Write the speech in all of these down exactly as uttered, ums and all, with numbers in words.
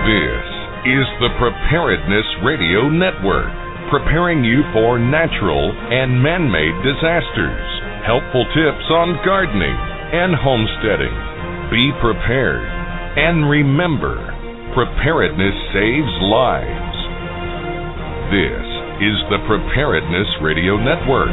This is the Preparedness Radio Network, preparing you for natural and man-made disasters. Helpful tips on gardening and homesteading. Be prepared. And remember, preparedness saves lives. This is the Preparedness Radio Network.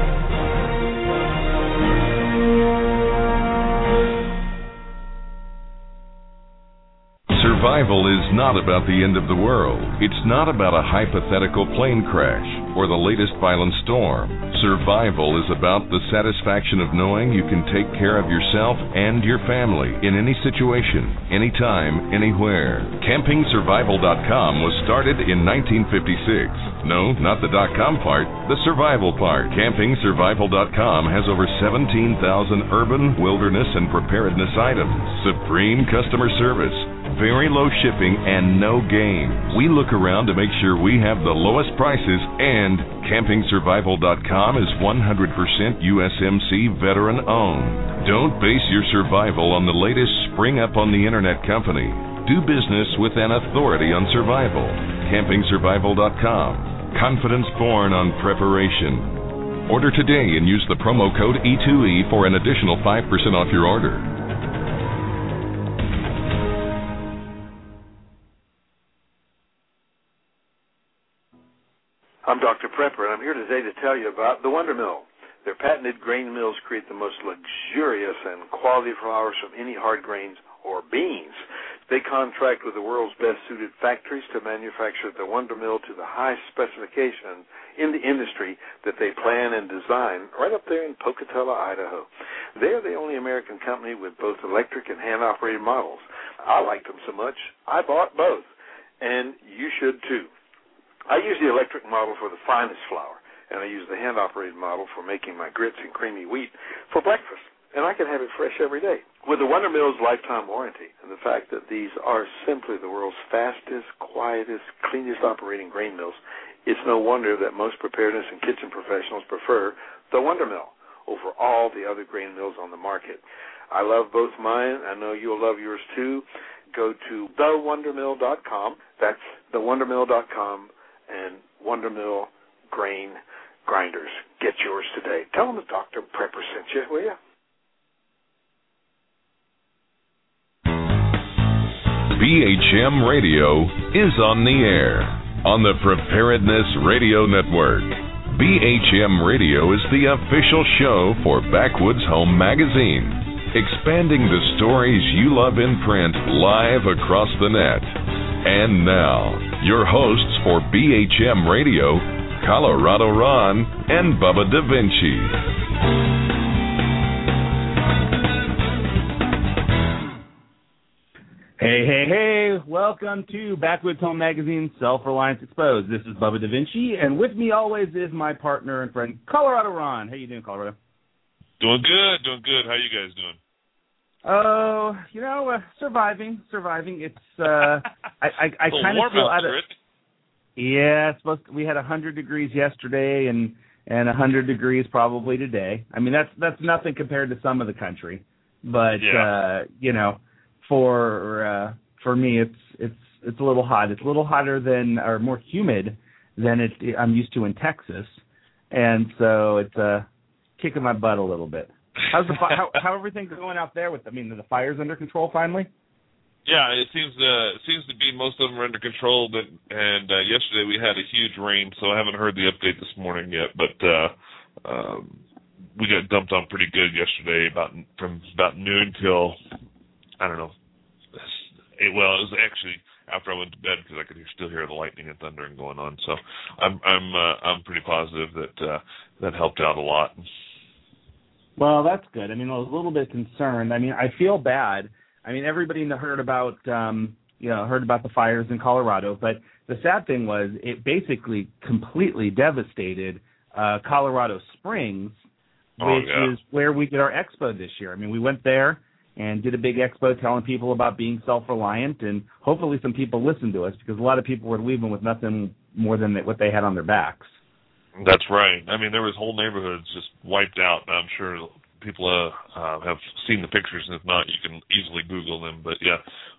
Survival is not about the end of the world. It's not about a hypothetical plane crash or the latest violent storm. Survival is about the satisfaction of knowing you can take care of yourself and your family in any situation, anytime, anywhere. Camping Survival dot com was started in nineteen fifty-six. No, not the .com part, the survival part. Camping Survival dot com has over seventeen thousand urban, wilderness, and preparedness items. Supreme customer service, very low shipping, and no games. We look around to make sure we have the lowest prices, and Camping Survival dot com is one hundred percent U S M C veteran owned. Don't base your survival on the latest spring up on the internet company. Do business with an authority on survival. Camping Survival dot com. Confidence born on preparation. Order today and use the promo code E two E for an additional five percent off your order. I'm Doctor Prepper, and I'm here today to tell you about the Wonder Mill. Their patented grain mills create the most luxurious and quality flours from any hard grains or beans. They contract with the world's best-suited factories to manufacture the Wonder Mill to the highest specifications in the industry that they plan and design right up there in Pocatello, Idaho. They're the only American company with both electric and hand-operated models. I liked them so much, I bought both, and you should too. I use the electric model for the finest flour, and I use the hand-operated model for making my grits and creamy wheat for breakfast, and I can have it fresh every day. With the Wonder Mill's lifetime warranty and the fact that these are simply the world's fastest, quietest, cleanest operating grain mills, it's no wonder that most preparedness and kitchen professionals prefer the Wonder Mill over all the other grain mills on the market. I love both mine. I know you'll love yours too. Go to the wonder mill dot com. That's the wonder mill dot com. And Wonder Mill grain grinders. Get yours today. Tell them that Doctor Prepper sent you, will you? B H M Radio is on the air on the Preparedness Radio Network. B H M Radio is the official show for Backwoods Home Magazine, expanding the stories you love in print live across the net. And now, your hosts for B H M Radio, Colorado Ron and Bubba Da Vinci. Hey, hey, hey, welcome to Backwoods Home Magazine, Self-Reliance Exposed. This is Bubba Da Vinci, and with me always is my partner and friend, Colorado Ron. How you doing, Colorado? Doing good, doing good. How you guys doing? Oh, you know, uh, surviving, surviving. It's, uh, I, I, I kind of feel out of it. Yeah, it's supposed to, we had one hundred degrees yesterday and, and one hundred degrees probably today. I mean, that's that's nothing compared to some of the country. But, yeah. uh, you know, for uh, for me, it's it's it's a little hot. It's a little hotter than, or more humid than it I'm used to in Texas. And so it's uh, kicking my butt a little bit. How's the how how everything going out there with? I mean, are the fires under control finally? Yeah, it seems uh, it seems to be most of them are under control. But and uh, yesterday we had a huge rain, so I haven't heard the update this morning yet. But uh, um, we got dumped on pretty good yesterday, about from about noon till I don't know. It, well, it was actually after I went to bed because I could still hear the lightning and thundering going on. So I'm I'm uh, I'm pretty positive that uh, that helped out a lot. Well, that's good. I mean, I was a little bit concerned. I mean, I feel bad. I mean, everybody heard about, um, you know, heard about the fires in Colorado, but the sad thing was it basically completely devastated uh, Colorado Springs, which oh, yeah. is where we did our expo this year. I mean, we went there and did a big expo telling people about being self-reliant, and hopefully some people listened to us because a lot of people were leaving with nothing more than what they had on their backs. That's right. I mean, there was whole neighborhoods just wiped out. I'm sure people uh, uh, have seen the pictures, and if not, you can easily Google them. But, yeah,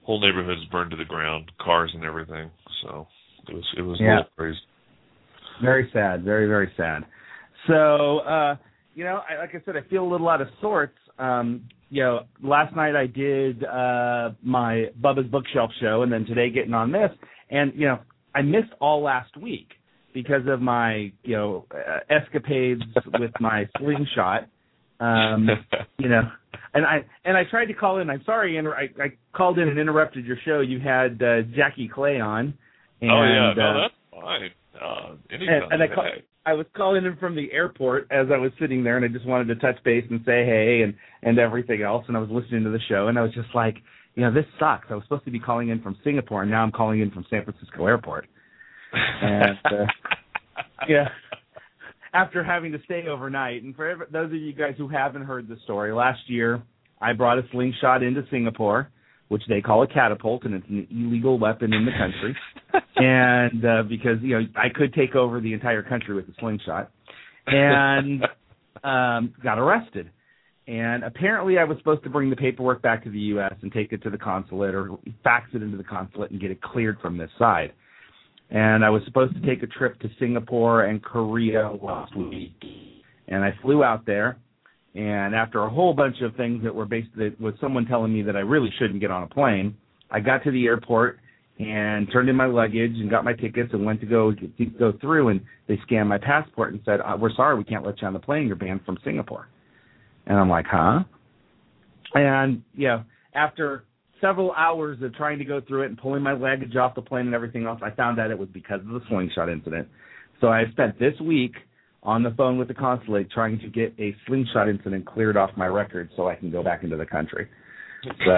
whole neighborhood's burned to the ground, cars and everything. So it was it was yeah. a little crazy. Very sad, very very sad. So uh, you know, I, like I said, I feel a little out of sorts. Um, you know, last night I did uh, my Bubba's Bookshelf show, and then today getting on this, and you know, I missed all last week because of my you know uh, escapades with my slingshot. Um, you know, and I and I tried to call in. I'm sorry, inter- I, I called in and interrupted your show. You had uh, Jackie Clay on. And, oh yeah, no, uh, that's fine. Uh, anytime. And, and I, call, I was calling in from the airport as I was sitting there, and I just wanted to touch base and say hey and, and everything else. And I was listening to the show, and I was just like, you know, this sucks. I was supposed to be calling in from Singapore, and now I'm calling in from San Francisco Airport. And uh, yeah, after having to stay overnight. And for every, those of you guys who haven't heard the story, last year I brought a slingshot into Singapore, which they call a catapult, and it's an illegal weapon in the country. and uh, because, you know, I could take over the entire country with a slingshot. And um, got arrested. And apparently I was supposed to bring the paperwork back to the U S and take it to the consulate or fax it into the consulate and get it cleared from this side. And I was supposed to take a trip to Singapore and Korea last week. And I flew out there. And after a whole bunch of things that were based that with someone telling me that I really shouldn't get on a plane, I got to the airport and turned in my luggage and got my tickets and went to go to go through, and they scanned my passport and said, uh, we're sorry, we can't let you on the plane. You're banned from Singapore. And I'm like, huh? And, you know, after several hours of trying to go through it and pulling my luggage off the plane and everything else, I found out it was because of the slingshot incident. So I spent this week on the phone with the consulate trying to get a slingshot incident cleared off my record so I can go back into the country. So,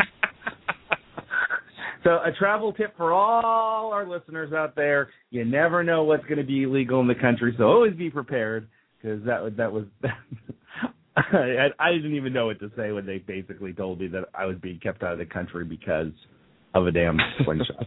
so a travel tip for all our listeners out there: you never know what's going to be illegal in the country, so always be prepared, because that that was. I, I didn't even know what to say when they basically told me that I was being kept out of the country because of a damn slingshot.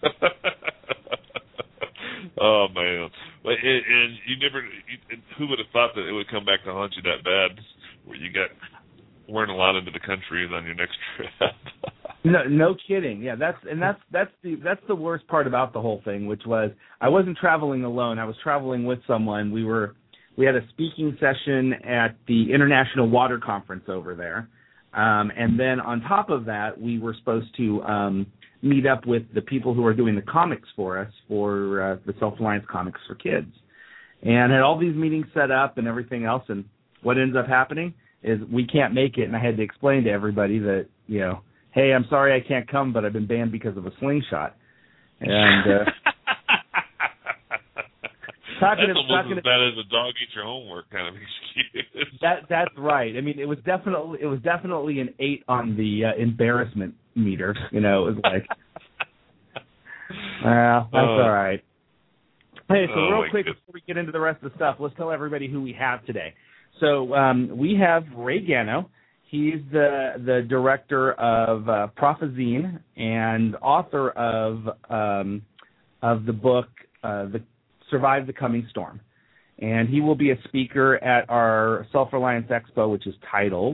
Oh man! And, and you never, you, who would have thought that it would come back to haunt you that bad, where you got weren't allowed into the country on your next trip? No, no kidding. Yeah, that's and that's that's the that's the worst part about the whole thing, which was I wasn't traveling alone. I was traveling with someone. We were we had a speaking session at the International Water Conference over there, um, and then on top of that, we were supposed to um, meet up with the people who are doing the comics for us for uh, the Self-Reliance Comics for Kids, and had all these meetings set up and everything else. And what ends up happening is we can't make it, and I had to explain to everybody that, you know, hey, I'm sorry I can't come, but I've been banned because of a slingshot. And uh, talking that's to, almost talking as bad as a dog eat your homework kind of excuse. That that's right. I mean, it was definitely it was definitely an eight on the uh, embarrassment meter. You know, it was like, well, that's uh, all right. Hey, so oh real quick goodness. Before we get into the rest of the stuff, let's tell everybody who we have today. So um, we have Ray Gano. He's the the director of uh, Prophazine and author of um, of the book uh, "The Survive the Coming Storm," and he will be a speaker at our Self-Reliance Expo, which is titled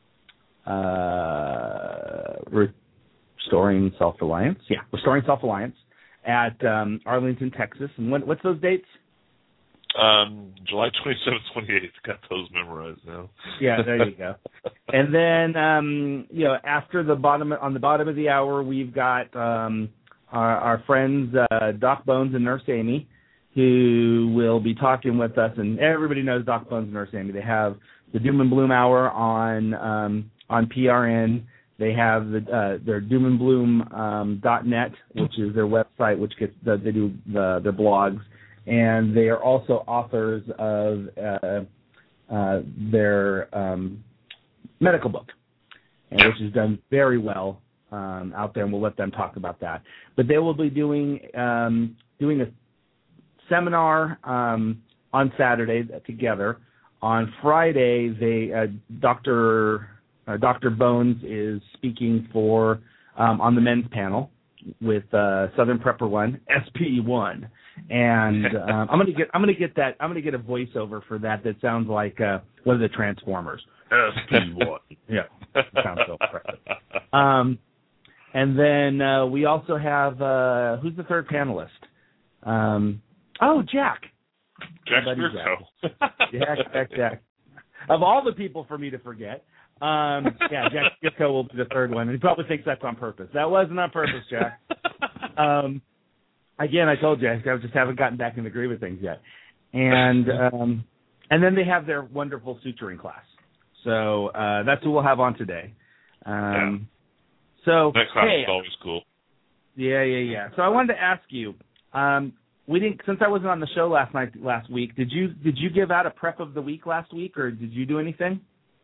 uh, "Restoring Self-Reliance." Yeah, "Restoring Self-Reliance" at um, Arlington, Texas. And when, what's those dates? Um, July twenty-seventh, twenty-eighth. Got those memorized now. Yeah, there you go. And then, um, you know, after the bottom, on the bottom of the hour, we've got um, our, our friends uh, Doc Bones and Nurse Amy, who will be talking with us. And everybody knows Doc Bones and Nurse Amy. They have the Doom and Bloom Hour on um, on P R N. They have the uh, their doom and bloom um, dot net, which is their website, which gets the, they do the, their blogs. And they are also authors of uh, uh, their um, medical book, and which is done very well um, out there, and we'll let them talk about that. But they will be doing um, doing a seminar um, on Saturday together. On Friday, they uh, Doctor uh, Doctor Bones is speaking for um, on the men's panel with uh, Southern Prepper One, S P one. And um, I'm gonna get I'm gonna get that I'm gonna get a voiceover for that that sounds like uh, one of the Transformers. S P one. Yeah, sounds so impressive. Um, And then uh, we also have, uh, who's the third panelist? Um, oh, Jack. Jack Spirko. Jack, Jack, Jack. Of all the people for me to forget, um, yeah, Jack Spirko will be the third one. And he probably thinks that's on purpose. That wasn't on purpose, Jack. um, again, I told you, I just haven't gotten back in the groove of things yet. And um, and then they have their wonderful suturing class. So uh, that's who we'll have on today. Um, yeah. So that class hey, is always cool. Yeah, yeah, yeah. So I wanted to ask you, um, we didn't since I wasn't on the show last night last week. Did you did you give out a prep of the week last week, or did you do anything?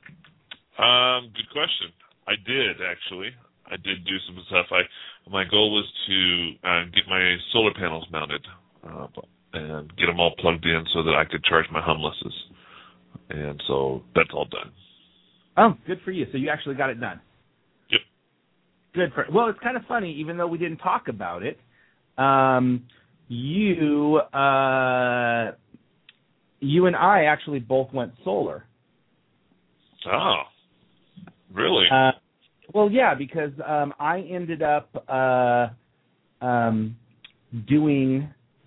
Um, good question. I did actually. I did do some stuff. I my goal was to uh, get my solar panels mounted uh, and get them all plugged in so that I could charge my Humlesses. And so that's all done. Oh, good for you. So you actually got it done. Yep. Good for well. It's kind of funny, even though we didn't talk about it. Um, you, uh, you and I actually both went solar. Oh, really? Uh, well, yeah, because um, I ended up uh, um, doing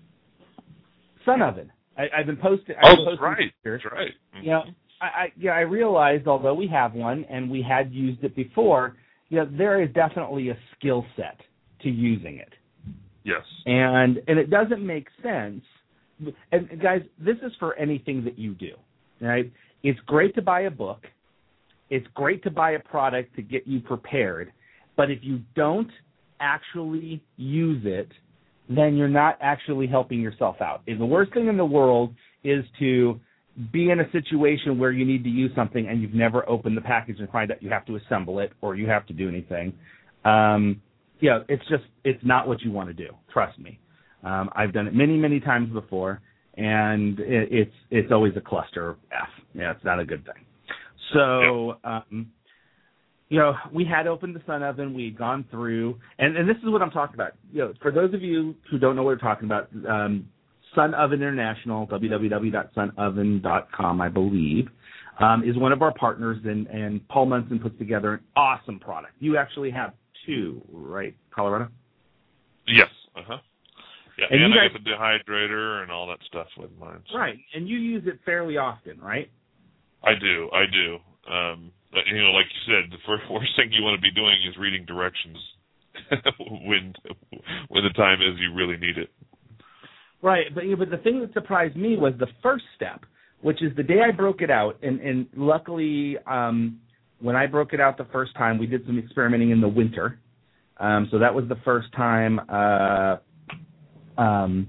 Sun Oven. I, I've been posting. Oh, I've been that's posting right. pictures. That's right. Mm-hmm. You know, I, I, yeah, I realized although we have one and we had used it before, you know, there is definitely a skill set to using it. Yes. And and it doesn't make sense. And guys, this is for anything that you do, right? It's great to buy a book. It's great to buy a product to get you prepared. But if you don't actually use it, then you're not actually helping yourself out. And the worst thing in the world is to be in a situation where you need to use something and you've never opened the package and find out you have to assemble it or you have to do anything. Um, yeah, it's just, it's not what you want to do. Trust me. Um, I've done it many, many times before, and it, it's it's always a cluster F. Yeah, it's not a good thing. So, um, you know, we had opened the Sun Oven. We had gone through, and, and this is what I'm talking about. You know, for those of you who don't know what we're talking about, um, Sun Oven International, w w w dot sun oven dot com, I believe, um, is one of our partners, and, and Paul Munson puts together an awesome product. You actually have two, right, Colorado? Yes. Uh-huh. Yeah, and, and you I guys, get the dehydrator and all that stuff with mine. So. Right, and you use it fairly often, right? I do, I do. Um, but, you know, like you said, the first worst thing you want to be doing is reading directions when when the time is you really need it. Right, but but the thing that surprised me was the first step, which is the day I broke it out, and, and luckily um, when I broke it out the first time, we did some experimenting in the winter. Um, so that was the first time uh, um,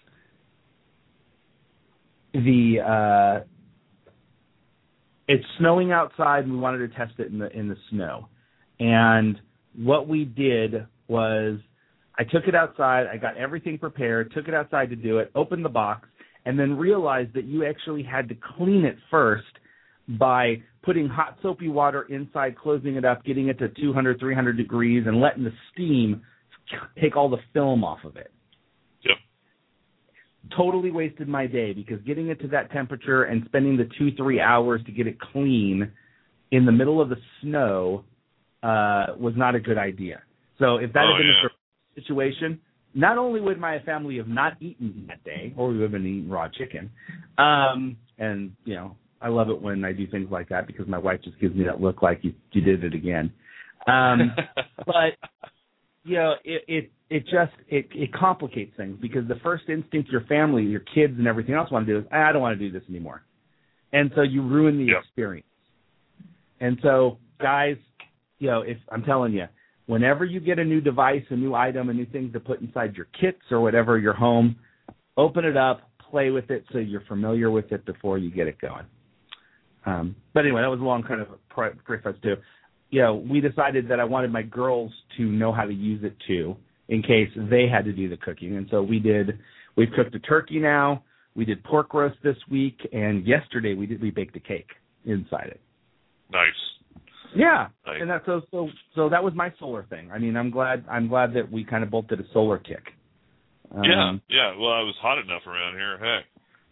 the uh, it's snowing outside, and we wanted to test it in the in the snow. And what we did was I took it outside, I got everything prepared, took it outside to do it, opened the box, and then realized that you actually had to clean it first by putting hot soapy water inside, closing it up, getting it to two hundred, three hundred degrees, and letting the steam take all the film off of it. Yep. Totally wasted my day because getting it to that temperature and spending the two, three hours to get it clean in the middle of the snow uh, was not a good idea. So if that oh, had been yeah. a situation, not only would my family have not eaten that day, or we would have been eating raw chicken, um, and, you know, I love it when I do things like that because my wife just gives me that look like you, you did it again. Um, but, you know, it, it, it just, it, it complicates things because the first instinct your family, your kids and everything else want to do is, I don't want to do this anymore. And so you ruin the yep. experience. And so, guys, you know, if I'm telling you, whenever you get a new device, a new item, a new thing to put inside your kits or whatever, your home, open it up, play with it so you're familiar with it before you get it going. Um, but anyway, that was a long kind of preface too. You know, we decided that I wanted my girls to know how to use it too, in case they had to do the cooking. And so we did. We've cooked a turkey now. We did pork roast this week, and yesterday we did. We baked a cake inside it. Nice. Yeah, nice. and that's so so. So that was my solar thing. I mean, I'm glad. I'm glad that we kind of both did a solar kick. Um, yeah, yeah. Well, it was hot enough around here. Heck.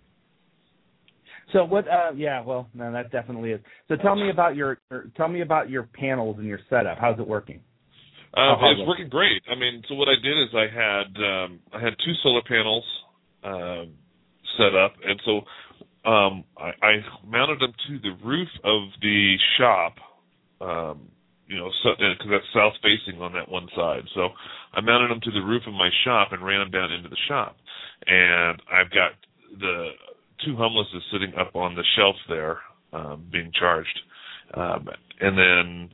So what? Uh, yeah, well, no, that definitely is. So tell me about your tell me about your panels and your setup. How's it working? Um, it's working great. I mean, so what I did is I had um, I had two solar panels uh, set up, and so um, I, I mounted them to the roof of the shop. Um, you know, because so, that's south facing on that one side. So I mounted them to the roof of my shop and ran them down into the shop. And I've got the two Humleses sitting up on the shelf there, um, being charged, um, and then.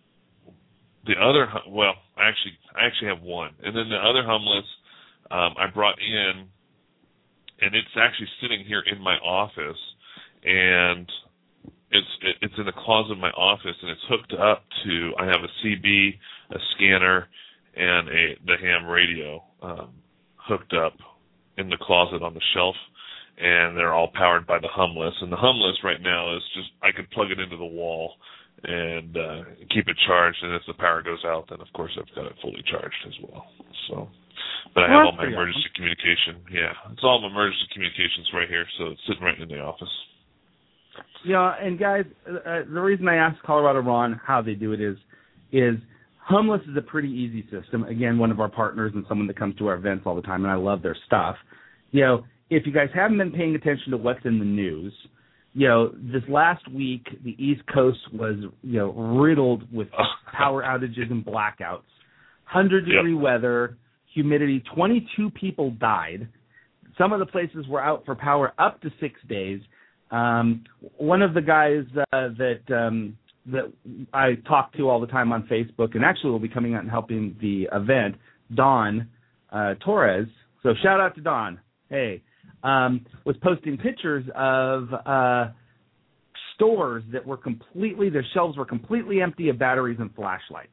The other, well, I actually, I actually have one, and then the other Humless um, I brought in, and it's actually sitting here in my office, and it's it, it's in the closet of my office, and it's hooked up to. I have a C B, a scanner, and a the ham radio um, hooked up in the closet on the shelf, and they're all powered by the Humless. And the Humless right now is just I could plug it into the wall and uh, keep it charged, and if the power goes out, then of course I've got it fully charged as well. So, but I have all my emergency awesome. communication. Yeah, it's all my emergency communications right here, so it's sitting right in the office. Yeah, and guys, uh, the reason I asked Colorado Ron how they do it is, is Humless is a pretty easy system. Again, one of our partners and someone that comes to our events all the time, and I love their stuff. You know, if you guys haven't been paying attention to what's in the news, you know, this last week, the East Coast was, you know, riddled with power outages and blackouts. one hundred degree yep. weather, humidity, twenty-two people died. Some of the places were out for power up to six days. Um, one of the guys uh, that um, that I talk to all the time on Facebook, and actually will be coming out and helping the event, Don uh, Torres. So shout out to Don. Hey. Um, was posting pictures of uh, stores that were completely, their shelves were completely empty of batteries and flashlights.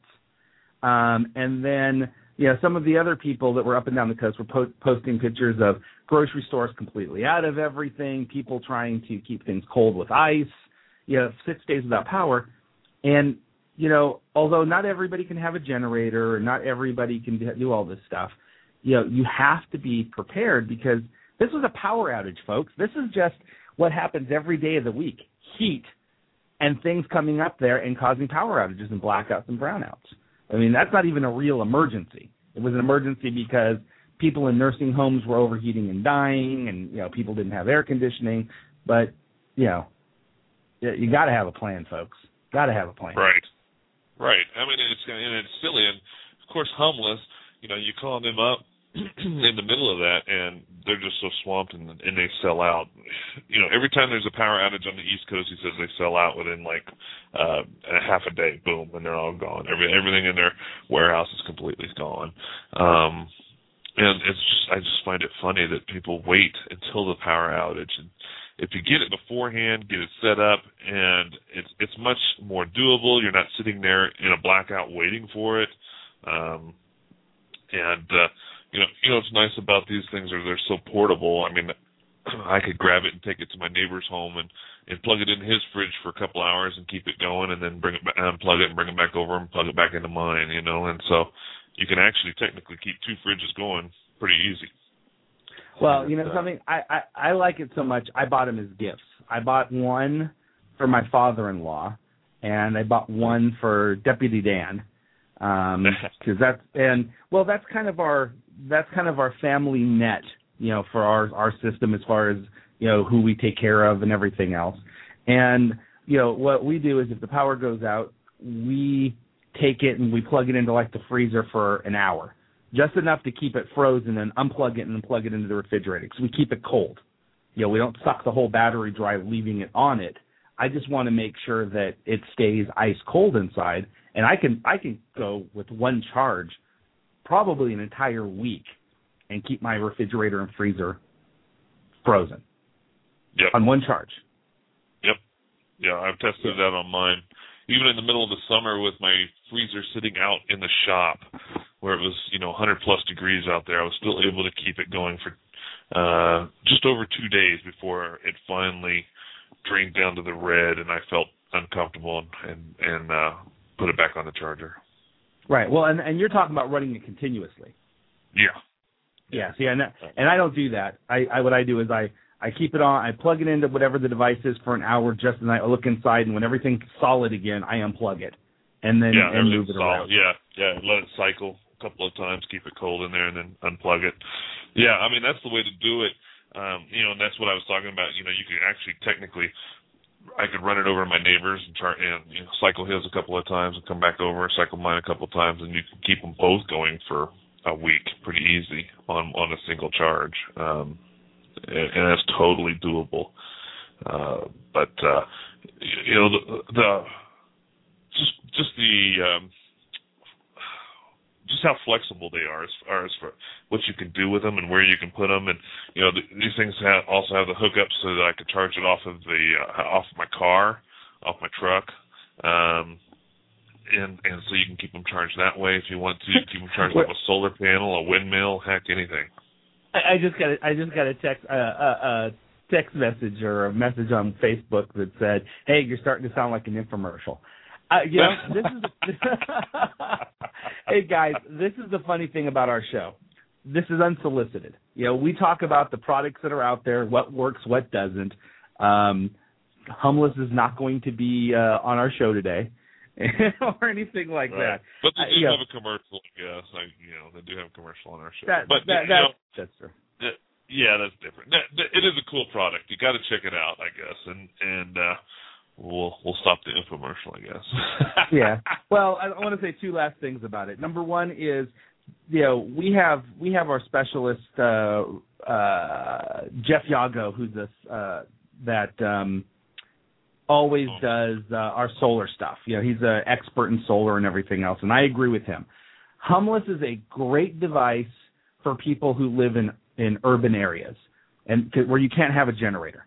Um, and then, you know, some of the other people that were up and down the coast were po- posting pictures of grocery stores completely out of everything, people trying to keep things cold with ice, you know, six days without power. And, you know, although not everybody can have a generator or not everybody can do all this stuff, you know, you have to be prepared because this was a power outage, folks. This is just what happens every day of the week, heat and things coming up there and causing power outages and blackouts and brownouts. I mean, that's not even a real emergency. It was an emergency because people in nursing homes were overheating and dying and, you know, people didn't have air conditioning. But, you know, you got to have a plan, folks. Got to have a plan. Right. Right. I mean, it's, and it's silly. And, of course, Humless, you know, you call them up in the middle of that, and they're just so swamped, and, and they sell out. You know, every time there's a power outage on the East Coast, he says they sell out within like uh, a half a day. Boom, and they're all gone. Every everything in their warehouse is completely gone. Um, and it's just, I just find it funny that people wait until the power outage, and if you get it beforehand, get it set up, and it's it's much more doable. You're not sitting there in a blackout waiting for it. Um, and uh, You know, you know what's nice about these things are they're so portable. I mean, I could grab it and take it to my neighbor's home and, and plug it in his fridge for a couple hours and keep it going, and then bring it back, unplug it and bring it back over and plug it back into mine. You know, and so you can actually technically keep two fridges going pretty easy. Well, you know uh, something, I, I I like it so much. I bought them as gifts. I bought one for my father-in-law, and I bought one for Deputy Dan. Um, because that's and well, that's kind of our. That's kind of our family net, you know, for our, our system as far as, you know, who we take care of and everything else. And, you know, what we do is if the power goes out, we take it and we plug it into like the freezer for an hour, just enough to keep it frozen and unplug it and then plug it into the refrigerator because we keep it cold. You know, we don't suck the whole battery dry leaving it on it. I just want to make sure that it stays ice cold inside. And I can I can go with one charge probably an entire week and keep my refrigerator and freezer frozen. Yep. On one charge. Yep. Yeah, I've tested yep. that on mine. Even in the middle of the summer with my freezer sitting out in the shop where it was, you know, one hundred plus degrees out there, I was still able to keep it going for uh, just over two days before it finally drained down to the red and I felt uncomfortable and, and uh, put it back on the charger. Right. Well, and, and you're talking about running it continuously. Yeah. Yeah. See, and, and I don't do that. I, I what I do is I, I keep it on. I plug it into whatever the device is for an hour, just and I look inside, and when everything's solid again, I unplug it and then yeah, and move it solid. around. Yeah. Yeah, let it cycle a couple of times, keep it cold in there, and then unplug it. Yeah, I mean, that's the way to do it. Um, you know, and that's what I was talking about. You know, you could actually technically, I could run it over my neighbors and, char- and you know, cycle his a couple of times and come back over, cycle mine a couple of times, and you can keep them both going for a week pretty easy on, on a single charge. Um, and, and that's totally doable. Uh, but, uh, you know, the, the just, just the, um, just how flexible they are as far as for what you can do with them and where you can put them, and you know the, these things have, also have the hookup so that I could charge it off of the uh, off my car, off my truck, um, and and so you can keep them charged that way if you want to. You can keep them charged off a solar panel, a windmill, heck, anything. I, I just got a, I just got a text uh, a, a text message or a message on Facebook that said, "Hey, you're starting to sound like an infomercial." Uh, you know, this is hey guys, this is the funny thing about our show. This is unsolicited. You know, we talk about the products that are out there, what works, what doesn't. Um, Humless is not going to be uh, on our show today or anything like right. that. But they do uh, have know, a commercial, I guess. Like, you know, they do have a commercial on our show. That, but that, you that, know, that's true. That, yeah, that's different. That, that, it is a cool product. You got to check it out, I guess, and and. Uh, We'll we'll stop the infomercial, I guess. Yeah. Well, I, I want to say two last things about it. Number one is, you know, we have we have our specialist uh, uh, Jeff Yago, who's this uh, that um, always does uh, our solar stuff. You know, he's an expert in solar and everything else, and I agree with him. Humless is a great device for people who live in, in urban areas and where you can't have a generator.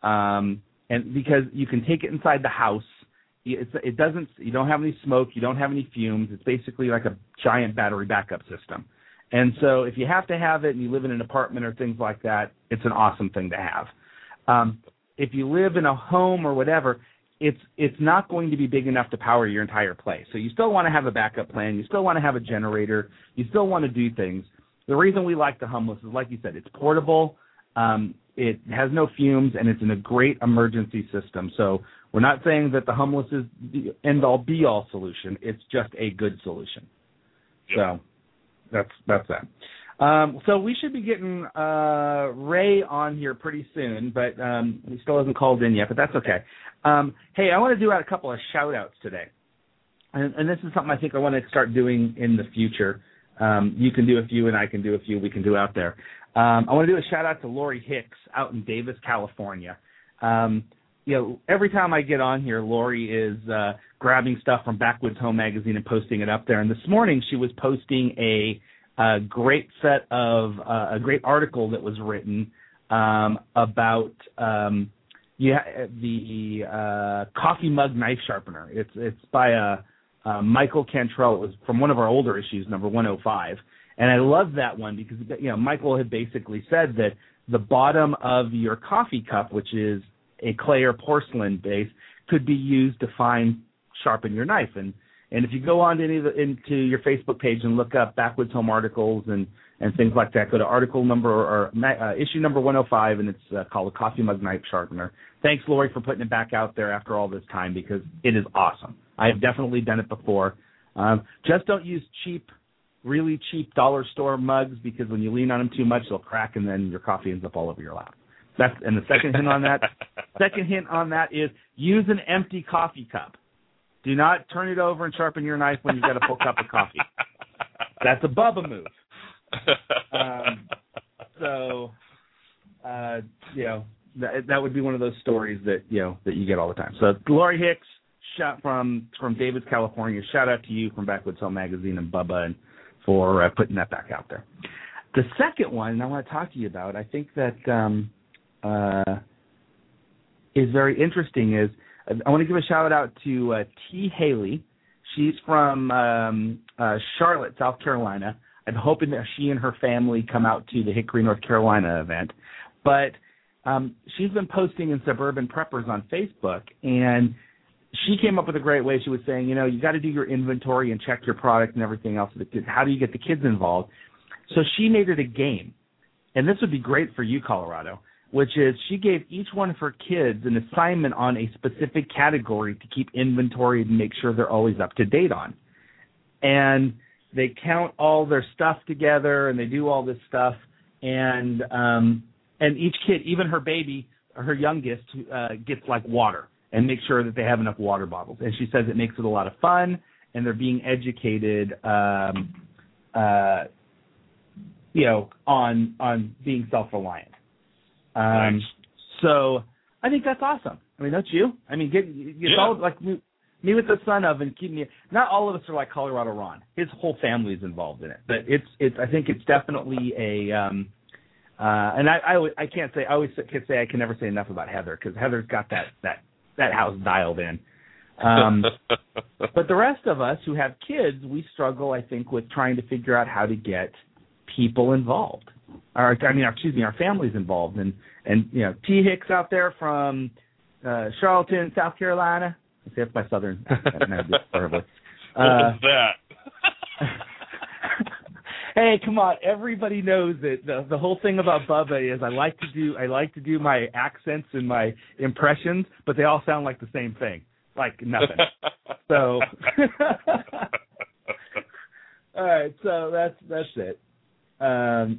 Um, And because you can take it inside the house, it's, it doesn't. You don't have any smoke. You don't have any fumes. It's basically like a giant battery backup system. And so, if you have to have it and you live in an apartment or things like that, it's an awesome thing to have. Um, if you live in a home or whatever, it's it's not going to be big enough to power your entire place. So you still want to have a backup plan. You still want to have a generator. You still want to do things. The reason we like the Humless is, like you said, it's portable. Um, it has no fumes, and it's in a great emergency system. So we're not saying that the Humless is the end-all, be-all solution. It's just a good solution. Yep. So that's that's that. Um, so we should be getting uh, Ray on here pretty soon, but um, he still hasn't called in yet, but that's okay. Um, hey, I want to do out a couple of shout-outs today. And, and this is something I think I want to start doing in the future. Um, you can do a few, and I can do a few. We can do out there. Um, I want to do a shout-out to Lori Hicks out in Davis, California. Um, you know, every time I get on here, Lori is uh, grabbing stuff from Backwoods Home Magazine and posting it up there. And this morning she was posting a, a great set of uh, – a great article that was written um, about um, yeah, the uh, coffee mug knife sharpener. It's, it's by a – Uh, Michael Cantrell. It was from one of our older issues, number one oh five. And I love that one because, you know, Michael had basically said that the bottom of your coffee cup, which is a clay or porcelain base, could be used to fine sharpen your knife. And, and if you go on to any of the, into your Facebook page and look up Backwoods Home articles and, and things like that, go to article number or uh, issue number one oh five, and it's uh, called a Coffee Mug Knife Sharpener. Thanks, Lori, for putting it back out there after all this time because it is awesome. I have definitely done it before. Um, just don't use cheap, really cheap dollar store mugs because when you lean on them too much, they'll crack and then your coffee ends up all over your lap. That's and the second hint on that. Second hint on that is use an empty coffee cup. Do not turn it over and sharpen your knife when you've got a full cup of coffee. That's a Bubba move. Um, so, uh, you know, that, that would be one of those stories that you know that you get all the time. So, Lori Hicks. Shout from from Davis, California. Shout out to you from Backwoods Home Magazine and Bubba and for uh, putting that back out there. The second one I want to talk to you about, I think that um, uh, is very interesting. Is I want to give a shout out to uh, T. Haley. She's from um, uh, Charlotte, South Carolina. I'm hoping that she and her family come out to the Hickory, North Carolina event. But um, she's been posting in Suburban Preppers on Facebook, and she came up with a great way. She was saying, you know, you got to do your inventory and check your product and everything else. How do you get the kids involved? So she made it a game. And this would be great for you, Colorado, which is she gave each one of her kids an assignment on a specific category to keep inventory and make sure they're always up to date on. and they count all their stuff together, and they do all this stuff, and um, and each kid, even her baby, her youngest, uh, gets like water and make sure that they have enough water bottles. And she says it makes it a lot of fun, and they're being educated, um, uh, you know, on on being self-reliant. Um, nice. So I think that's awesome. I mean, don't you? I mean, get, it's yeah. all like me, me with the son of and keep me. Not all of us are like Colorado Ron. His whole family is involved in it, but it's it's. I think it's definitely a. Um, uh, and I, I I can't say I always can say I can never say enough about Heather because Heather's got that that that house dialed in. Um, but the rest of us who have kids, we struggle, I think, with trying to figure out how to get people involved. Or, I mean, excuse me, our families involved. And, and you know, T. Hicks out there from uh, Charlottesville, South Carolina. I say it's my southern accent. I did horribly. What uh, was that? Hey, come on! Everybody knows that the the whole thing about Bubba is I like to do I like to do my accents and my impressions, but they all sound like the same thing, like nothing. So, all right, so that's that's it. Um,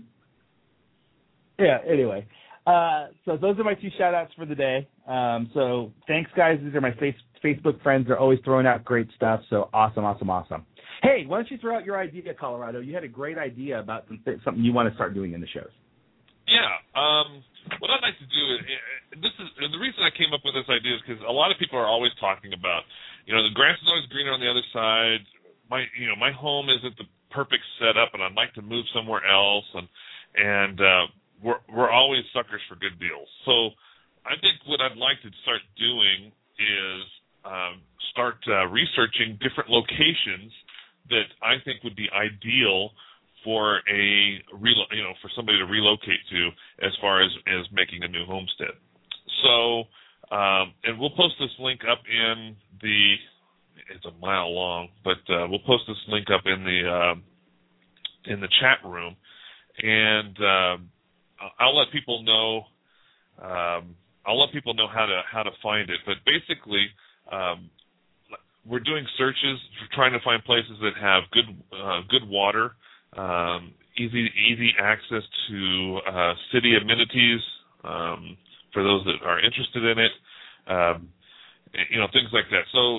yeah. Anyway, uh, so those are my two shout outs for the day. Um, so thanks, guys. These are my face, Facebook friends. They're always throwing out great stuff. So awesome, awesome, awesome. Hey, why don't you throw out your idea, Colorado? You had a great idea about something you want to start doing in the shows. Yeah. Um, what I'd like to do is, this is and the reason I came up with this idea is because a lot of people are always talking about, you know, the grass is always greener on the other side. My, you know, my home isn't the perfect setup, and I'd like to move somewhere else, and and uh, we're we're always suckers for good deals. So I think what I'd like to start doing is um, start uh, researching different locations that I think would be ideal for a relo- you know for somebody to relocate to as far as, as making a new homestead. So um, and we'll post this link up in the it's a mile long, but uh, we'll post this link up in the uh, in the chat room, and um, I'll let people know um, I'll let people know how to how to find it. But basically, um, we're doing searches for trying to find places that have good uh, good water, um, easy easy access to uh, city amenities um, for those that are interested in it, um, you know, things like that. So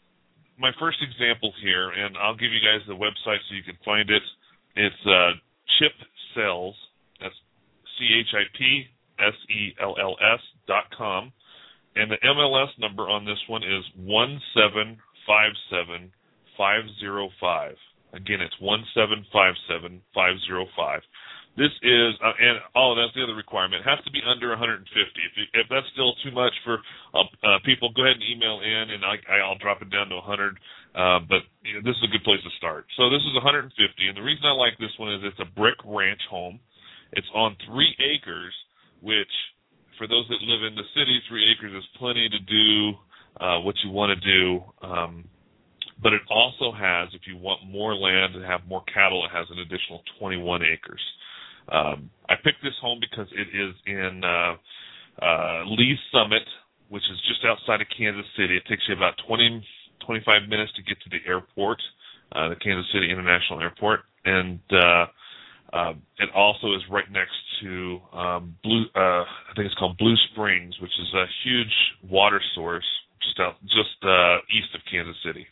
my first example here, and I'll give you guys the website so you can find it. It's uh, Chip Sells. That's C H I P S E L L S dot com. And the M L S number on this one is one seven five seven five zero five. Again, it's one seven five seven five zero five. This is, uh, and oh, that's the other requirement. It has to be under one hundred fifty. If, you, if that's still too much for uh, uh, people, go ahead and email in, and I, I'll drop it down to one hundred. Uh, but you know, this is a good place to start. So this is one hundred fifty, and the reason I like this one is it's a brick ranch home. It's on three acres, which for those that live in the city, three acres is plenty to do uh, what you want to do. Um, but it also has, if you want more land and have more cattle, it has an additional twenty-one acres. Um, I picked this home because it is in uh, uh, Lee's Summit, which is just outside of Kansas City. It takes you about twenty, twenty-five minutes to get to the airport, uh, the Kansas City International Airport. And uh, uh, it also is right next to um, Blue. Uh, I think it's called Blue Springs, which is a huge water source just out, just uh, east of Kansas City.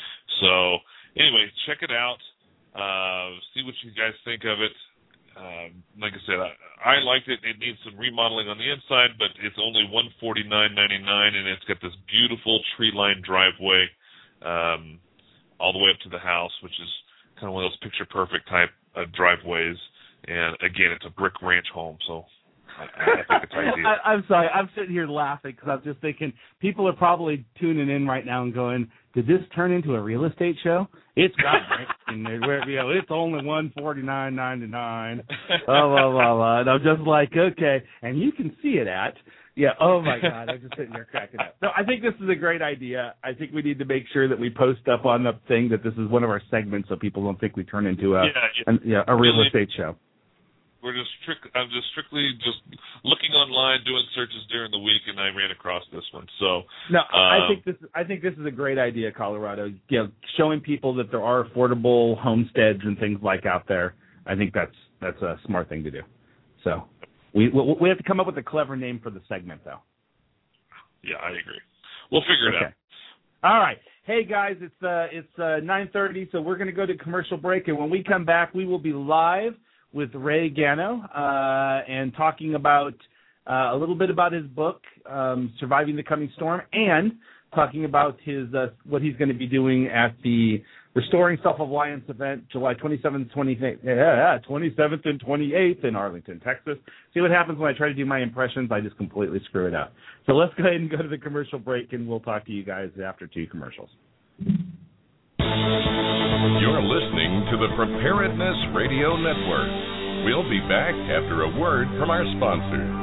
So anyway, check it out. Uh, see what you guys think of it. Um, like I said, I, I liked it. It needs some remodeling on the inside, but it's only one hundred forty-nine ninety-nine, and it's got this beautiful tree-lined driveway um, all the way up to the house, which is kind of one of those picture-perfect type uh, driveways. And again, it's a brick ranch home, so I, I think it's ideal. I, I'm sorry, I'm sitting here laughing because I'm just thinking people are probably tuning in right now and going, "Did this turn into a real estate show?" It's got right. And you know, it's only one forty nine ninety nine. Blah blah blah blah. And I'm just like, okay, and you can see it at, yeah. Oh my God, I'm just sitting here cracking up. So I think this is a great idea. I think we need to make sure that we post up on the thing that this is one of our segments, so people don't think we turn into a, yeah, yeah. An, yeah, a real estate show. We're just strict, I'm just strictly just looking online, doing searches during the week, and I ran across this one. So no, um, I think this I think this is a great idea, Colorado. You know, showing people that there are affordable homesteads and things like out there. I think that's that's a smart thing to do. So we we have to come up with a clever name for the segment, though. Yeah, I agree. We'll figure it okay. out. All right. Hey, guys, it's uh, it's uh, nine thirty, so we're going to go to commercial break. And when we come back, we will be live with Ray Gano uh, and talking about uh, a little bit about his book, um, Surviving the Coming Storm, and talking about his uh, what he's going to be doing at the Restoring Self-Reliance event, July twenty-seventh, twenty-eighth, yeah, twenty-seventh and twenty-eighth in Arlington, Texas. See what happens when I try to do my impressions. I just completely screw it up. So let's go ahead and go to the commercial break, and we'll talk to you guys after two commercials. You're listening to the Preparedness Radio Network. We'll be back after a word from our sponsor.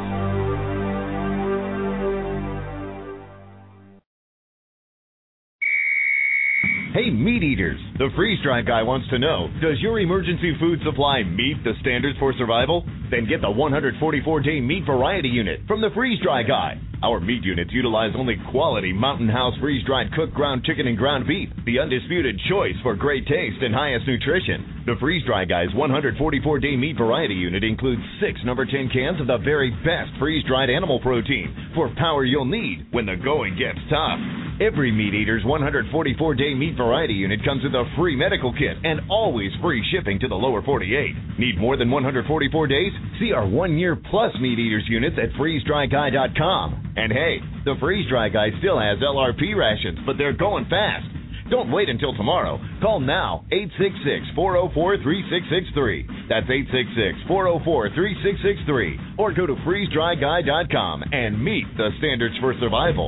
Hey, meat eaters, the freeze-dried guy wants to know, does your emergency food supply meet the standards for survival? Then get the one hundred forty-four day meat variety unit from the Freeze-Dry Guy. Our meat units utilize only quality Mountain House freeze-dried cooked ground chicken and ground beef, the undisputed choice for great taste and highest nutrition. The Freeze-Dry Guy's one hundred forty-four day meat variety unit includes six number ten cans of the very best freeze-dried animal protein for power you'll need when the going gets tough. Every meat eater's one hundred forty-four day meat variety unit comes with a free medical kit and always free shipping to the lower forty-eight. Need more than one hundred forty-four days? See our one-year plus meat eaters units at freeze dry guy dot com. And hey, the Freeze-Dry Guy still has L R P rations, but they're going fast. Don't wait until tomorrow. Call now, eight six six, four zero four, three six six three. That's eight six six, four zero four, three six six three. Or go to freeze dry guy dot com and meet the standards for survival.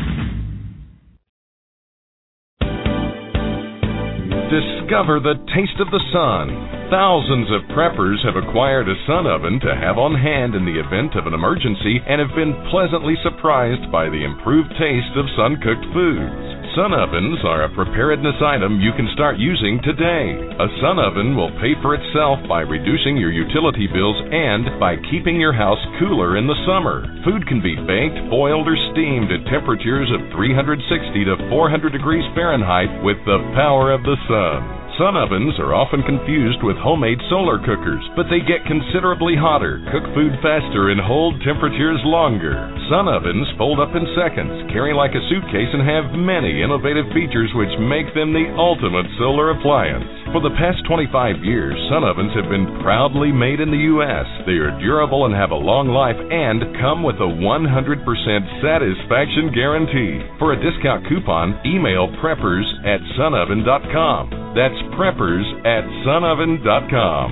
Discover the taste of the sun. Thousands of preppers have acquired a sun oven to have on hand in the event of an emergency and have been pleasantly surprised by the improved taste of sun-cooked foods. Sun ovens are a preparedness item you can start using today. A sun oven will pay for itself by reducing your utility bills and by keeping your house cooler in the summer. Food can be baked, boiled, or steamed at temperatures of three hundred sixty to four hundred degrees Fahrenheit with the power of the sun. Sun ovens are often confused with homemade solar cookers, but they get considerably hotter, cook food faster, and hold temperatures longer. Sun ovens fold up in seconds, carry like a suitcase, and have many innovative features which make them the ultimate solar appliance. For the past twenty-five years, sun ovens have been proudly made in the U S They are durable and have a long life and come with a one hundred percent satisfaction guarantee. For a discount coupon, email preppers at sun oven dot com. That's preppers at sun oven dot com.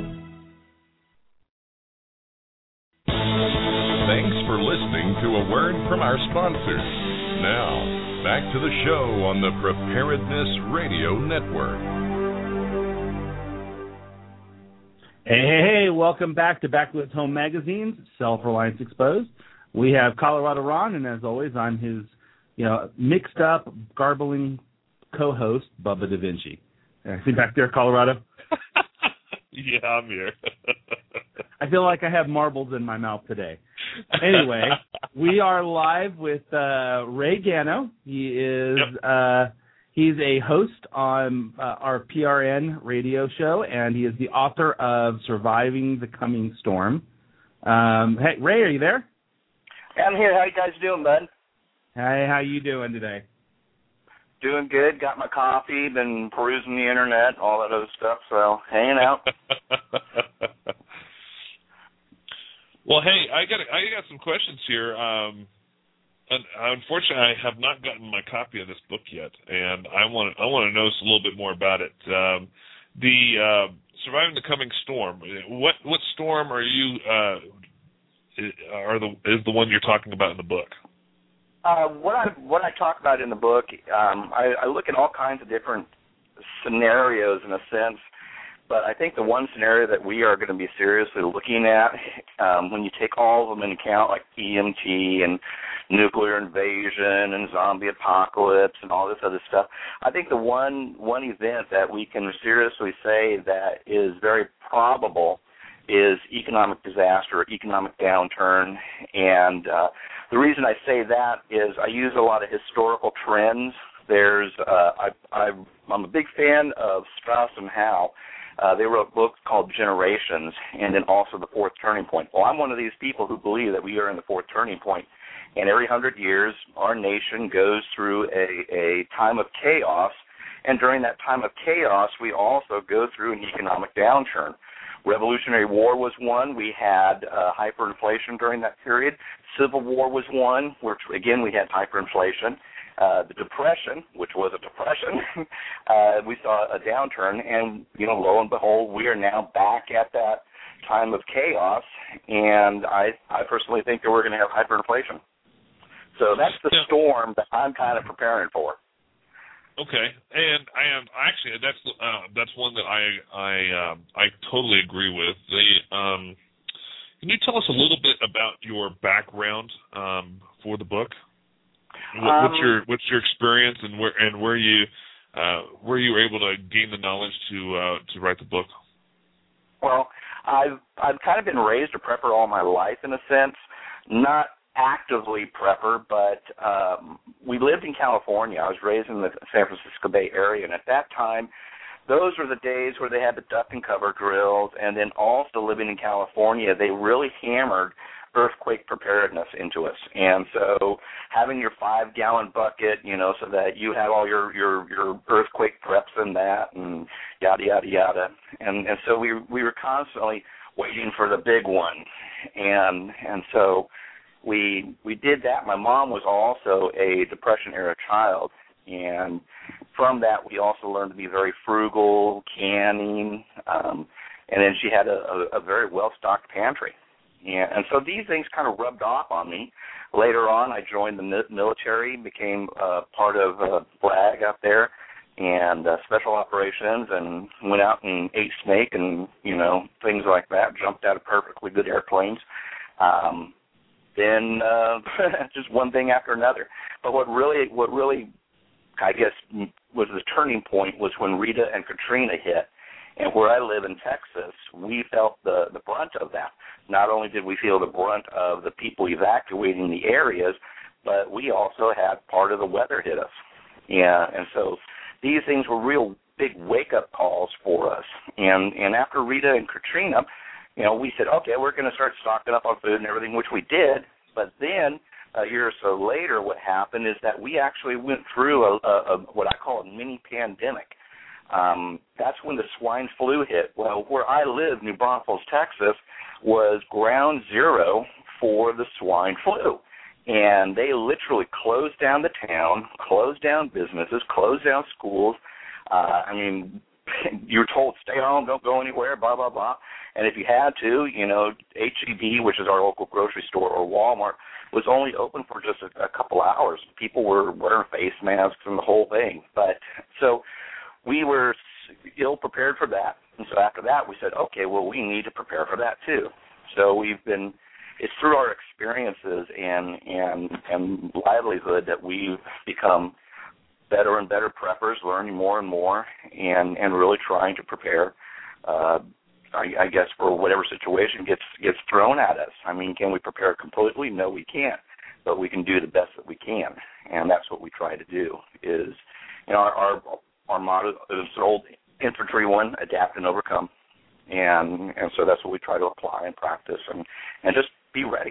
Thanks for listening to a word from our sponsor. Now, back to the show on the Preparedness Radio Network. Hey, hey, hey, welcome back to Backwoods Home Magazine's Self-Reliance Exposed. We have Colorado Ron, and as always, I'm his, you know, mixed up, garbling co-host, Bubba Da Vinci. Uh, see back there, Colorado? Yeah, I'm here. I feel like I have marbles in my mouth today. Anyway, we are live with uh, Ray Gano. He is yep. uh, he's a host on uh, our P R N radio show, and he is the author of Surviving the Coming Storm. Um, hey, Ray, are you there? I'm here. How you guys doing, bud? Hey, how you doing today? Doing good. Got my coffee, been perusing the internet, all that other stuff, so hanging out. Well, hey, I got I got some questions here. Um, unfortunately, I have not gotten my copy of this book yet, and I want I want to know just a little bit more about it. Um, the uh, Surviving the Coming Storm. What what storm are you uh, are the is the one you're talking about in the book? Uh, what I what I talk about in the book, um, I, I look at all kinds of different scenarios in a sense, but I think the one scenario that we are going to be seriously looking at, um, when you take all of them into account, like E M T and nuclear invasion and zombie apocalypse and all this other stuff, I think the one one event that we can seriously say that is very probable is economic disaster, economic downturn. And uh, the reason I say that is I use a lot of historical trends. There's, uh, I, I, I'm a big fan of Strauss and Howe. Uh, they wrote a book called Generations, and then also The Fourth Turning Point. Well, I'm one of these people who believe that we are in the fourth turning point. And every hundred years, our nation goes through a, a time of chaos. And during that time of chaos, we also go through an economic downturn. Revolutionary War was one. We had uh, hyperinflation during that period. Civil War was one, which, again, we had hyperinflation. Uh, the Depression, which was a depression, uh, we saw a downturn. And, you know, lo and behold, we are now back at that time of chaos. And I, I personally think that we're going to have hyperinflation. So that's the yeah. storm that I'm kind of preparing for. Okay, and I am actually that's uh, that's one that I I uh, I totally agree with. The um, can you tell us a little bit about your background um, for the book? What, um, what's your what's your experience and where and where you uh, where you were able to gain the knowledge to uh, to write the book? Well, I've I've kind of been raised a prepper all my life in a sense, not actively prepper, but um, we lived in California. I was raised in the San Francisco Bay Area, and at that time, those were the days where they had the duck and cover drills, and then also living in California, they really hammered earthquake preparedness into us. And so having your five-gallon bucket, you know, so that you had all your, your, your earthquake preps in that and yada, yada, yada. And, and so we we were constantly waiting for the big one. And and so we we did that. My mom was also a Depression-era child, and from that we also learned to be very frugal, canning, um, and then she had a, a, a very well-stocked pantry. And, and so these things kind of rubbed off on me. Later on, I joined the military, became uh, part of uh, Bragg out there, and uh, special operations, and went out and ate snake and, you know, things like that, jumped out of perfectly good airplanes. Um, then uh, just one thing after another. But what really, what really, I guess, was the turning point was when Rita and Katrina hit. And where I live in Texas, we felt the, the brunt of that. Not only did we feel the brunt of the people evacuating the areas, but we also had part of the weather hit us. Yeah, and so these things were real big wake-up calls for us. And and after Rita and Katrina, you know, we said, okay, we're going to start stocking up on food and everything, which we did. But then a year or so later, what happened is that we actually went through a, a, a what I call a mini pandemic. Um, that's when the swine flu hit. Well, where I live, New Braunfels, Texas, was ground zero for the swine flu. And they literally closed down the town, closed down businesses, closed down schools. Uh, I mean, you were told, stay home, don't go anywhere, blah, blah, blah. And if you had to, you know, H E B, which is our local grocery store, or Walmart, was only open for just a, a couple hours. People were wearing face masks and the whole thing. But so we were ill prepared for that. And so after that, we said, okay, well, we need to prepare for that too. So we've been, it's through our experiences and, and, and livelihood that we've become better and better preppers, learning more and more, and, and really trying to prepare, uh, I, I guess, for whatever situation gets gets thrown at us. I mean, can we prepare completely? No, we can't. But we can do the best that we can, and that's what we try to do. Is, you know, our our, our motto is an old infantry one: adapt and overcome, and and so that's what we try to apply and practice, and, and just be ready.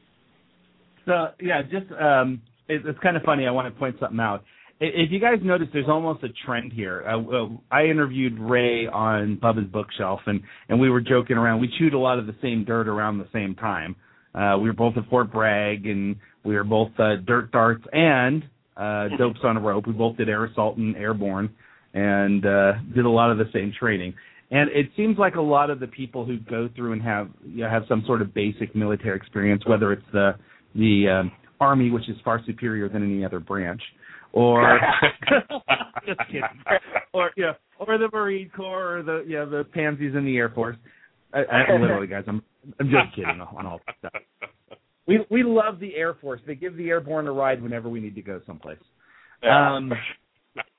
So yeah, just um, it, it's kind of funny. I want to point something out. If you guys notice, there's almost a trend here. Uh, I interviewed Ray on Bubba's Bookshelf, and, and we were joking around. We chewed a lot of the same dirt around the same time. Uh, we were both at Fort Bragg, and we were both uh, dirt darts and uh, dopes on a rope. We both did air assault and airborne, and uh, did a lot of the same training. And it seems like a lot of the people who go through and have you know, have some sort of basic military experience, whether it's the the um, Army, which is far superior than any other branch, or just kidding, or yeah, or the Marine Corps, or the yeah the pansies in the Air Force. I, I, literally, guys, I'm I'm just kidding on all that stuff. We we love the Air Force. They give the airborne a ride whenever we need to go someplace. Um,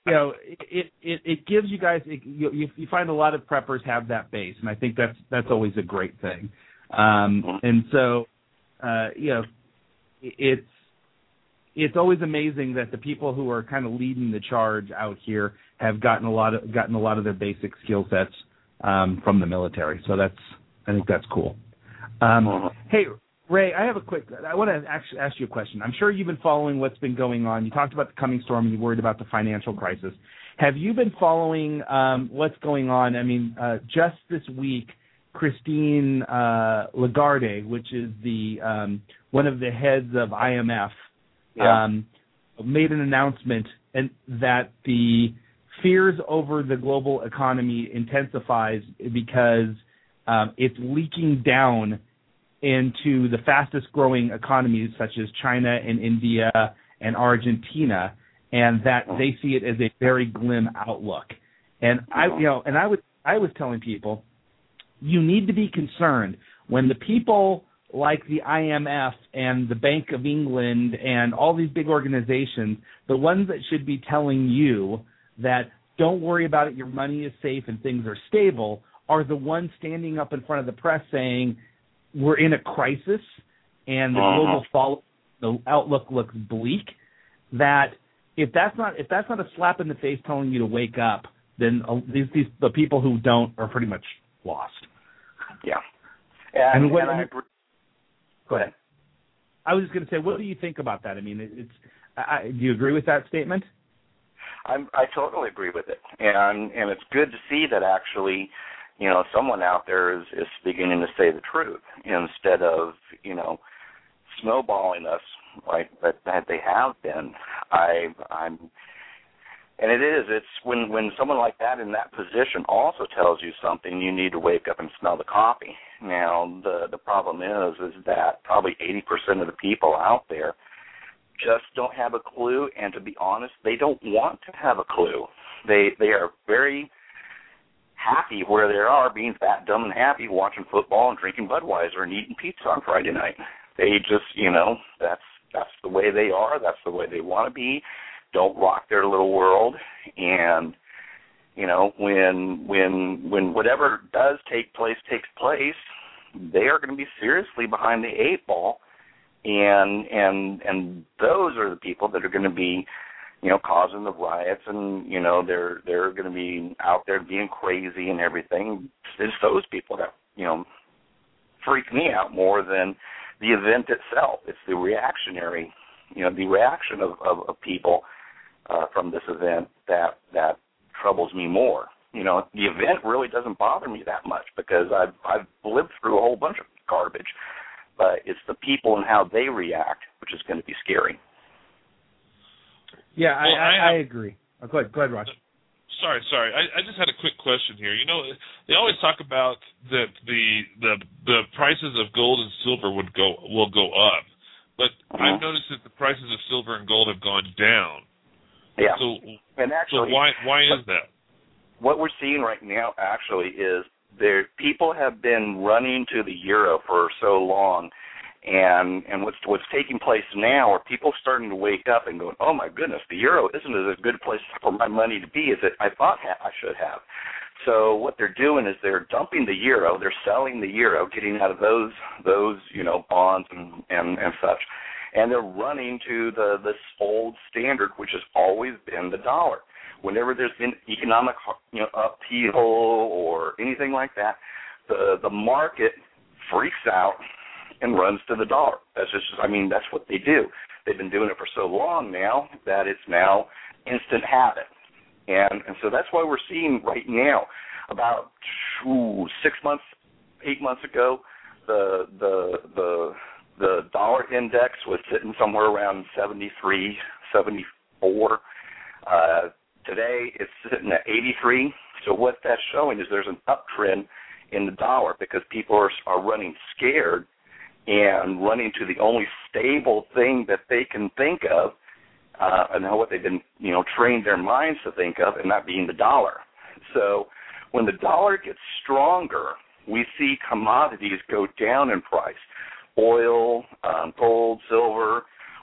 you know, it, it it gives you guys it, you, you find a lot of preppers have that base, and I think that's that's always a great thing. Um, and so, uh, you know, it's it's always amazing that the people who are kind of leading the charge out here have gotten a lot of gotten a lot of their basic skill sets um, from the military. So that's I think that's cool. Um, hey, Ray, I have a quick. I want to actually ask you a question. I'm sure you've been following what's been going on. You talked about the coming storm, and you worried about the financial crisis. Have you been following um, what's going on? I mean, uh, just this week, Christine uh, Lagarde, which is the um, one of the heads of I M F, yeah. um, made an announcement and that the fears over the global economy intensifies because um, it's leaking down into the fastest growing economies such as China and India and Argentina, and that they see it as a very glim outlook. And I, you know, and I was I was telling people, you need to be concerned when the people like the I M F and the Bank of England and all these big organizations, the ones that should be telling you that don't worry about it, your money is safe and things are stable, are the ones standing up in front of the press saying we're in a crisis and the uh-huh. global fall, the outlook looks bleak. That if that's not if that's not a slap in the face telling you to wake up, then uh, these these the people who don't are pretty much lost. Yeah, and, and, what, and I agree. Go ahead. I was just going to say, what do you think about that? I mean, it, it's. I, do you agree with that statement? I'm, I totally agree with it, and and it's good to see that actually, you know, someone out there is, is beginning to say the truth instead of, you know, snowballing us like that, that they have been. I I'm. And it is, it's when, when someone like that in that position also tells you something, you need to wake up and smell the coffee. Now, the, the problem is, is that probably eighty percent of the people out there just don't have a clue, and to be honest, they don't want to have a clue. They they are very happy where they are, being fat, dumb, and happy, watching football and drinking Budweiser and eating pizza on Friday night. They just, you know, that's that's the way they are, that's the way they want to be. Don't rock their little world, and you know when when when whatever does take place takes place, they are going to be seriously behind the eight ball, and and and those are the people that are going to be, you know, causing the riots, and you know they're they're going to be out there being crazy and everything. It's those people that, you know, freak me out more than the event itself. It's the reactionary, you know, the reaction of of, of people. Uh, from this event that that troubles me more. You know, the event really doesn't bother me that much because I've I've lived through a whole bunch of garbage, but it's the people and how they react which is going to be scary. Yeah, I, well, I, I, I agree. Oh, go ahead, go ahead, Raj. Sorry, sorry. I, I just had a quick question here. You know, they always talk about that the the the prices of gold and silver would go will go up, but uh-huh. I've noticed that the prices of silver and gold have gone down. Yeah. So, and actually, so why why is that? What we're seeing right now actually is there people have been running to the euro for so long, and and what's what's taking place now are people starting to wake up and going, oh my goodness, the euro isn't as good a place for my money to be as it I thought I should have. So what they're doing is they're dumping the euro, they're selling the euro, getting out of those those you know bonds and and, and such. And they're running to the this old standard, which has always been the dollar. Whenever there's been economic, you know, upheaval or anything like that, the the market freaks out and runs to the dollar. That's just, I mean, that's what they do. They've been doing it for so long now that it's now instant habit. And and so that's why we're seeing right now, about ooh, six months, eight months ago, the the the The dollar index was sitting somewhere around seventy-three, seventy-four. Uh, today it's sitting at eighty-three. So what that's showing is there's an uptrend in the dollar because people are, are running scared and running to the only stable thing that they can think of uh, and what they've been, you know, trained their minds to think of, and that being the dollar. So when the dollar gets stronger, we see commodities go down in price. Oil, um, gold, silver,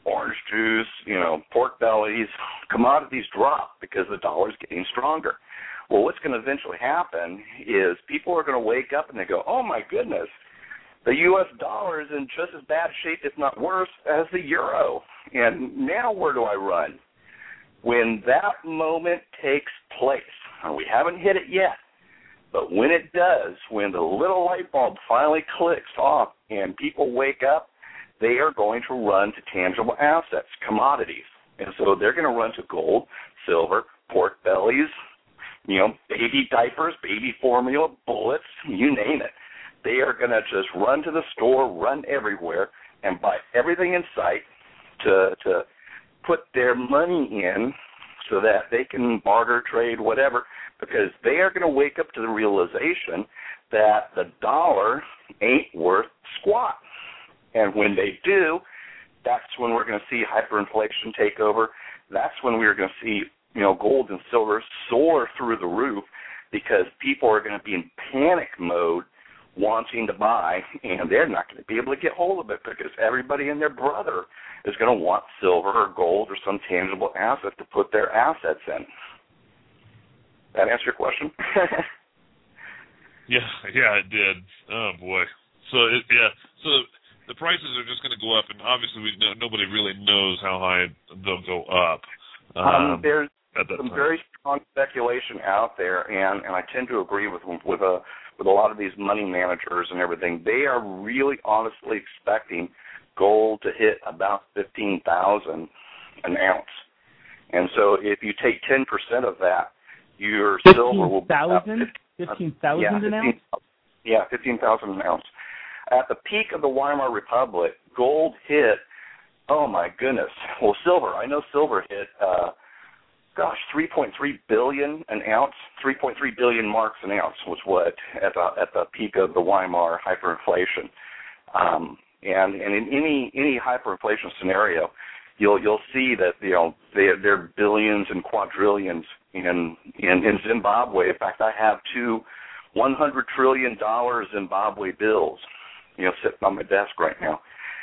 orange juice, you know, pork bellies, commodities drop because the dollar's getting stronger. Well, what's going to eventually happen is people are going to wake up and they go, oh, my goodness, the U S dollar is in just as bad shape, if not worse, as the euro. And now where do I run? When that moment takes place, and we haven't hit it yet, but when it does, when the little light bulb finally clicks off and people wake up, they are going to run to tangible assets, commodities. And so they're going to run to gold, silver, pork bellies, you know, baby diapers, baby formula, bullets, you name it. They are going to just run to the store, run everywhere, and buy everything in sight to to put their money in so that they can barter, trade, whatever, because they are going to wake up to the realization that the dollar ain't worth squat. And when they do, that's when we're going to see hyperinflation take over. That's when we're going to see, you know, gold and silver soar through the roof because people are going to be in panic mode wanting to buy, and they're not going to be able to get hold of it because everybody and their brother is going to want silver or gold or some tangible asset to put their assets in. That answer your question? yeah, yeah, it did. Oh, boy. So, it, yeah, so the prices are just going to go up, and obviously we know, nobody really knows how high they'll go up. Um, um, there's some time. very strong speculation out there, and, and I tend to agree with with a with a lot of these money managers and everything. They are really honestly expecting gold to hit about fifteen thousand an ounce, and so if you take ten percent of that, your silver will be about fifteen thousand yeah, an ounce. Yeah, fifteen thousand an ounce. At the peak of the Weimar Republic, gold hit. Oh my goodness! Well, silver. I know silver hit. Uh, Gosh, three point three billion an ounce, three point three billion marks an ounce was what at the at the peak of the Weimar hyperinflation. Um, and and in any any hyperinflation scenario, you'll you'll see that you know they they're billions and quadrillions in in, in Zimbabwe. In fact, I have two one hundred trillion dollar Zimbabwe bills, you know, sitting on my desk right now.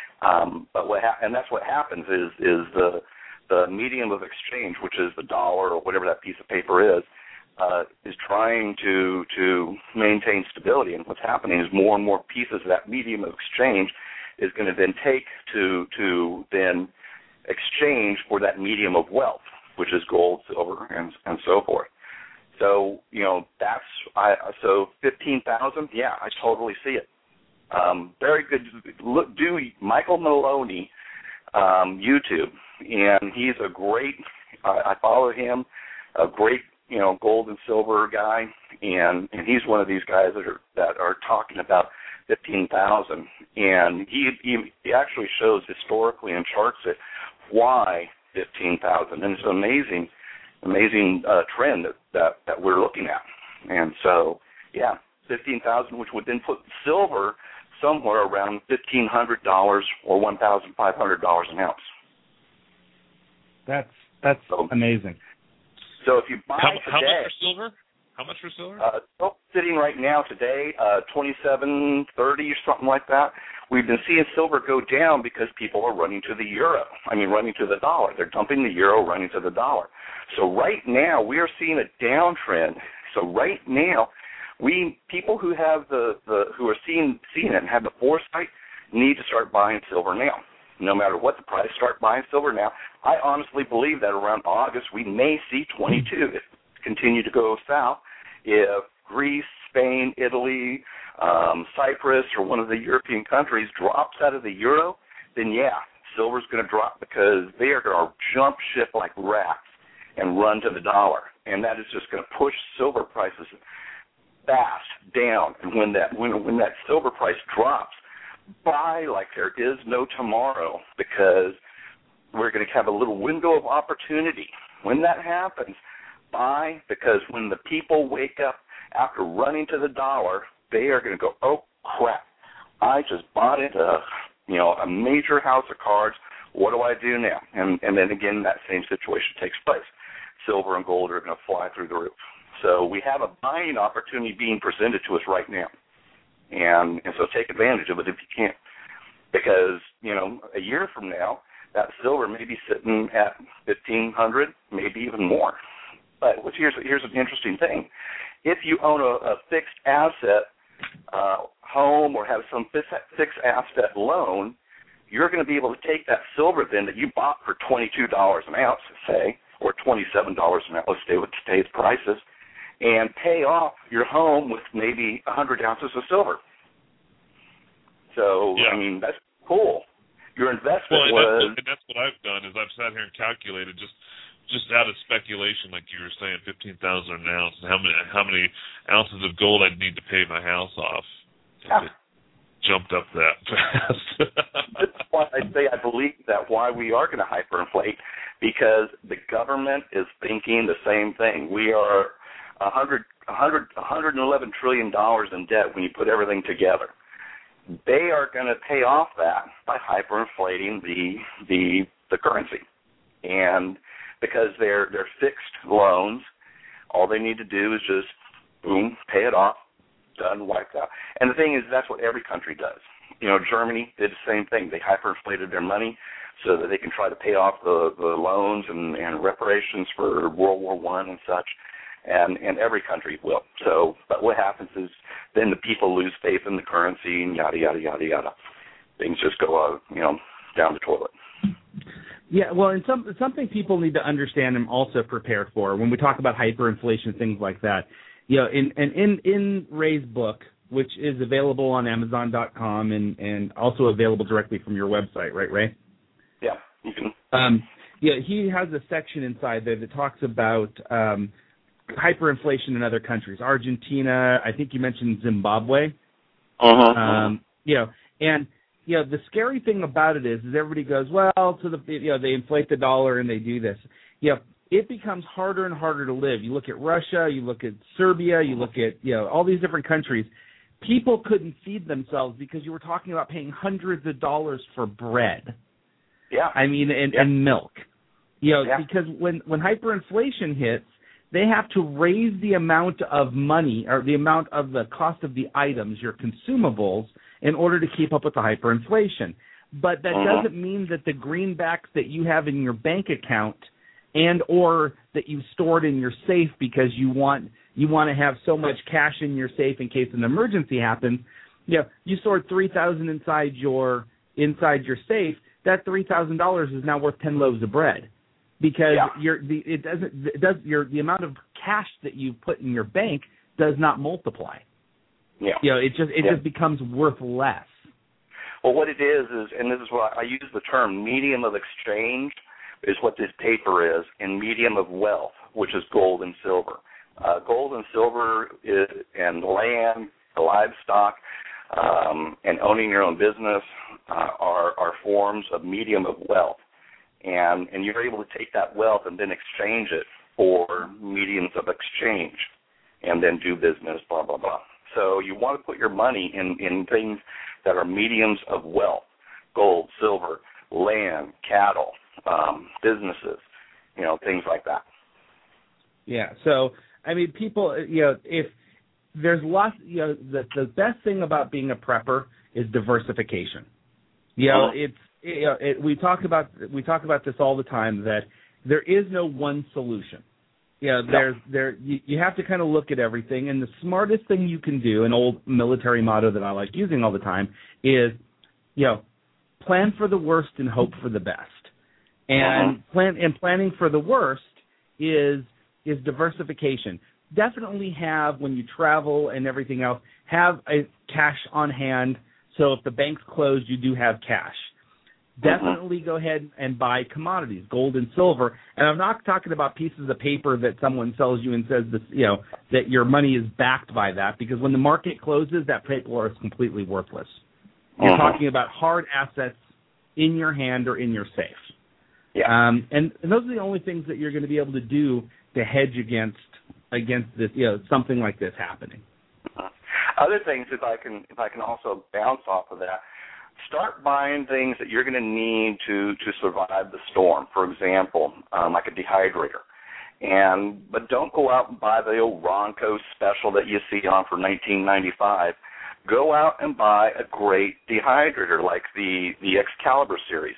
Um, but what ha- and that's what happens is is the the medium of exchange, which is the dollar or whatever that piece of paper is, uh, is trying to to maintain stability. And what's happening is more and more pieces of that medium of exchange is going to then take to to then exchange for that medium of wealth, which is gold, silver, and and so forth. So you know that's I so fifteen thousand. Yeah, I totally see it. Um, very good. Look, do Michael Maloney um, YouTube. And he's a great, uh, I follow him, a great, you know, gold and silver guy, and, and he's one of these guys that are that are talking about fifteen thousand, and he, he he actually shows historically and charts it why fifteen thousand, and it's an amazing, amazing uh, trend that, that, that we're looking at, and so, yeah, fifteen thousand, which would then put silver somewhere around fifteen hundred dollars or one thousand five hundred dollars an ounce. That's that's so amazing. So if you buy how, today, how much for silver? How much for silver? Uh, so sitting right now today, uh, twenty-seven thirty or something like that. We've been seeing silver go down because people are running to the euro. I mean, running to the dollar. They're dumping the euro, running to the dollar. So right now we are seeing a downtrend. So right now, we people who have the, the who are seeing seeing it and have the foresight need to start buying silver now. No matter what the price, start buying silver now. I honestly believe that around August we may see twenty-two. If it continue to go south, if Greece, Spain, Italy, um, Cyprus, or one of the European countries drops out of the euro, then yeah, silver's going to drop because they are going to jump ship like rats and run to the dollar, and that is just going to push silver prices fast down. And when that when when that silver price drops, buy like there is no tomorrow because we're going to have a little window of opportunity. When that happens, buy because when the people wake up after running to the dollar, they are going to go, oh, crap, I just bought into, you know, a major house of cards. What do I do now? And, and then, again, that same situation takes place. Silver and gold are going to fly through the roof. So we have a buying opportunity being presented to us right now. And, and so take advantage of it if you can. Because, you know, a year from now, that silver may be sitting at fifteen hundred dollars, maybe even more. But here's, here's an interesting thing. If you own a, a fixed asset uh, home or have some fixed asset loan, you're going to be able to take that silver then that you bought for twenty-two dollars an ounce, say, or twenty-seven dollars an ounce, let's stay with today's prices, and pay off your home with maybe one hundred ounces of silver. So, yeah. I mean, that's cool. Your investment well, and was... That's, and that's what I've done is I've sat here and calculated just just out of speculation, like you were saying, fifteen thousand an ounce, and how many how many ounces of gold I'd need to pay my house off. Yeah. It jumped up that fast. That's why I say I believe that why we are going to hyperinflate, because the government is thinking the same thing. We are one hundred, one hundred, one hundred eleven trillion dollars in debt when you put everything together. They are going to pay off that by hyperinflating the the the currency, and because they're they're fixed loans, all they need to do is just boom, pay it off, done, wiped out. And the thing is, that's what every country does. You know, Germany did the same thing. They hyperinflated their money so that they can try to pay off the, the loans and, and reparations for World War One and such. And, and every country will. So, but what happens is then the people lose faith in the currency and yada, yada, yada, yada. Things just go, uh, you know, down the toilet. Yeah, well, and some, something people need to understand and also prepare for when we talk about hyperinflation, things like that. You know, in and in, in Ray's book, which is available on Amazon dot com and, and also available directly from your website, right, Ray? Yeah, you can. Um, yeah, he has a section inside there that talks about um, hyperinflation in other countries. Argentina, I think you mentioned Zimbabwe. Uh-huh. Um, you know, and you know, the scary thing about it is, is everybody goes, well, to the, you know, they inflate the dollar and they do this. You know, it becomes harder and harder to live. You look at Russia, you look at Serbia, you look at, you know, all these different countries. People couldn't feed themselves because you were talking about paying hundreds of dollars for bread. Yeah. I mean, and, yeah. and milk. You know, yeah. because when, when hyperinflation hits, they have to raise the amount of money or the amount of the cost of the items, your consumables, in order to keep up with the hyperinflation. But that uh-huh. doesn't mean that the greenbacks that you have in your bank account and or that you stored in your safe because you want you want to have so much cash in your safe in case an emergency happens, you know, you stored three thousand dollars inside your inside your safe, that three thousand dollars is now worth ten loaves of bread. Because yeah. your the it doesn't it does your the amount of cash that you put in your bank does not multiply. Yeah. You know, it just it yeah. just becomes worth less. Well, what it is is, and this is why I use the term medium of exchange, is what this paper is, and medium of wealth, which is gold and silver. Uh, gold and silver is, and land, livestock, um, and owning your own business uh, are are forms of medium of wealth. And, and you're able to take that wealth and then exchange it for mediums of exchange and then do business, blah, blah, blah. So you want to put your money in, in things that are mediums of wealth, gold, silver, land, cattle, um, businesses, you know, things like that. Yeah, so, I mean, people, you know, if there's lots, you know, the, the best thing about being a prepper is diversification. You know, uh-huh. it's, You know, it, we talk about we talk about this all the time, that there is no one solution. You know, there's there you, you have to kind of look at everything, and the smartest thing you can do, an old military motto that I like using all the time, is, you know, plan for the worst and hope for the best. And uh-huh. plan and planning for the worst is is diversification. Definitely have, when you travel and everything else, have a cash on hand, so if the bank's closed, you do have cash. Definitely go ahead and buy commodities, gold and silver. And I'm not talking about pieces of paper that someone sells you and says this, you know, that your money is backed by that, because when the market closes, that paper is completely worthless. You're uh-huh. talking about hard assets in your hand or in your safe. Yeah. Um, and, and those are the only things that you're going to be able to do to hedge against against this, you know, something like this happening. Uh-huh. Other things, if I can, if I can also bounce off of that. Start buying things that you're going to need to, to survive the storm. For example, um, like a dehydrator. And but don't go out and buy the old Ronco special that you see on for nineteen ninety-five. Go out and buy a great dehydrator like the, the Excalibur series.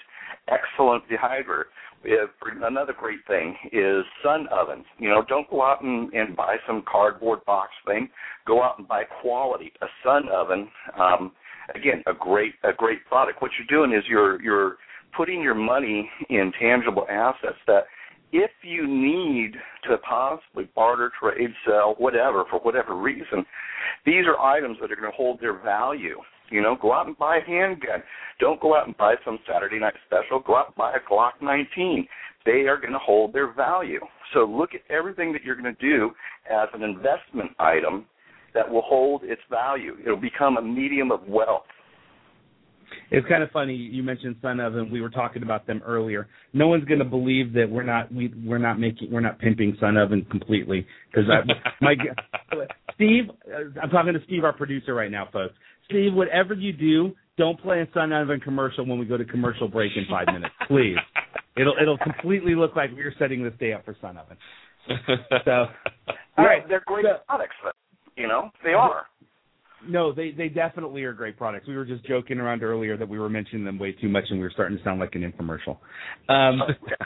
excellent dehydrator. We have another great thing is sun ovens. You know, don't go out and, and buy some cardboard box thing. Go out and buy quality. A sun oven, um, again, a great a great product. What you're doing is you're you're putting your money in tangible assets that if you need to possibly barter, trade, sell, whatever, for whatever reason, these are items that are going to hold their value. You know, go out and buy a handgun. Don't go out and buy some Saturday night special. Go out and buy a Glock nineteen. They are going to hold their value. So look at everything that you're going to do as an investment item that will hold its value. It'll become a medium of wealth. It's kind of funny you mentioned Sun Oven. We were talking about them earlier. No one's going to believe that we're not we we're not making we're not pimping Sun Oven completely because my Steve. I'm talking to Steve, our producer, right now, folks. Steve, whatever you do, don't play a Sun Oven commercial when we go to commercial break in five minutes, please. It'll it'll completely look like we're setting this day up for Sun Oven. So, all yeah, right, they're great so, products. You know, they are. No, they, they definitely are great products. We were just joking around earlier that we were mentioning them way too much, and we were starting to sound like an infomercial. Um,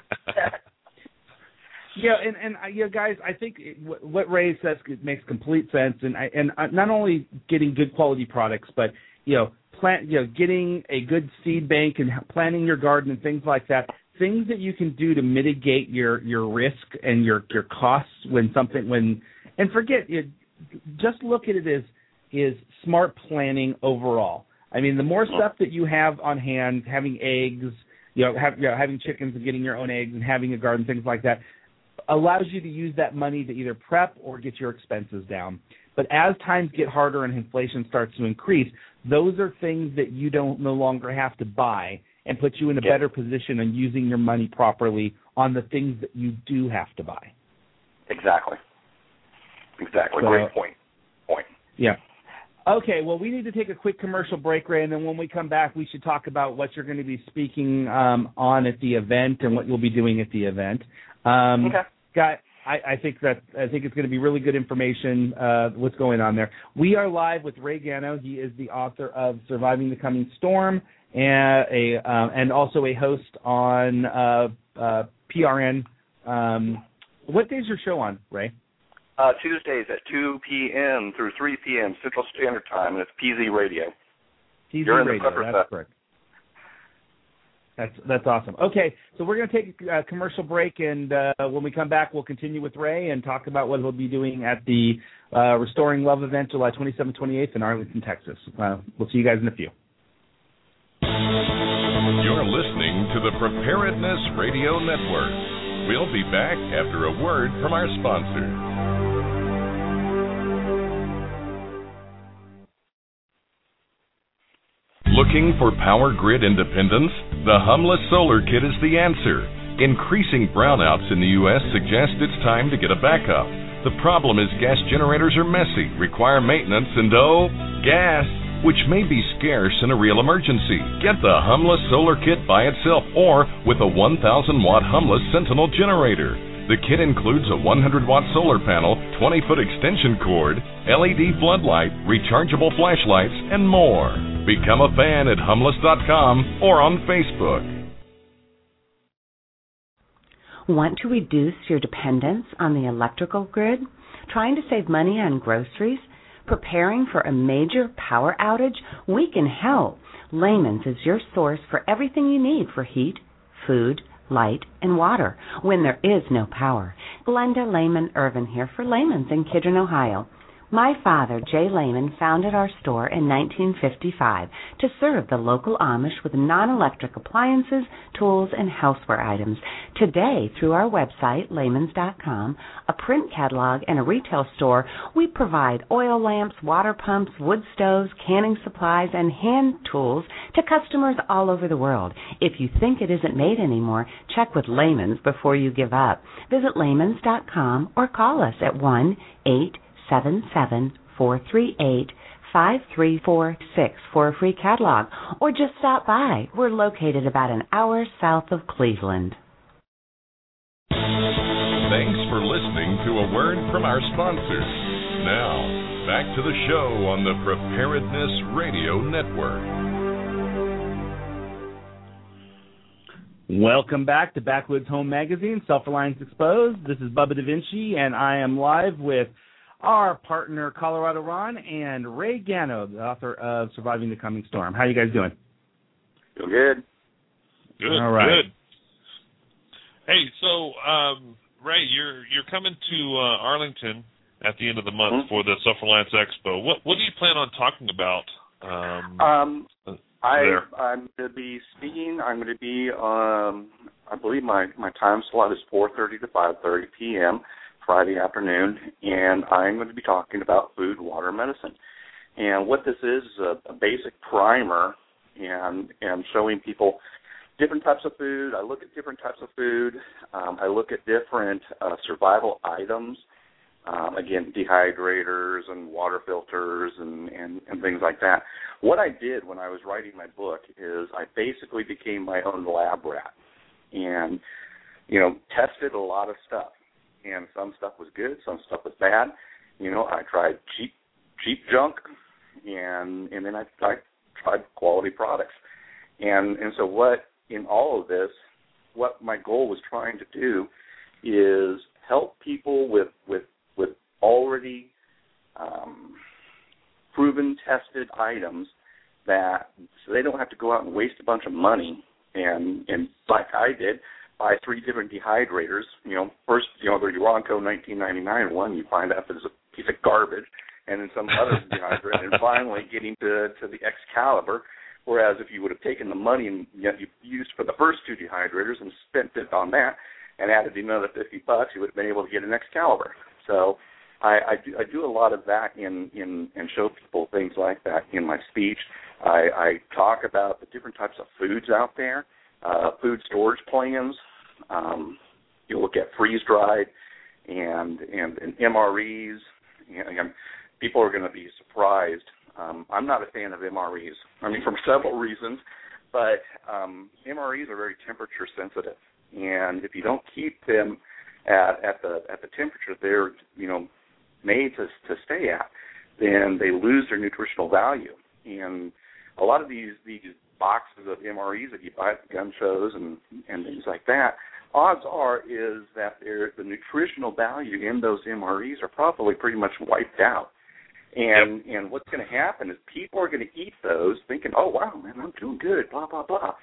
yeah, and and uh, you know, guys, I think it, what Ray says makes complete sense, and I, and uh, not only getting good quality products, but you know, plant you know, getting a good seed bank and planting your garden and things like that. Things that you can do to mitigate your, your risk and your, your costs when something when and forget you just look at it as is smart planning overall. I mean, the more stuff that you have on hand, having eggs, you know, have, you know, having chickens and getting your own eggs and having a garden, things like that, allows you to use that money to either prep or get your expenses down. But as times get harder and inflation starts to increase, those are things that you don't no longer have to buy and put you in a yep. better position on using your money properly on the things that you do have to buy. Exactly. Exactly. So, Great point. Point. Yeah. Okay, well, we need to take a quick commercial break, Ray, and then when we come back, we should talk about what you're going to be speaking um, on at the event and what you'll be doing at the event. Um, okay. Guy, I, I think that I think it's going to be really good information. Uh, what's going on there? We are live with Ray Gano. He is the author of Surviving the Coming Storm and a uh, and also a host on uh, uh, P R N. Um, what day is your show on, Ray? Uh, Tuesdays at two p.m. through three p.m. Central Standard Time, and it's P Z Radio. P Z You're Radio, in the that's correct. That's that's awesome. Okay, so we're going to take a commercial break, and uh, when we come back, we'll continue with Ray and talk about what he'll be doing at the uh, Restoring Love event, July twenty-seventh, twenty-eighth in Arlington, Texas. Uh, we'll see you guys in a few. You're listening to the Preparedness Radio Network. We'll be back after a word from our sponsor. Looking for power grid independence? The Humless Solar Kit is the answer. Increasing brownouts in the U S suggest it's time to get a backup. The problem is gas generators are messy, require maintenance, and oh, gas, which may be scarce in a real emergency. Get the Humless Solar Kit by itself or with a one thousand watt Humless Sentinel generator. The kit includes a one hundred watt solar panel, twenty foot extension cord, L E D floodlight, rechargeable flashlights, and more. Become a fan at humless dot com or on Facebook. Want to reduce your dependence on the electrical grid? Trying to save money on groceries? Preparing for a major power outage? We can help. Layman's is your source for everything you need for heat, food, light, and water when there is no power. Glenda Lehman Irvin here for Layman's in Kidron, Ohio. My father, Jay Lehman, founded our store in nineteen fifty-five to serve the local Amish with non-electric appliances, tools, and houseware items. Today, through our website, laymans dot com, a print catalog, and a retail store, we provide oil lamps, water pumps, wood stoves, canning supplies, and hand tools to customers all over the world. If you think it isn't made anymore, check with Layman's before you give up. Visit laymans dot com or call us at one eight seven seven, four three eight, five three four six for a free catalog, or just stop by. We're located about an hour south of Cleveland. Thanks for listening to a word from our sponsors. Now, back to the show on the Preparedness Radio Network. Welcome back to Backwoods Home Magazine, Self-Reliance Exposed. This is Bubba Da Vinci, and I am live with our partner, Colorado Ron, and Ray Gano, the author of Surviving the Coming Storm. How are you guys doing? Doing good. Good, All right. good. Hey, so, um, Ray, you're you're coming to uh, Arlington at the end of the month mm-hmm. for the Self-Reliance Expo. What what do you plan on talking about? Um, um I, there? I'm going to be speaking. I'm going to be, um, I believe my, my time slot is four thirty to five thirty p.m. Friday afternoon, and I'm going to be talking about food, water, medicine. And what this is is a, a basic primer and, and showing people different types of food. I look at different types of food. Um, I look at different uh, survival items. Um, again, dehydrators and water filters and, and, and things like that. What I did when I was writing my book is I basically became my own lab rat and, you know, tested a lot of stuff. And some stuff was good, some stuff was bad. You know, I tried cheap cheap junk, and and then I, I tried quality products. And and so what, in all of this, what my goal was trying to do is help people with, with with already um, proven, tested items that so they don't have to go out and waste a bunch of money and, and like I did, buy three different dehydrators. You know, first, you know, the Uronco nineteen ninety-nine one, you find out that it's a piece of garbage, and then some other dehydrator, and finally getting to, to the Excalibur, whereas if you would have taken the money and you, know, you used for the first two dehydrators and spent it on that and added another fifty bucks, you would have been able to get an Excalibur. So I, I, do, I do a lot of that in, in and show people things like that in my speech. I, I talk about the different types of foods out there, uh, food storage plans. Um, you look at freeze-dried and, and, and M R Es. And, and people are going to be surprised. Um, I'm not a fan of M R Es, I mean, for several reasons, but um, M R Es are very temperature sensitive. And if you don't keep them at, at the at the temperature they're you know made to to stay at, then they lose their nutritional value. And a lot of these these boxes of M R Es that you buy at gun shows and and things like that, odds are is that the nutritional value in those M R Es are probably pretty much wiped out. And yep. and what's going to happen is people are going to eat those thinking, oh wow, man, I'm doing good, blah blah blah.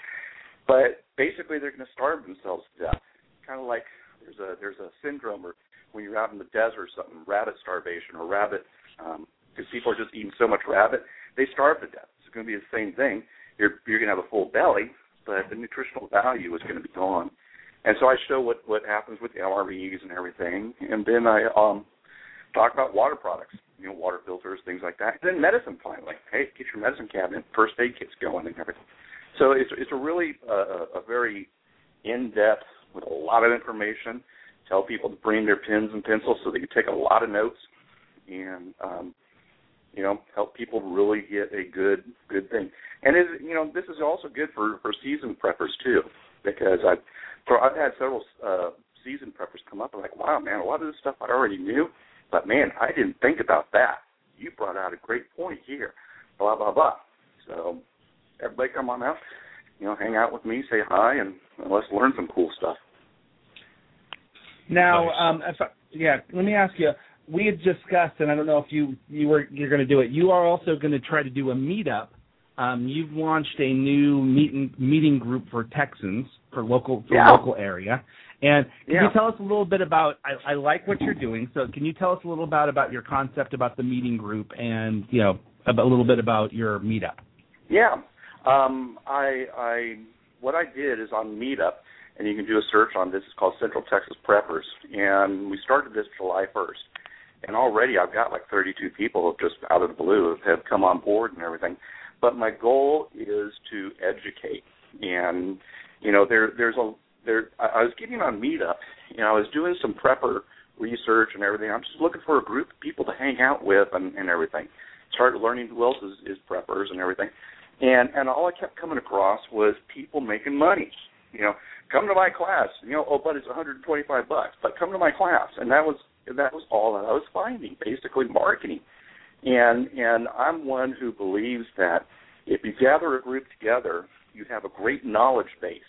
But basically, they're going to starve themselves to death. Kind of like there's a there's a syndrome, or when you're out in the desert or something, rabbit starvation or rabbit, because um, people are just eating so much rabbit, they starve to death. It's going to be the same thing. You're you're going to have a full belly, but the nutritional value is going to be gone. And so I show what, what happens with M R Es and everything, and then I um, talk about water products, you know, water filters, things like that. And then medicine, finally. Hey, get your medicine cabinet, first aid kits going and everything. So it's it's a really uh, a very in-depth, with a lot of information. Tell people to bring their pens and pencils so they can take a lot of notes, and um, you know, help people really get a good good thing. And is you know, this is also good for, for seasoned preppers too, because I've for, I've had several uh, seasoned preppers come up and like, wow, man, a lot of this stuff I already knew, but man, I didn't think about that. You brought out a great point here, blah blah blah. So everybody come on out, you know, hang out with me, say hi, and let's learn some cool stuff. Now, Nice. um, if I, yeah, let me ask you. We had discussed, and I don't know if you you were you're going to do it. You are also going to try to do a meetup. Um, you've launched a new meeting meeting group for Texans for local for Yeah. local area. And can Yeah. you tell us a little bit about? I, I like what you're doing. So can you tell us a little about about your concept about the meeting group, and you know about, a little bit about your meetup? Yeah. Um, I, I, what I did is on Meetup, and you can do a search on this. It's called Central Texas Preppers, and we started this July first. And already I've got like thirty-two people just out of the blue have come on board and everything. But my goal is to educate. And, you know, there, there's a, there, I was getting on Meetup, you know, I was doing some prepper research and everything. I'm just looking for a group of people to hang out with and, and everything. Started learning who else is, is preppers and everything. And and all I kept coming across was people making money. You know, come to my class. You know, oh, but it's one hundred twenty-five bucks. But come to my class, and that was that was all that I was finding. Basically, marketing. And and I'm one who believes that if you gather a group together, you have a great knowledge base,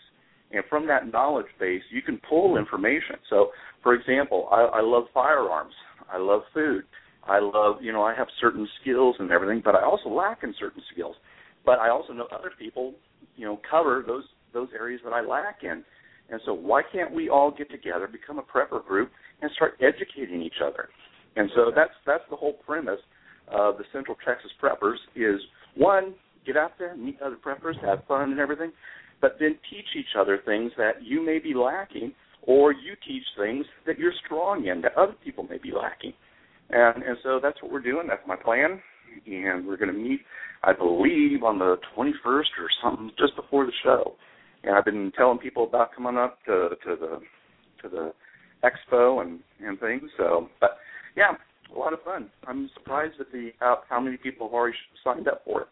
And from that knowledge base, you can pull information. So, for example, I, I love firearms. I love food. I love, you know, I have certain skills and everything, but I also lack in certain skills. But I also know other people, you know, cover those those areas that I lack in. And so why can't we all get together, become a prepper group, and start educating each other? And so that's that's the whole premise of the Central Texas Preppers is, one, get out there, meet other preppers, have fun and everything, but then teach each other things that you may be lacking, or you teach things that you're strong in that other people may be lacking. And, and so that's what we're doing. That's my plan. And we're going to meet, I believe, on the twenty-first or something, just before the show. And I've been telling people about coming up to, to the to the expo and, and things. So, but yeah, a lot of fun. I'm surprised at the how, how many people have already signed up for it.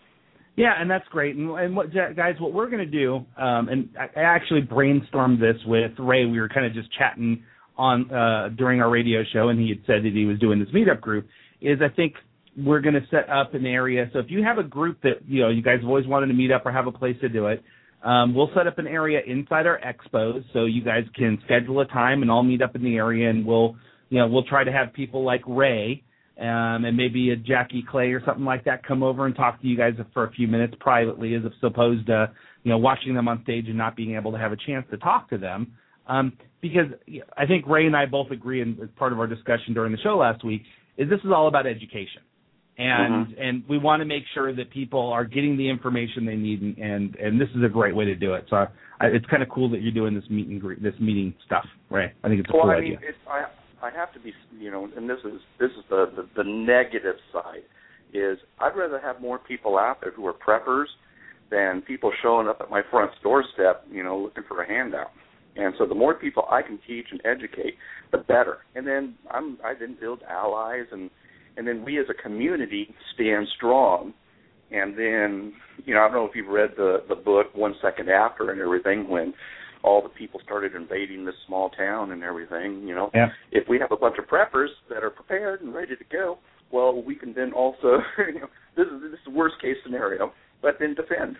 Yeah, and that's great. And, and what, guys, what we're going to do, um, and I actually brainstormed this with Ray. We were kind of just chatting on uh, during our radio show, and he had said that he was doing this meetup group. Is I think we're going to set up an area. So if you have a group that you know you guys have always wanted to meet up or have a place to do it, um, we'll set up an area inside our expos so you guys can schedule a time and all meet up in the area, and we'll you know we'll try to have people like Ray. Um, and maybe a Jackie Clay or something like that come over and talk to you guys for a few minutes privately, as opposed to you know watching them on stage and not being able to have a chance to talk to them. Um, because I think Ray and I both agree, and as part of our discussion during the show last week, is this is all about education, and mm-hmm. and we want to make sure that people are getting the information they need, and and, and this is a great way to do it. So I, it's kind of cool that you're doing this meet and greet, this meeting stuff, Ray. I think it's a well, cool I mean, idea. It's, I, I have to be, you know, and this is this is the, the, the negative side, is I'd rather have more people out there who are preppers than people showing up at my front doorstep, you know, looking for a handout. And so the more people I can teach and educate, the better. And then I'm, I then build allies, and, and then we as a community stand strong. And then, you know, I don't know if you've read the, the book One Second After and everything, when all the people started invading this small town and everything, you know. Yeah. If we have a bunch of preppers that are prepared and ready to go, well, we can then also, you know, this is this is the worst case scenario, but then defend.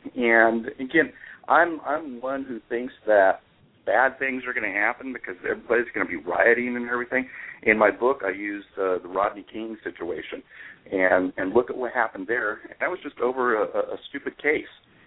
And again, I'm I'm one who thinks that bad things are going to happen because everybody's going to be rioting and everything. In my book, I used uh, the Rodney King situation, and and look at what happened there. That was just over a, a stupid case.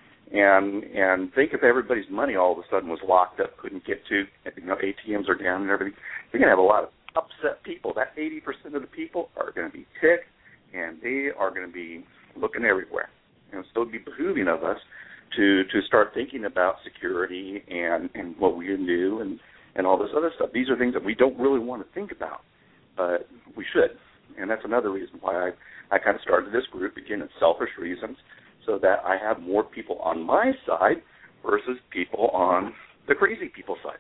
And and think if everybody's money all of a sudden was locked up, couldn't get to, you know, A T Ms are down and everything, you're going to have a lot of upset people. That eighty percent of the people are going to be ticked, and they are going to be looking everywhere. And so it would be behooving of us to, to start thinking about security and, and what we can do and, and all this other stuff. These are things that we don't really want to think about, but we should. And that's another reason why I, I kind of started this group, again, it's selfish reasons, so that I have more people on my side versus people on the crazy people side.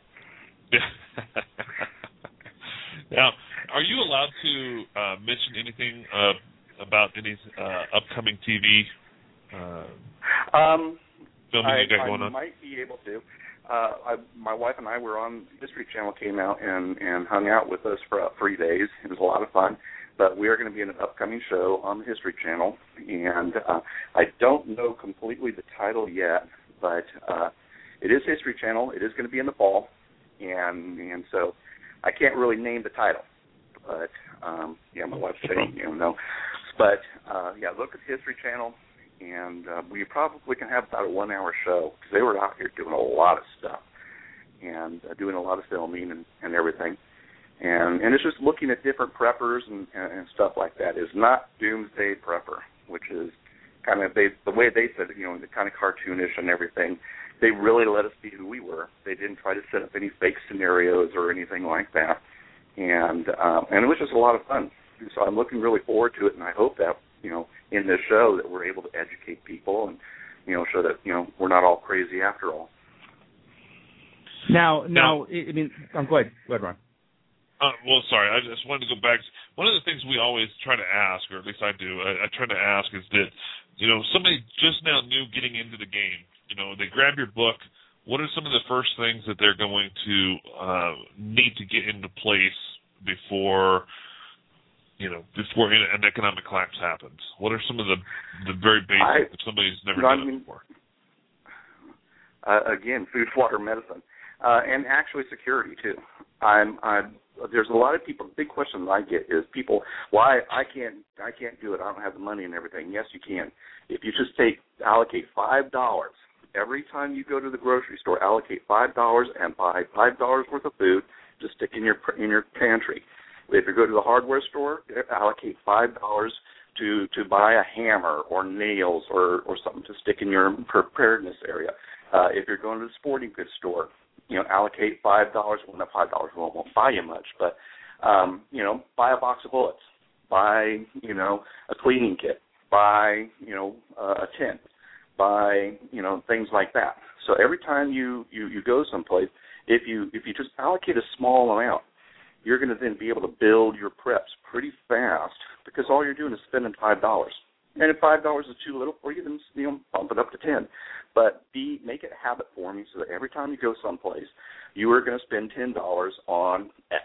Now, are you allowed to uh, mention anything uh, about any uh, upcoming T V uh, um, filming I, you got going I on? I might be able to. Uh, I, my wife and I were on History Channel, came out and, and hung out with us for uh, three days. It was a lot of fun. But we are going to be in an upcoming show on the History Channel, and uh, I don't know completely the title yet, but uh, it is History Channel. It is going to be in the fall, and and so I can't really name the title. But um, yeah, my wife's saying, you know, but uh, yeah, look at History Channel, and uh, we probably can have about a one-hour show because they were out here doing a lot of stuff and uh, doing a lot of filming and, and everything. And and it's just looking at different preppers and, and, and stuff like that. It's not doomsday prepper, which is kind of they, the way they said it, you know, the kind of cartoonish and everything. They really let us be who we were. They didn't try to set up any fake scenarios or anything like that. And um, and it was just a lot of fun. And so I'm looking really forward to it, and I hope that, you know, in this show that we're able to educate people and, you know, show that, you know, we're not all crazy after all. Now, now, I mean, um, go ahead, go ahead, Ron. Uh, well, sorry, I just wanted to go back. One of the things we always try to ask, or at least I do, I, I try to ask is that, you know, somebody just now new getting into the game, you know, they grab your book, what are some of the first things that they're going to uh, need to get into place before, you know, before an economic collapse happens? What are some of the, the very basics I, if somebody's never you know, done I mean, it before? uh, again, food, water, medicine, uh, and actually security too. I'm, I'm there's a lot of people. The big question that I get is people, why I can't I can't do it. I don't have the money and everything. Yes, you can. If you just take allocate five dollars every time you go to the grocery store, allocate five dollars and buy five dollars worth of food to stick in your in your pantry. If you go to the hardware store, allocate five dollars to to buy a hammer or nails or or something to stick in your preparedness area. Uh, if you're going to the sporting goods store, you know, allocate five dollars. Well, not five dollars won't, won't buy you much, but um, you know, buy a box of bullets, buy you know a cleaning kit, buy you know uh, a tent, buy you know things like that. So every time you, you, you go someplace, if you if you just allocate a small amount, you're going to then be able to build your preps pretty fast because all you're doing is spending five dollars. And if five dollars is too little for you, then you know bump it up to ten. But be make it a habit forming so that every time you go someplace, you are going to spend ten dollars on X,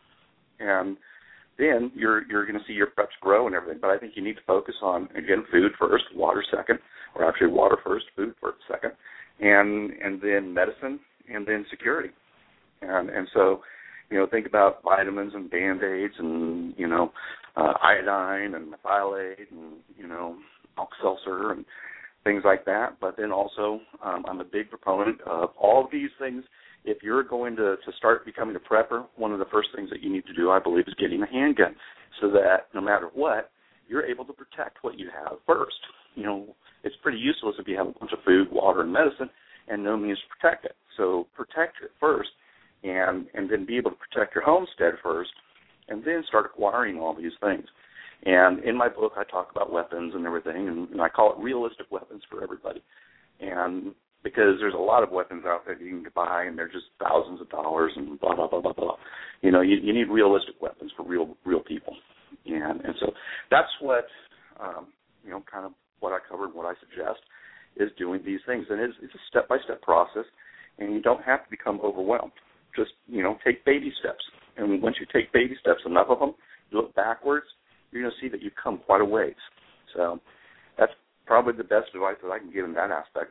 and then you're you're going to see your preps grow and everything. But I think you need to focus on again food first, water second, or actually water first, food first second, and and then medicine, and then security, and and so. You know, think about vitamins and Band-Aids and, you know, uh, iodine and methylate and, you know, Alka-Seltzer and things like that. But then also um, I'm a big proponent of all of these things. If you're going to, to start becoming a prepper, one of the first things that you need to do, I believe, is getting a handgun so that no matter what, you're able to protect what you have first. You know, it's pretty useless if you have a bunch of food, water, and medicine and no means to protect it. So protect it first. And, and then be able to protect your homestead first, and then start acquiring all these things. And in my book, I talk about weapons and everything, and, and I call it realistic weapons for everybody. And because there's a lot of weapons out there that you can buy, and they're just thousands of dollars and blah, blah, blah, blah, blah. You know, you, you need realistic weapons for real real people. And, and so that's what, um, you know, kind of what I covered, what I suggest, is doing these things. And it's, it's a step-by-step process, and you don't have to become overwhelmed. Just, you know, take baby steps. And once you take baby steps, enough of them, you look backwards, you're going to see that you've come quite a ways. So that's probably the best advice that I can give in that aspect.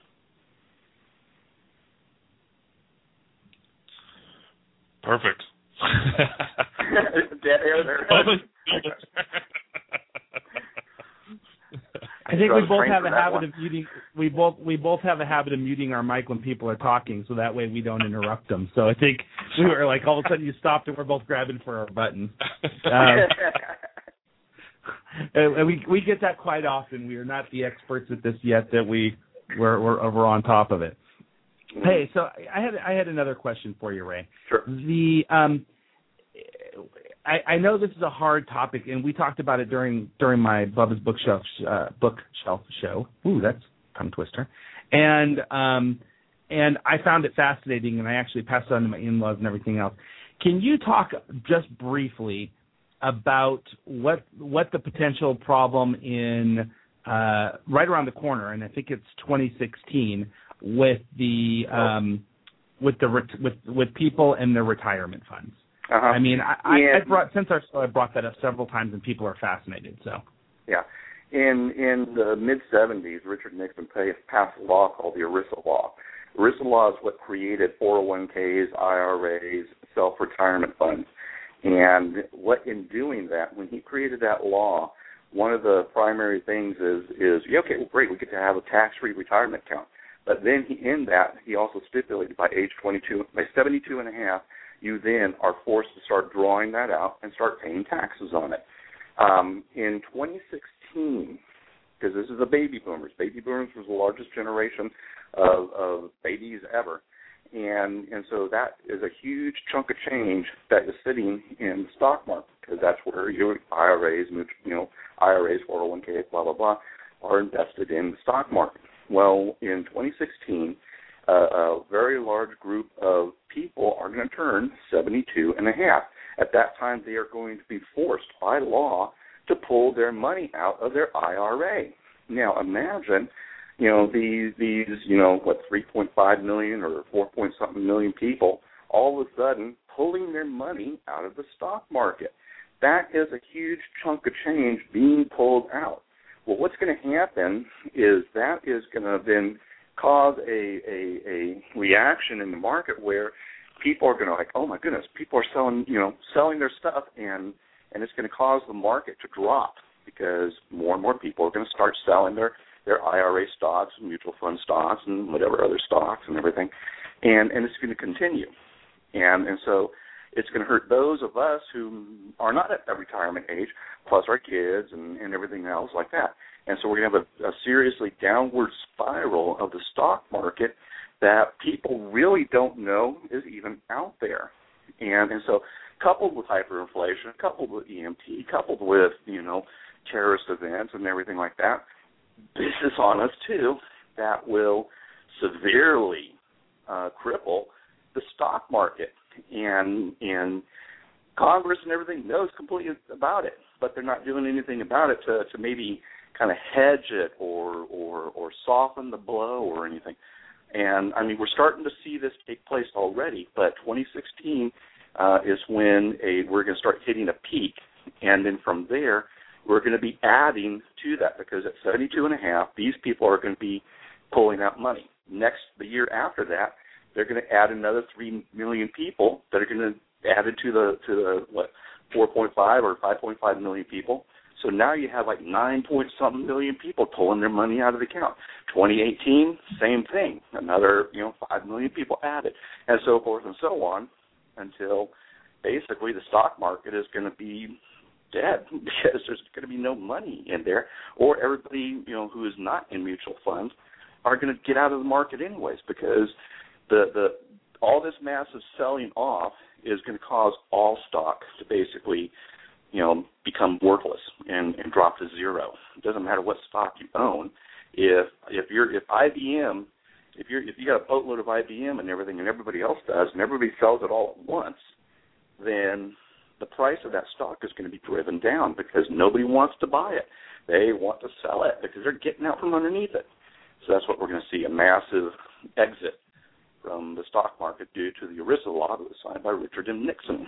Perfect. Dead air there. I think we both have a habit of muting. We both we both have a habit of muting our mic when people are talking, so that way we don't interrupt them. So I think we were like all of a sudden you stopped and we're both grabbing for our button. Uh, and we we get that quite often. We are not the experts at this yet. That we we're we're, we're on top of it. Mm-hmm. Hey, so I had I had another question for you, Ray. Sure. The um. I, I know this is a hard topic, and we talked about it during during my Bubba's Bookshelf uh, bookshelf show. Ooh, that's a tongue twister. And um, and I found it fascinating, and I actually passed it on to my in-laws and everything else. Can you talk just briefly about what what the potential problem in uh, right around the corner, and I think it's twenty sixteen, with the um, with the with with people and their retirement funds? Uh-huh. I mean, I, yeah. I, I brought since our show, I brought that up several times, and people are fascinated. So, yeah, in in the mid seventies, Richard Nixon passed a law called the ERISA law. ERISA law is what created four oh one k's, I R As, self-retirement funds, and what in doing that, when he created that law, one of the primary things is is yeah, okay, well, great, we get to have a tax-free retirement account, but then he, in that he also stipulated by age twenty-two, by seventy-two and a half. You then are forced to start drawing that out and start paying taxes on it. Um, in twenty sixteen, because this is the baby boomers, baby boomers was the largest generation of, of babies ever, and and so that is a huge chunk of change that is sitting in the stock market, because that's where your I R As, you know, I R As, four oh one k, blah blah blah, are invested in the stock market. Well, in twenty sixteen. Uh, a very large group of people are going to turn seventy-two and a half. At that time, they are going to be forced by law to pull their money out of their I R A. Now, imagine, you know, these, these you know, what, three point five million or four point something million people all of a sudden pulling their money out of the stock market. That is a huge chunk of change being pulled out. Well, what's going to happen is that is going to then cause a, a, a reaction in the market where people are going to like, oh my goodness, people are selling, you know, selling their stuff, and, and it's going to cause the market to drop because more and more people are going to start selling their, their I R A stocks, mutual fund stocks, and whatever other stocks and everything, and, and it's going to continue. And, and so it's going to hurt those of us who are not at that retirement age, plus our kids and, and everything else like that. And so we're going to have a, a seriously downward spiral of the stock market that people really don't know is even out there. And, and so coupled with hyperinflation, coupled with E M T, coupled with, you know, terrorist events and everything like that, this is on us too that will severely uh, cripple the stock market. And, and Congress and everything knows completely about it, but they're not doing anything about it to, to maybe kind of hedge it or, or, or soften the blow or anything. And, I mean, we're starting to see this take place already, but twenty sixteen uh, is when a we're going to start hitting a peak, and then from there we're going to be adding to that because at seventy-two and a half, these people are going to be pulling out money. Next, the year after that, they're going to add another three million people that are going to add it to the, to the what, four point five or five point five million people. So now you have like nine point something million people pulling their money out of the account. twenty eighteen, same thing. Another, you know, five million people added, and so forth and so on until basically the stock market is going to be dead because there's going to be no money in there, or everybody, you know, who is not in mutual funds are going to get out of the market anyways because the the all this massive selling off is going to cause all stocks to basically, you know, become worthless and, and drop to zero. It doesn't matter what stock you own. If if you're if I B M, if you're if you got a boatload of I B M and everything, and everybody else does, and everybody sells it all at once, then the price of that stock is going to be driven down because nobody wants to buy it. They want to sell it because they're getting out from underneath it. So that's what we're going to see, a massive exit from the stock market due to the ERISA law that was signed by Richard M. Nixon.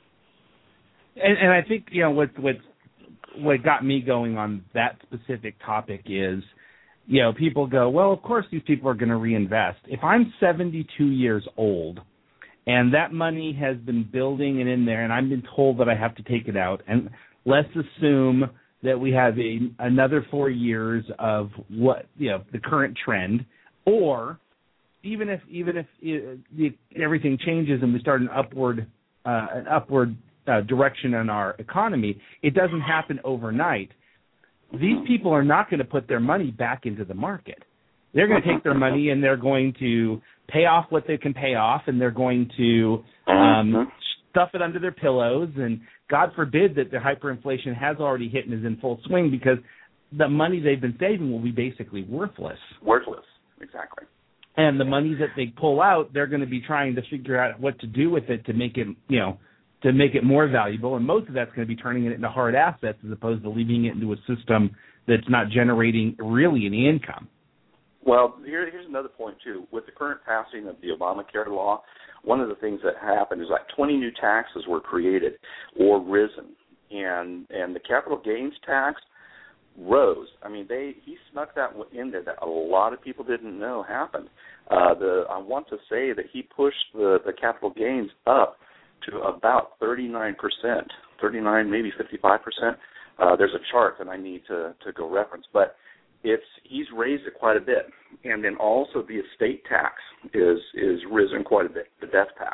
And, and I think, you know, what what what got me going on that specific topic is, you know, people go, well, of course these people are going to reinvest. If I'm seventy-two years old and that money has been building and in there and I've been told that I have to take it out, and let's assume that we have a, another four years of what, you know, the current trend, or even if even if it, the, everything changes and we start an upward uh, an upward Uh, direction in our economy, it doesn't happen overnight. These people are not going to put their money back into the market. They're going to take their money and they're going to pay off what they can pay off, and they're going to um, stuff it under their pillows. And God forbid that the hyperinflation has already hit and is in full swing, because the money they've been saving will be basically worthless. Worthless, exactly. And the money that they pull out, they're going to be trying to figure out what to do with it to make it, you know, to make it more valuable, and most of that's going to be turning it into hard assets as opposed to leaving it into a system that's not generating really any income. Well, here, here's another point, too. With the current passing of the Obamacare law, one of the things that happened is like twenty new taxes were created or risen, and and the capital gains tax rose. I mean, they he snuck that in there that a lot of people didn't know happened. Uh, the I want to say that he pushed the, the capital gains up to about thirty-nine percent, thirty-nine, maybe fifty-five percent. Uh, there's a chart that I need to, to go reference, but it's he's raised it quite a bit. And then also the estate tax is is risen quite a bit, the death tax.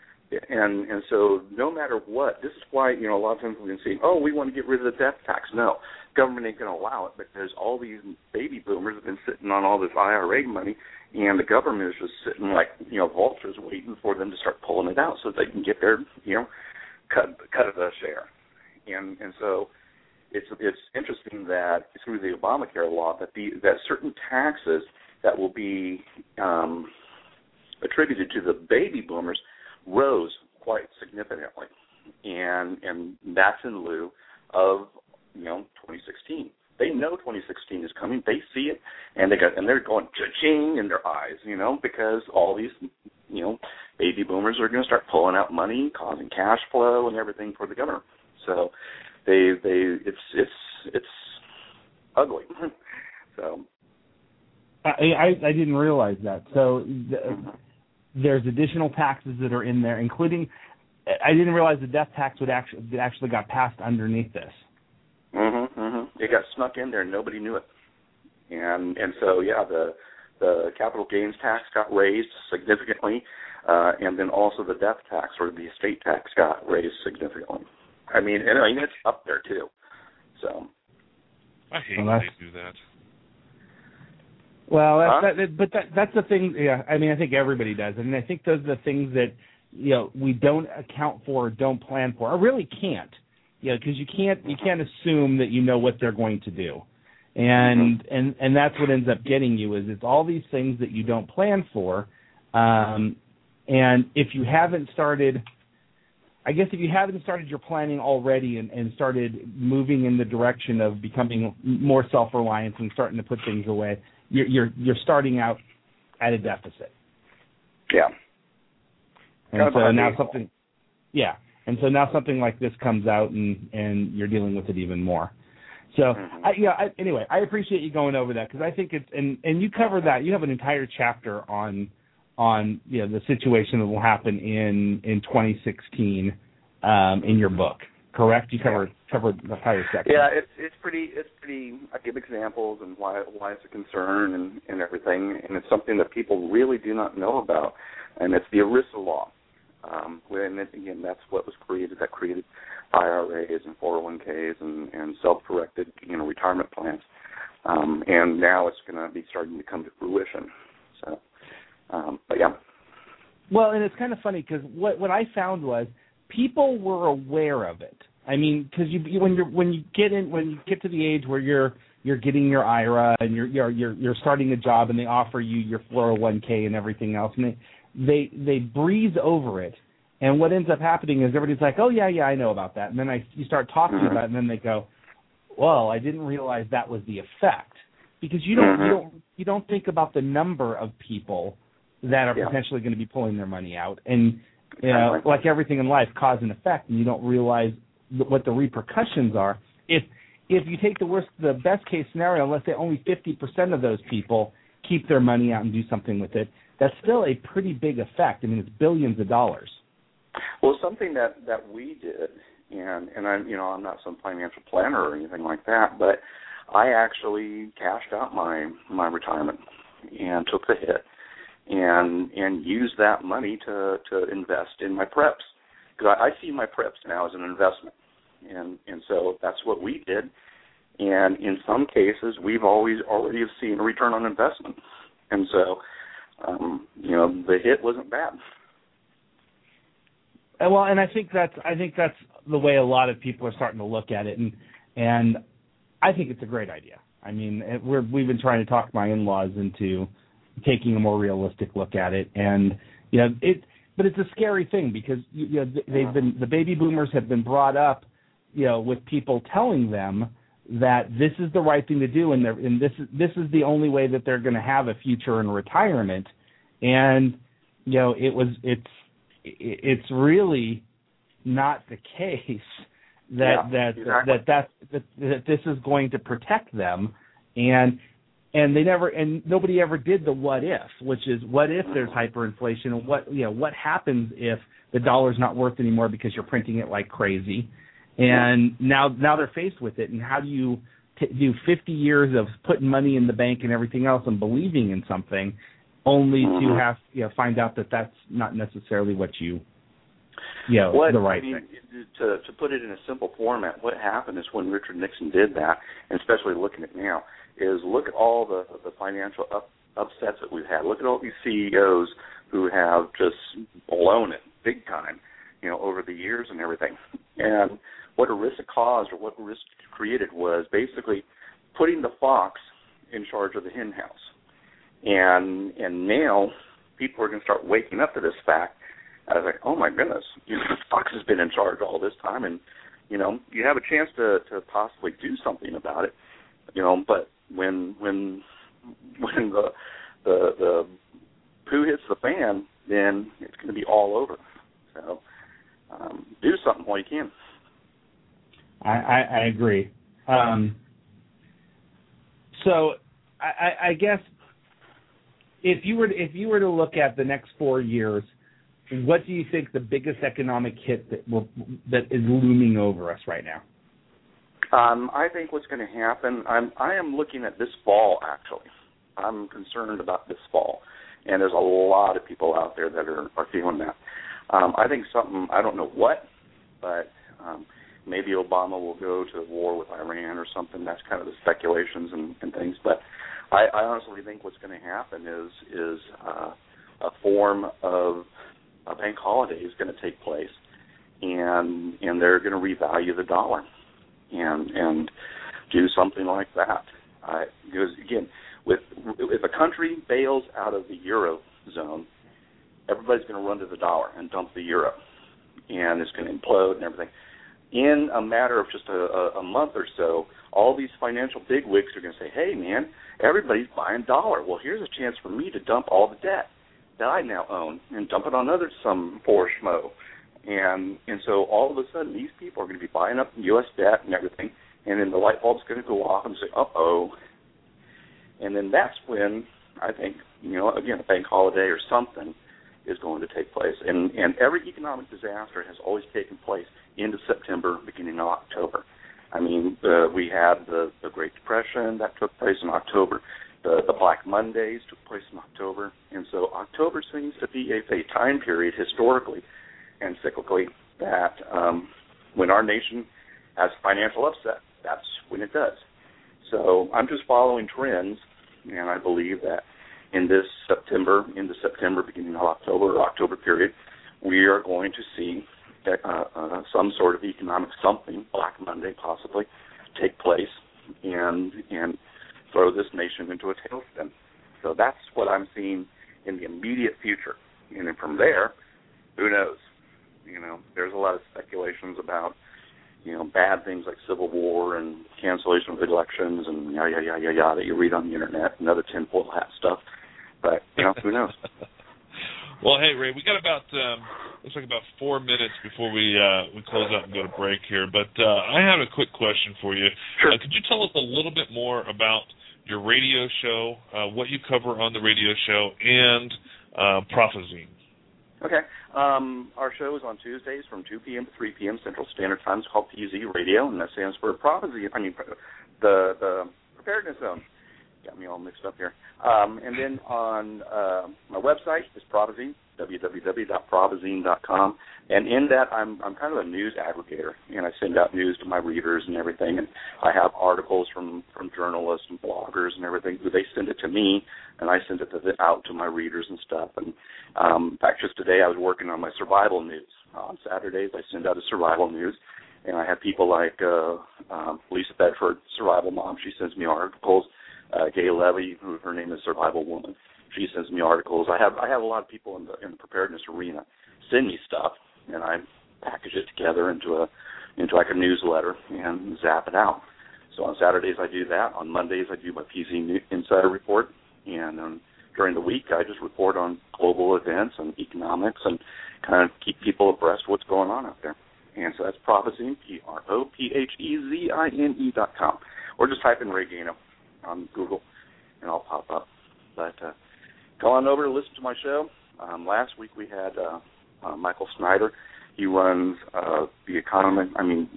And and so no matter what, this is why, you know, a lot of times we've been saying, oh, we want to get rid of the death tax. No, government ain't going to allow it because all these baby boomers have been sitting on all this I R A money, and the government is just sitting like, you know, vultures waiting for them to start pulling it out so they can get their, you know, cut cut of a share. And and so it's it's interesting that through the Obamacare law that the that certain taxes that will be um, attributed to the baby boomers rose quite significantly, and and that's in lieu of, you know, twenty sixteen. They know twenty sixteen is coming. They see it, and they got and they're going cha-ching in their eyes, you know, because all these, you know, baby boomers are going to start pulling out money, causing cash flow and everything for the government. So they they it's it's it's ugly. So I, I, I didn't realize that. So the, mm-hmm. there's additional taxes that are in there, including. I didn't realize the death tax would actually actually got passed underneath this. Mm-hmm, mm-hmm. It got snuck in there, and nobody knew it. And and so yeah, the the capital gains tax got raised significantly, uh, and then also the death tax or the estate tax got raised significantly. I mean, and I mean it's up there too. So I hate when they do that. Well, that's, huh? that, but that, that's the thing. Yeah, I mean, I think everybody does, and I think those are the things that you know we don't account for, or don't plan for, or really can't. You know, because you can't you can't assume that you know what they're going to do, and mm-hmm. and and that's what ends up getting you is it's all these things that you don't plan for, um, and if you haven't started. I guess if you haven't started your planning already and, and started moving in the direction of becoming more self-reliant and starting to put things away, you're you're, you're starting out at a deficit. Yeah. And kind so now something, yeah, and so now something like this comes out and, and you're dealing with it even more. So, mm-hmm. I, yeah. I, anyway, I appreciate you going over that because I think it's and, and you cover that. You have an entire chapter on. on you know, the situation that will happen in, in twenty sixteen um, in your book, correct? You covered covered the entire section. Yeah, it's it's pretty it's pretty. I give examples and why why it's a concern and, and everything, and it's something that people really do not know about, and it's the ERISA law. Um, and it, again, that's what was created. That created I R As and four oh one Ks and, and self-directed you know retirement plans, um, and now it's going to be starting to come to fruition. So. Um, but yeah. Well, and it's kind of funny because what what I found was people were aware of it. I mean, because you, you when you when you get in when you get to the age where you're you're getting your I R A and you're you're you're, you're starting a job and they offer you your four oh one K and everything else, and they they they breeze over it. And what ends up happening is everybody's like, oh yeah yeah I know about that, and then I you start talking mm-hmm. about it, and then they go, well, I didn't realize that was the effect because you don't mm-hmm. you don't you don't think about the number of people that are yeah. potentially going to be pulling their money out. And, you know, like everything in life, cause and effect, and you don't realize what the repercussions are. If if you take the worst, the best case scenario, let's say only fifty percent of those people keep their money out and do something with it, that's still a pretty big effect. I mean, it's billions of dollars. Well, something that, that we did, and, and I'm, you know, I'm not some financial planner or anything like that, but I actually cashed out my, my retirement and took the hit. And and use that money to, to invest in my preps because I, I see my preps now as an investment, and and so that's what we did. And in some cases, we've always already have seen a return on investment, and so um, you know the hit wasn't bad. And well, and I think that's I think that's the way a lot of people are starting to look at it, and and I think it's a great idea. I mean, it, we're we've been trying to talk my in-laws into taking a more realistic look at it, and you know it. But it's a scary thing because you know they've been the baby boomers have been brought up, you know, with people telling them that this is the right thing to do, and they're and this is this is the only way that they're going to have a future in retirement, and you know it was it's it's really not the case that yeah, that, exactly. that that that that this is going to protect them, and. And they never, and nobody ever did the what if, which is what if there's hyperinflation, and what you know what happens if the dollar's not worth anymore because you're printing it like crazy, and now now they're faced with it, and how do you t- do fifty years of putting money in the bank and everything else and believing in something, only to have you know find out that that's not necessarily what you you know what, the right I mean, thing. To to put it in a simple format, what happened is when Richard Nixon did that, and especially looking at now. Is look at all the, the financial up, upsets that we've had. Look at all these C E Os who have just blown it big time, you know, over the years and everything. And what ERISA caused or what ERISA created was basically putting the fox in charge of the hen house. And and now people are going to start waking up to this fact. I was like, oh my goodness, you know, the fox has been in charge all this time, and you know, you have a chance to, to possibly do something about it, you know, but when when when the the the poo hits the fan, then it's going to be all over. So um, do something while you can. I, I, I agree. Um, so I, I guess if you were to, if you were to look at the next four years, what do you think the biggest economic hit that will that is looming over us right now? Um, I think what's going to happen. I'm I am looking at this fall. Actually, I'm concerned about this fall, and there's a lot of people out there that are, are feeling that. Um, I think something. I don't know what, but um, maybe Obama will go to war with Iran or something. That's kind of the speculations and, and things. But I, I honestly think what's going to happen is is uh, a form of a bank holiday is going to take place, and and they're going to revalue the dollar, and and do something like that. Uh, because again, with if a country bails out of the eurozone, everybody's going to run to the dollar and dump the euro, and it's going to implode and everything. In a matter of just a, a, a month or so, all these financial bigwigs are going to say, "Hey, man, everybody's buying dollar. Well, here's a chance for me to dump all the debt that I now own and dump it on other some poor schmo." And and so all of a sudden these people are going to be buying up U S debt and everything, and then the light bulb's going to go off and say, uh-oh. And then that's when I think, you know, again, a bank holiday or something is going to take place. And, and every economic disaster has always taken place into September, beginning of October. I mean, uh, we had the, the Great Depression that took place in October. The, the Black Mondays took place in October, and so October seems to be a, a time period historically and cyclically that um, when our nation has financial upset, that's when it does. So I'm just following trends, and I believe that in this September, in the September, beginning of October or October period, we are going to see uh, uh, some sort of economic something, Black Monday possibly, take place, and and throw this nation into a tailspin. So that's what I'm seeing in the immediate future. And then from there, who knows? You know, there's a lot of speculations about, you know, bad things like civil war and cancellation of elections and yada, yada, yada, yada that you read on the internet and other tinfoil hat stuff. But, you know, who knows? Well, hey, Ray, we got about, um, looks like about four minutes before we uh, we close out and go to break here. But uh, I have a quick question for you. Sure. Uh, could you tell us a little bit more about your radio show, uh, what you cover on the radio show, and uh, Prophazine? Okay. Um, our show is on Tuesdays from two p.m. to three p.m. Central Standard Time. It's called P Z Radio, and that stands for Prophazine. I mean, the the Preparedness Zone. Got me all mixed up here. Um, and then on uh, my website is Prophazine, w w w dot prophazine dot com. And in that, I'm I'm kind of a news aggregator, and I send out news to my readers and everything. And I have articles from, from journalists and bloggers and everything. They send it to me, and I send it to the, out to my readers and stuff. And um, in fact, just today I was working on my survival news. On Saturdays, I send out a survival news, and I have people like uh, um, Lisa Bedford, Survival Mom. She sends me articles. Uh, Gay Levy, who her name is Survival Woman. She sends me articles. I have I have a lot of people in the in the preparedness arena send me stuff, and I package it together into a into like a newsletter and zap it out. So on Saturdays I do that. On Mondays I do my P Z Insider Report, and um, during the week I just report on global events and economics and kind of keep people abreast of what's going on out there. And so that's Prophazine, P R O P H E Z I N E dot com, or just type in Ray Gaino on Google, and I'll pop up. But uh, go on over to listen to my show. Um, last week we had uh, uh, Michael Snyder. He runs uh, the economic, I mean,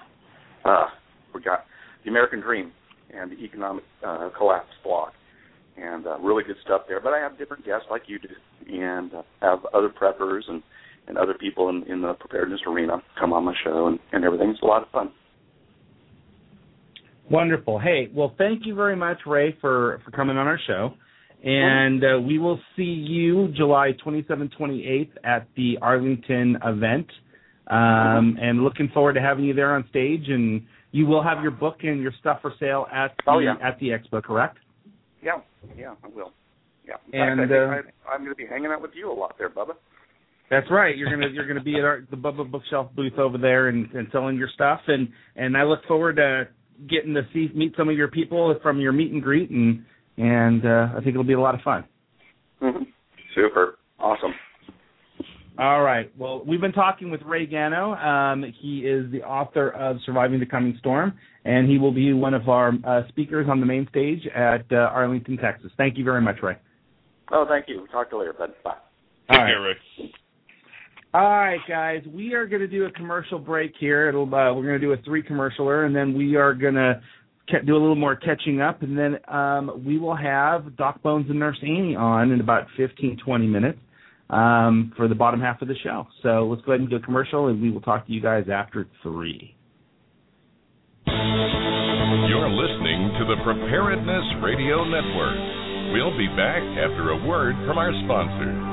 uh, we got the American Dream and the Economic uh, Collapse blog, and uh, really good stuff there. But I have different guests like you do, and uh, have other preppers and, and other people in, in the preparedness arena come on my show, and, and everything. It's a lot of fun. Wonderful. Hey, well, thank you very much, Ray, for, for coming on our show. And uh, we will see you July twenty-seventh, twenty-eighth at the Arlington event. Um, and looking forward to having you there on stage. And you will have your book and your stuff for sale at the, oh, yeah. at the expo, correct? Yeah, yeah, I will. Yeah. In and fact, I uh, think I, I'm going to be hanging out with you a lot there, Bubba. That's right. You're gonna you're gonna be at our, the Bubba Bookshelf booth over there and, and selling your stuff. And, and I look forward to getting to see meet some of your people from your meet and greet, and and uh, I think it'll be a lot of fun. Mm-hmm. Super. Awesome. All right. Well, we've been talking with Ray Gaino. Um, he is the author of Surviving the Coming Storm, and he will be one of our uh, speakers on the main stage at uh, Arlington, Texas. Thank you very much, Ray. Oh, thank you. Talk to you later, bud. Bye. Take All care, right. Rick. All right, guys. We are going to do a commercial break here. It'll uh, we're going to do a three commercialer, and then we are going to do a little more catching up, and then um, we will have Doc Bones and Nurse Amy on in about fifteen, twenty minutes um, for the bottom half of the show. So let's go ahead and do a commercial, and we will talk to you guys after three. You're listening to the Preparedness Radio Network. We'll be back after a word from our sponsor.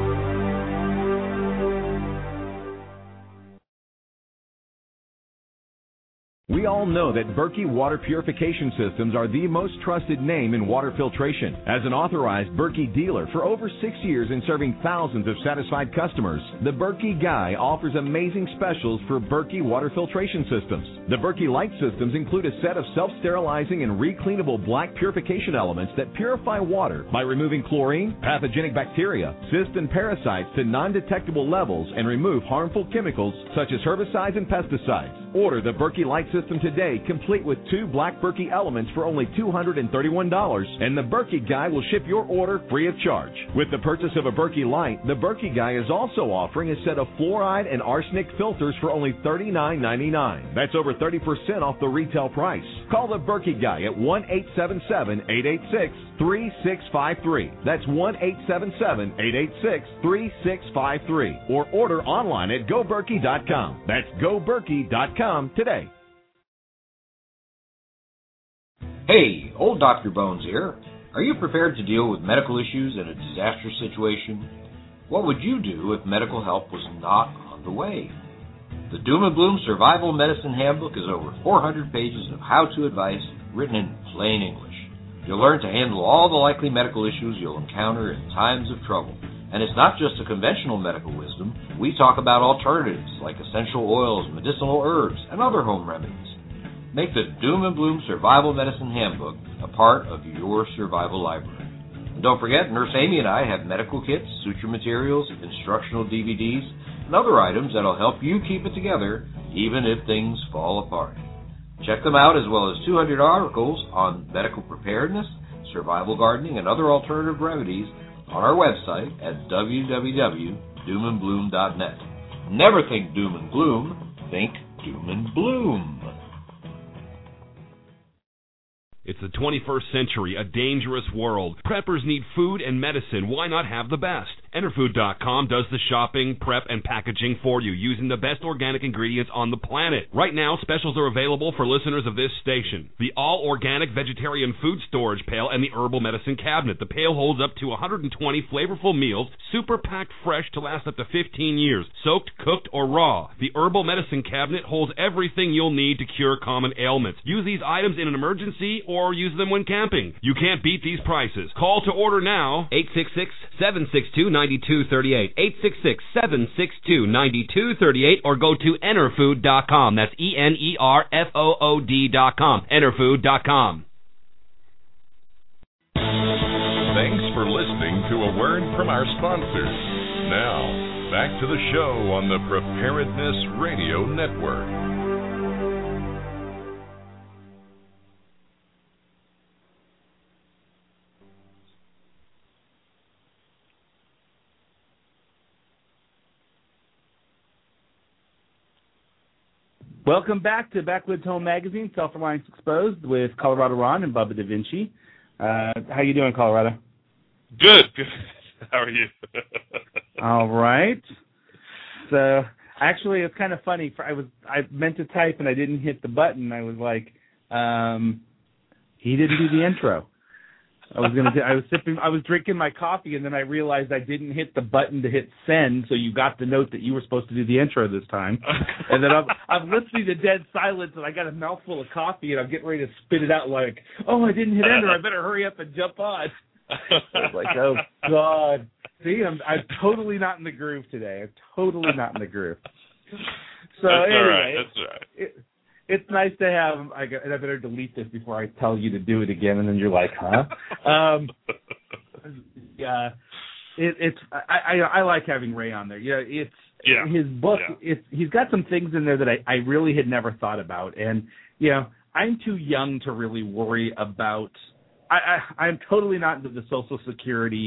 We all know that Berkey Water Purification Systems are the most trusted name in water filtration. As an authorized Berkey dealer for over six years and serving thousands of satisfied customers, the Berkey Guy offers amazing specials for Berkey water filtration systems. The Berkey Light systems include a set of self-sterilizing and recleanable black purification elements that purify water by removing chlorine, pathogenic bacteria, cysts, and parasites to non-detectable levels and remove harmful chemicals such as herbicides and pesticides. Order the Berkey Light system today, complete with two black Berkey elements for only two hundred thirty-one dollars, and the Berkey Guy will ship your order free of charge. With the purchase of a Berkey Light, the Berkey Guy is also offering a set of fluoride and arsenic filters for only thirty-nine ninety-nine. That's over thirty percent off the retail price. Call the Berkey Guy at one eight seven seven, eight eight six, three six five three. That's one eight seven seven, eight eight six, three six five three. Or order online at go berkey dot com. That's go berkey dot com today. Hey, old Doctor Bones here. Are you prepared to deal with medical issues in a disastrous situation? What would you do if medical help was not on the way? The Doom and Bloom Survival Medicine Handbook is over four hundred pages of how-to advice written in plain English. You'll learn to handle all the likely medical issues you'll encounter in times of trouble. And it's not just a conventional medical wisdom. We talk about alternatives like essential oils, medicinal herbs, and other home remedies. Make the Doom and Bloom Survival Medicine Handbook a part of your survival library. And don't forget, Nurse Amy and I have medical kits, suture materials, instructional D V Ds, and other items that'll help you keep it together even if things fall apart. Check them out, as well as two hundred articles on medical preparedness, survival gardening, and other alternative remedies on our website at w w w dot doom and bloom dot net. Never think doom and gloom, think doom and bloom. It's the twenty-first century, a dangerous world. Preppers need food and medicine. Why not have the best? Enterfood dot com does the shopping, prep, and packaging for you using the best organic ingredients on the planet. Right now, specials are available for listeners of this station. The all-organic vegetarian food storage pail and the herbal medicine cabinet. The pail holds up to one hundred twenty flavorful meals, super packed fresh to last up to fifteen years, soaked, cooked, or raw. The herbal medicine cabinet holds everything you'll need to cure common ailments. Use these items in an emergency or use them when camping. You can't beat these prices. Call to order now. eight six six, seven six two, nine two three eight. eight six six, seven six two, nine two three eight or go to enterfood dot com. That's E N E R F O O D dot com. enterfood dot com. Thanks for listening to a word from our sponsors. Now, back to the show on the Preparedness Radio Network. Welcome back to Backwoods Home Magazine, Self-Reliance Exposed, with Colorado Ron and Bubba Da Vinci. Uh, how you doing, Colorado? Good, good. How are you? All right. So, actually, it's kind of funny. I was I meant to type and I didn't hit the button. I was like, um, he didn't do the intro. I was gonna. I was sipping. I was drinking my coffee, and then I realized I didn't hit the button to hit send. So you got the note that you were supposed to do the intro this time. And then I'm, I'm listening to dead silence, and I got a mouthful of coffee, and I'm getting ready to spit it out. Like, oh, I didn't hit enter. I better hurry up and jump on. I was like, oh God. See, I'm I'm totally not in the groove today. I'm totally not in the groove. So That's anyway, all right. That's all right. It, It's nice to have, I, and I better delete this before I tell you to do it again, and then you're like, huh? um, yeah, it, it's, I, I, I like having Ray on there. Yeah, it's, yeah. his book, yeah. it's, he's got some things in there that I, I really had never thought about. And, you know, I'm too young to really worry about, I, I, I'm totally not into the Social Security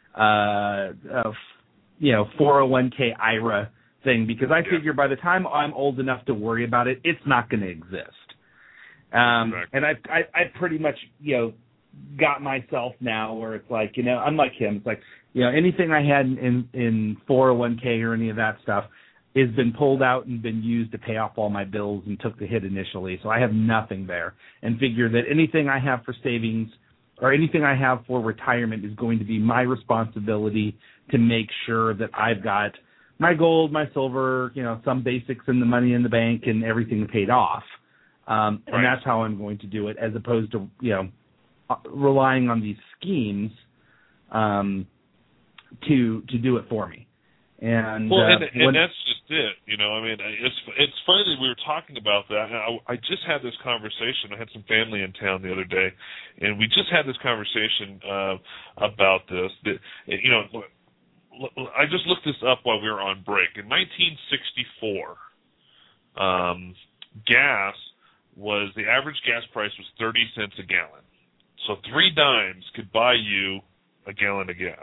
uh, uh, you know, four oh one k I R A thing, because I yeah. figure by the time I'm old enough to worry about it, it's not going to exist. Um, exactly. And I, I, I pretty much, you know, got myself now where it's like, you know, unlike him, it's like, you know, anything I had in, in four oh one k or any of that stuff has been pulled out and been used to pay off all my bills and took the hit initially. So I have nothing there, and figure that anything I have for savings or anything I have for retirement is going to be my responsibility to make sure that I've got my gold, my silver, you know, some basics and the money in the bank and everything paid off. Um, and right. that's how I'm going to do it, as opposed to, you know, relying on these schemes um, to to do it for me. And well, uh, and, and when, that's just it. You know, I mean, it's it's funny that we were talking about that. I, I just had this conversation. I had some family in town the other day, and we just had this conversation uh, about this. That, you know, I just looked this up while we were on break. In nineteen sixty-four, um, gas was the average gas price was thirty cents a gallon. So three dimes could buy you a gallon of gas.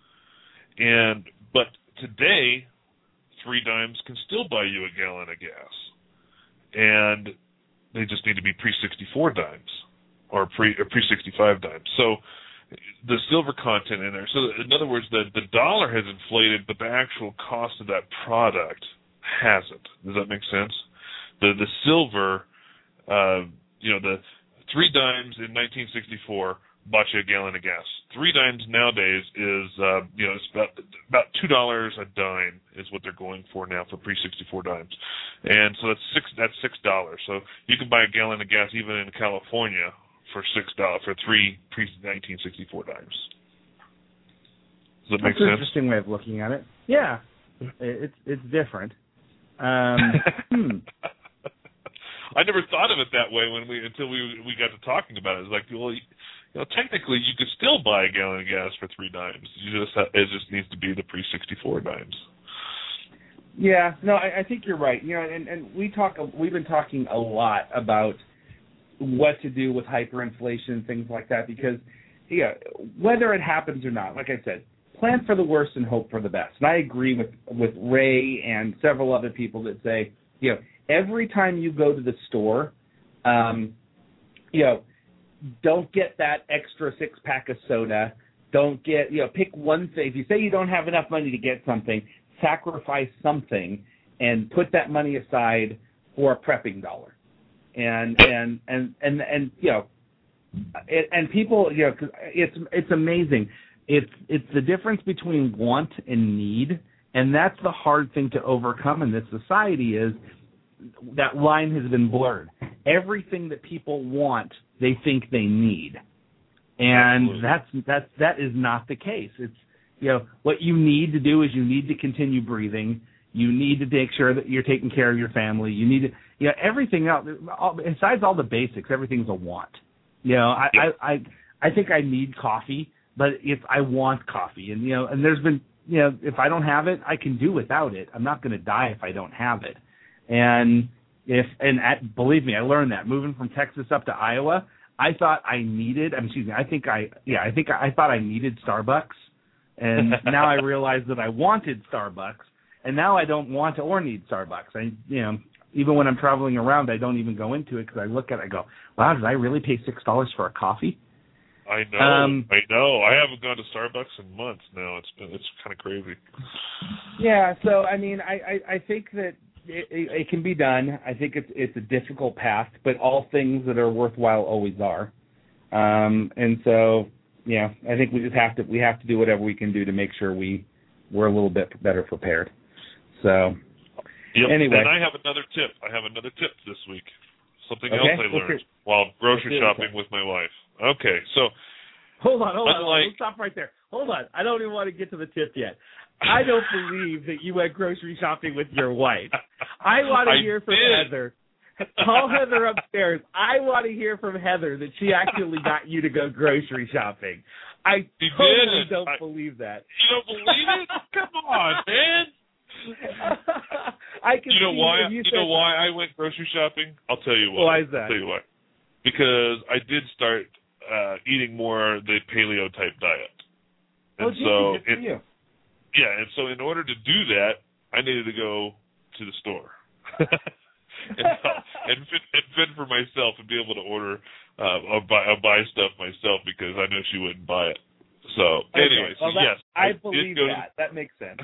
And but today, three dimes can still buy you a gallon of gas. And they just need to be pre sixty-four dimes or pre or pre sixty-five dimes. So the silver content in there. So in other words, the the dollar has inflated, but the actual cost of that product hasn't. Does that make sense? The the silver, uh, you know, the three dimes in nineteen sixty-four bought you a gallon of gas. Three dimes nowadays is, uh, you know, it's about about two dollars a dime is what they're going for now for pre sixty-four dimes, and so that's six that's six dollars. So you can buy a gallon of gas even in California for six dollars for three pre nineteen sixty-four dimes. Does that that's make sense? That's an interesting way of looking at it. Yeah, it's it's different. Um, hmm. I never thought of it that way when we until we we got to talking about it. It's like, well, you know, technically you could still buy a gallon of gas for three dimes. You just have, it just needs to be the pre sixty-four dimes. Yeah, no, I, I think you're right. You know, and, and we talk. We've been talking a lot about what to do with hyperinflation and things like that, because, yeah, whether it happens or not, like I said, plan for the worst and hope for the best. And I agree with with Ray and several other people that say, you know, every time you go to the store, um, you know, don't get that extra six pack of soda. Don't get, you know, pick one thing. If you say you don't have enough money to get something, sacrifice something and put that money aside for a prepping dollar. And and and and and you know, it, and people, you know, 'cause it's it's amazing. It's it's the difference between want and need, and that's the hard thing to overcome in this society. Is that line has been blurred. Everything that people want, they think they need, and Absolutely. that's that's that is not the case. It's, you know, what you need to do is you need to continue breathing. You need to make sure that you're taking care of your family. You need to, you know, everything else, all, besides all the basics, everything's a want. You know, I, yeah. I, I, I think I need coffee, but if I want coffee, and, you know, and there's been, you know, if I don't have it, I can do without it. I'm not going to die if I don't have it. And if, and at, believe me, I learned that moving from Texas up to Iowa, I thought I needed, I'm excuse me, I think I, yeah, I think I, I thought I needed Starbucks. And now I realize that I wanted Starbucks. And now I don't want or need Starbucks. I, you know, even when I'm traveling around, I don't even go into it because I look at it and go, wow, did I really pay six dollars for a coffee? I know, um, I know. I haven't gone to Starbucks in months now. It's been, it's kind of crazy. Yeah, so, I mean, I, I, I think that it, it, it can be done. I think it's it's a difficult path, but all things that are worthwhile always are. Um, and so, yeah, I think we just have to we have to do whatever we can do to make sure we we're a little bit better prepared. So, yep. Anyway. And I have another tip. I have another tip this week. Something okay. else I learned while grocery shopping with my wife. Okay, so. Hold on, hold on. Unlike, Let's stop right there. Hold on. I don't even want to get to the tip yet. I don't believe that you went grocery shopping with your wife. I want to I hear from did. Heather. Call Heather upstairs. I want to hear from Heather that she actually got you to go grocery shopping. I she totally did. don't I, believe that. You don't believe it? Come on, man. I can you know see why? You, you said, know why I went grocery shopping? I'll tell you why. Why is that? I'll tell you why. Because I did start uh, eating more the paleo type diet. And oh, so good for you. Yeah, and so in order to do that, I needed to go to the store and, and, fit, and fit for myself and be able to order uh, or, buy, or buy stuff myself because I know she wouldn't buy it. So okay. anyway, so well, that, yes, I, I believe go that. To, that makes sense.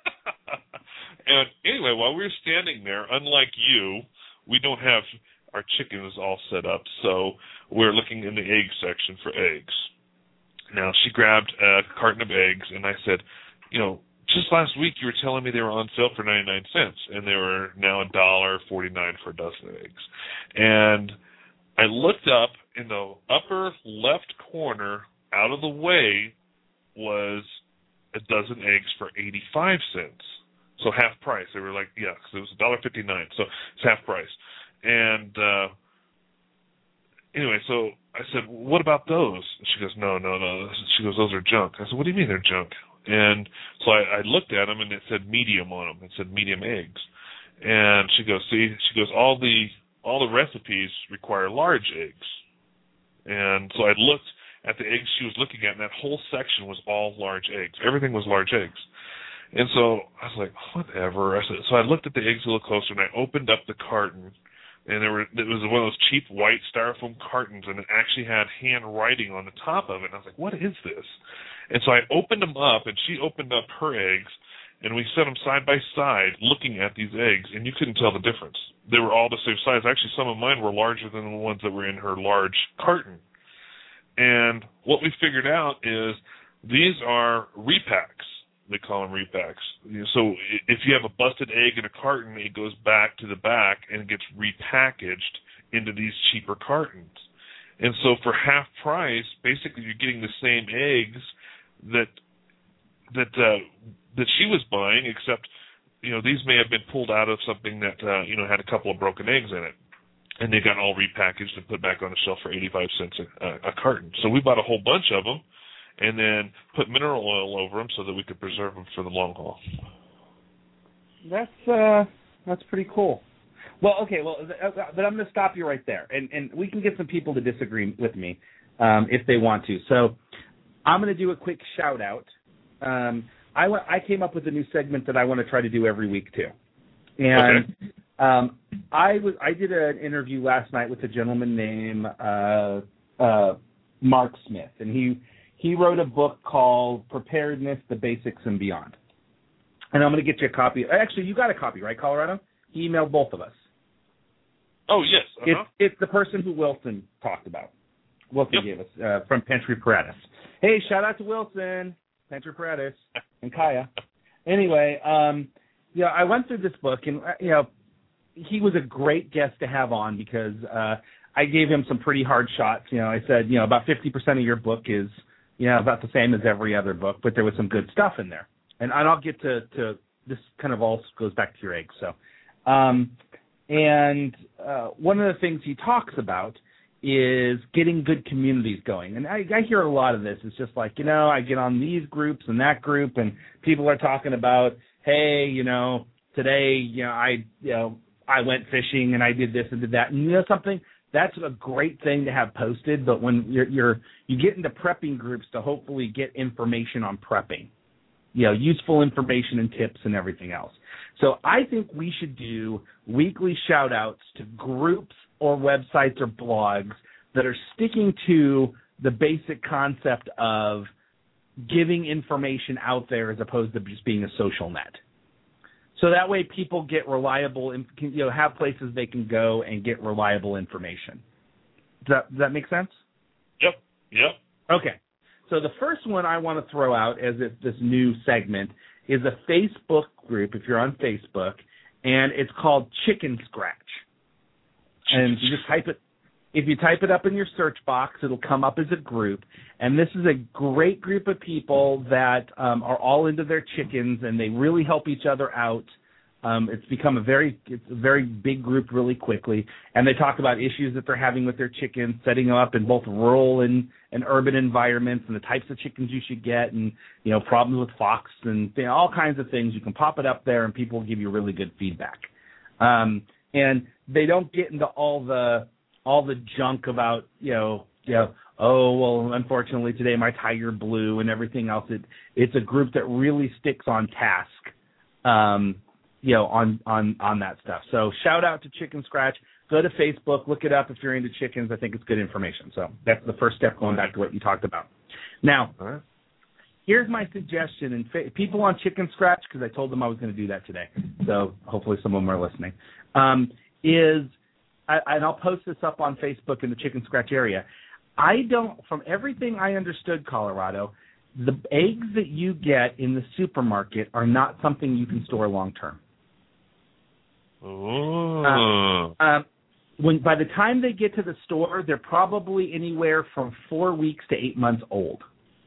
And anyway, while we were standing there, unlike you, we don't have our chickens all set up, so we're looking in the egg section for eggs. Now, she grabbed a carton of eggs, and I said, you know, just last week you were telling me they were on sale for ninety-nine cents, and they were now one dollar forty-nine for a dozen of eggs. And I looked up in the upper left corner, out of the way, was a dozen eggs for eighty-five cents. So half price. They were like, yeah, because it was one dollar fifty-nine, so it's half price. And uh, anyway, so I said, what about those? And she goes, no, no, no. She goes, those are junk. I said, what do you mean they're junk? And so I, I looked at them, and it said medium on them. It said medium eggs. And she goes, see, she goes, all the all the recipes require large eggs. And so I looked at the eggs she was looking at, and that whole section was all large eggs. Everything was large eggs. And so I was like, whatever. I said, so I looked at the eggs a little closer, and I opened up the carton, and there were it was one of those cheap white styrofoam cartons, and it actually had handwriting on the top of it. And I was like, what is this? And so I opened them up, and she opened up her eggs, and we set them side by side looking at these eggs, and you couldn't tell the difference. They were all the same size. Actually, some of mine were larger than the ones that were in her large carton. And what we figured out is these are repacks. They call them repacks. So if you have a busted egg in a carton, it goes back to the back and gets repackaged into these cheaper cartons. And so for half price, basically you're getting the same eggs that that uh, that she was buying, except you know these may have been pulled out of something that uh, you know had a couple of broken eggs in it, and they got all repackaged and put back on the shelf for eighty-five cents a, a carton. So we bought a whole bunch of them, and then put mineral oil over them so that we could preserve them for the long haul. That's uh, that's pretty cool. Well, okay, well, but I'm going to stop you right there, and and we can get some people to disagree with me um, if they want to. So I'm going to do a quick shout out. Um, I w- I came up with a new segment that I want to try to do every week too, and okay. um, I was I did an interview last night with a gentleman named uh, uh, Mark Smith, and he. He wrote a book called Preparedness, the Basics and Beyond. And I'm going to get you a copy. Actually, you got a copy, right, Colorado? He emailed both of us. Oh, yes. Uh-huh. It's, it's the person who Wilson talked about. Wilson yep. gave us, uh, from Pentry Paradis. Hey, shout out to Wilson, Pentry Paradis, and Kaya. Anyway, um, you know, I went through this book, and, you know, he was a great guest to have on because uh, I gave him some pretty hard shots. You know, I said, you know, about fifty percent of your book is, you know, about the same as every other book, but there was some good stuff in there. And I'll get to, to this kind of all goes back to your eggs. So, um, and uh, one of the things he talks about is getting good communities going. And I, I hear a lot of this. It's just like, you know, I get on these groups and that group, and people are talking about, hey, you know, today, you know, I, you know, I went fishing and I did this and did that. And you know something? That's a great thing to have posted, but when you're, you're you get into prepping groups to hopefully get information on prepping, you know, useful information and tips and everything else. So I think we should do weekly shout-outs to groups or websites or blogs that are sticking to the basic concept of giving information out there as opposed to just being a social net. So that way people get reliable, you know, have places they can go and get reliable information. Does that, does that make sense? Yep, yep. Okay. So the first one I want to throw out as if this new segment is a Facebook group, if you're on Facebook, and it's called Chicken Scratch. And you just type it. If you type it up in your search box, it'll come up as a group. And this is a great group of people that um, are all into their chickens, and they really help each other out. Um, it's become a very it's a very big group really quickly. And they talk about issues that they're having with their chickens, setting them up in both rural and, and urban environments, and the types of chickens you should get, and you know problems with fox and you know, all kinds of things. You can pop it up there, and people will give you really good feedback. Um, and they don't get into all the all the junk about, you know, you know, oh, well, unfortunately today my tiger blew and everything else. It, it's a group that really sticks on task, um, you know, on, on, on that stuff. So shout out to Chicken Scratch. Go to Facebook, look it up if you're into chickens. I think it's good information. So that's the first step going back to what you talked about. Now, right. Here's my suggestion. And fa- people on Chicken Scratch, because I told them I was going to do that today, so hopefully some of them are listening, um, is, I, and I'll post this up on Facebook in the Chicken Scratch area, I don't, from everything I understood, Colorado, the eggs that you get in the supermarket are not something you can store long term. Oh. Uh, um, when by the time they get to the store, they're probably anywhere from four weeks to eight months old.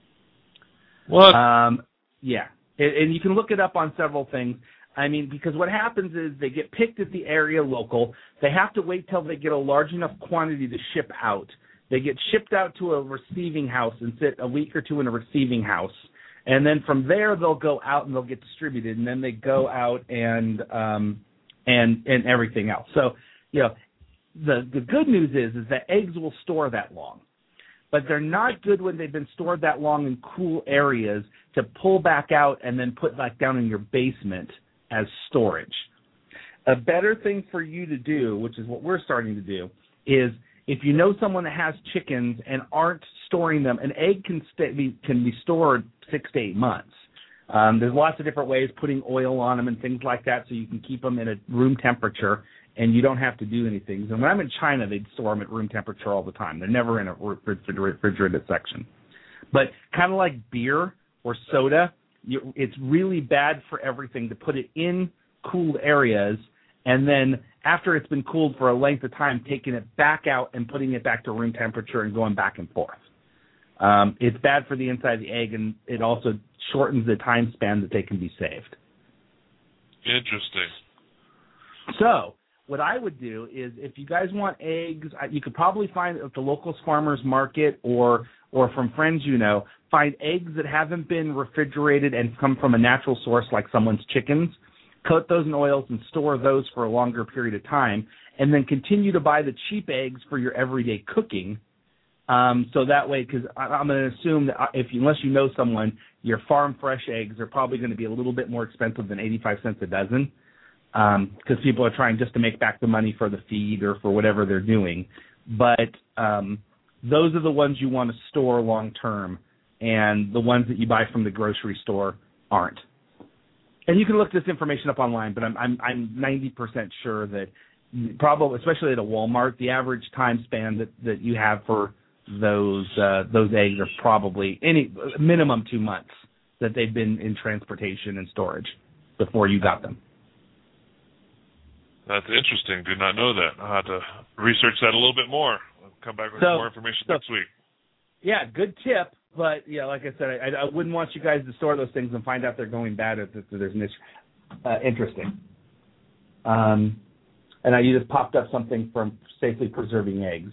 What? Um, yeah, and, and you can look it up on several things. I mean, because what happens is they get picked at the area local. They have to wait till they get a large enough quantity to ship out. They get shipped out to a receiving house and sit a week or two in a receiving house. And then from there, they'll go out and they'll get distributed. And then they go out and um, and and everything else. So, you know, the, the good news is, is that eggs will store that long. But they're not good when they've been stored that long in cool areas to pull back out and then put back down in your basement as storage. A better thing for you to do, which is what we're starting to do, is if you know someone that has chickens and aren't storing them, an egg can, stay, be, can be stored six to eight months. Um, there's lots of different ways, putting oil on them and things like that so you can keep them in a room temperature and you don't have to do anything. And when I'm in China, they'd store them at room temperature all the time. They're never in a refrigerated section. But kind of like beer or soda, you, it's really bad for everything to put it in cooled areas and then after it's been cooled for a length of time, taking it back out and putting it back to room temperature and going back and forth. Um, it's bad for the inside of the egg, and it also shortens the time span that they can be saved. Interesting. So what I would do is if you guys want eggs, you could probably find at the local farmer's market or or from friends you know, find eggs that haven't been refrigerated and come from a natural source like someone's chickens. Coat those in oils and store those for a longer period of time, and then continue to buy the cheap eggs for your everyday cooking. Um, so that way, because I'm going to assume that if you, unless you know someone, your farm fresh eggs are probably going to be a little bit more expensive than eighty-five cents a dozen, because um, people are trying just to make back the money for the feed or for whatever they're doing. But um, those are the ones you want to store long term, and the ones that you buy from the grocery store aren't. And you can look this information up online, but I'm I'm I'm ninety percent sure that probably, especially at a Walmart, the average time span that, that you have for those uh, those eggs are probably any minimum two months that they've been in transportation and storage before you got them. That's interesting. Did not know that. I'll have to research that a little bit more. I'll come back with so, more information so, next week. Yeah, good tip. But, yeah, like I said, I, I wouldn't want you guys to store those things and find out they're going bad if there's an issue. Uh, interesting. Um, and I, you just popped up something from safely preserving eggs.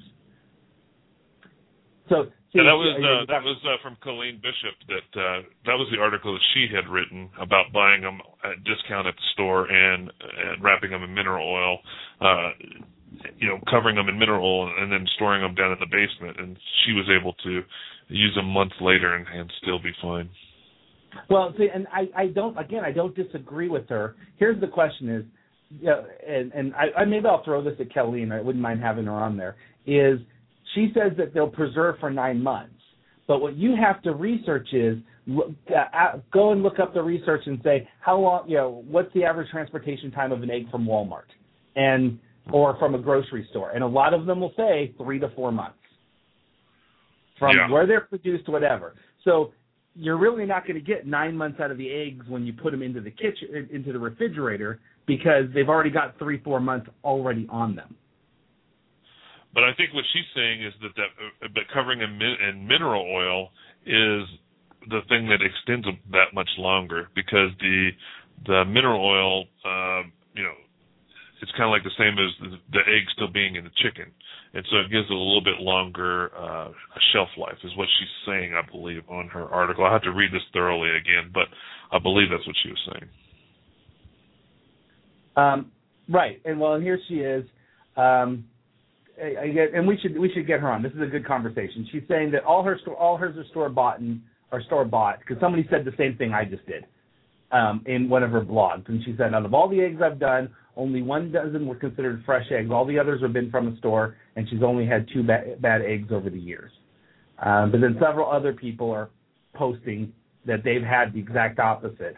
So see, yeah, that was uh, uh, that was uh, from Colleen Bishop. That uh, that was the article that she had written about buying them at discount at the store and and wrapping them in mineral oil. Uh, you know, covering them in mineral oil and then storing them down in the basement. And she was able to use them months later and, and still be fine. Well, see, and I, I don't, again, I don't disagree with her. Here's the question is, you know, and, and I, I maybe I'll throw this at Kelly, I wouldn't mind having her on there, is she says that they'll preserve for nine months. But what you have to research is look, uh, go and look up the research and say, how long, you know, what's the average transportation time of an egg from Walmart? And or from a grocery store. And a lot of them will say three to four months from yeah. where they're produced to whatever. So you're really not going to get nine months out of the eggs when you put them into the kitchen, into the refrigerator, because they've already got three, four months already on them. But I think what she's saying is that that, that covering in, in mineral oil is the thing that extends them that much longer, because the the mineral oil, uh, you know, it's kind of like the same as the, the egg still being in the chicken. And so it gives it a little bit longer uh, shelf life is what she's saying, I believe, on her article. I'll have to read this thoroughly again, but I believe that's what she was saying. Um, right. And, well, and here she is. Um, I, I get, and we should we should get her on. This is a good conversation. She's saying that all her store, all hers are store bought and are store bought because somebody said the same thing I just did um, in one of her blogs, and she said out of all the eggs I've done, only one dozen were considered fresh eggs. All the others have been from a store, and she's only had two ba- bad eggs over the years. Um, but then several other people are posting that they've had the exact opposite,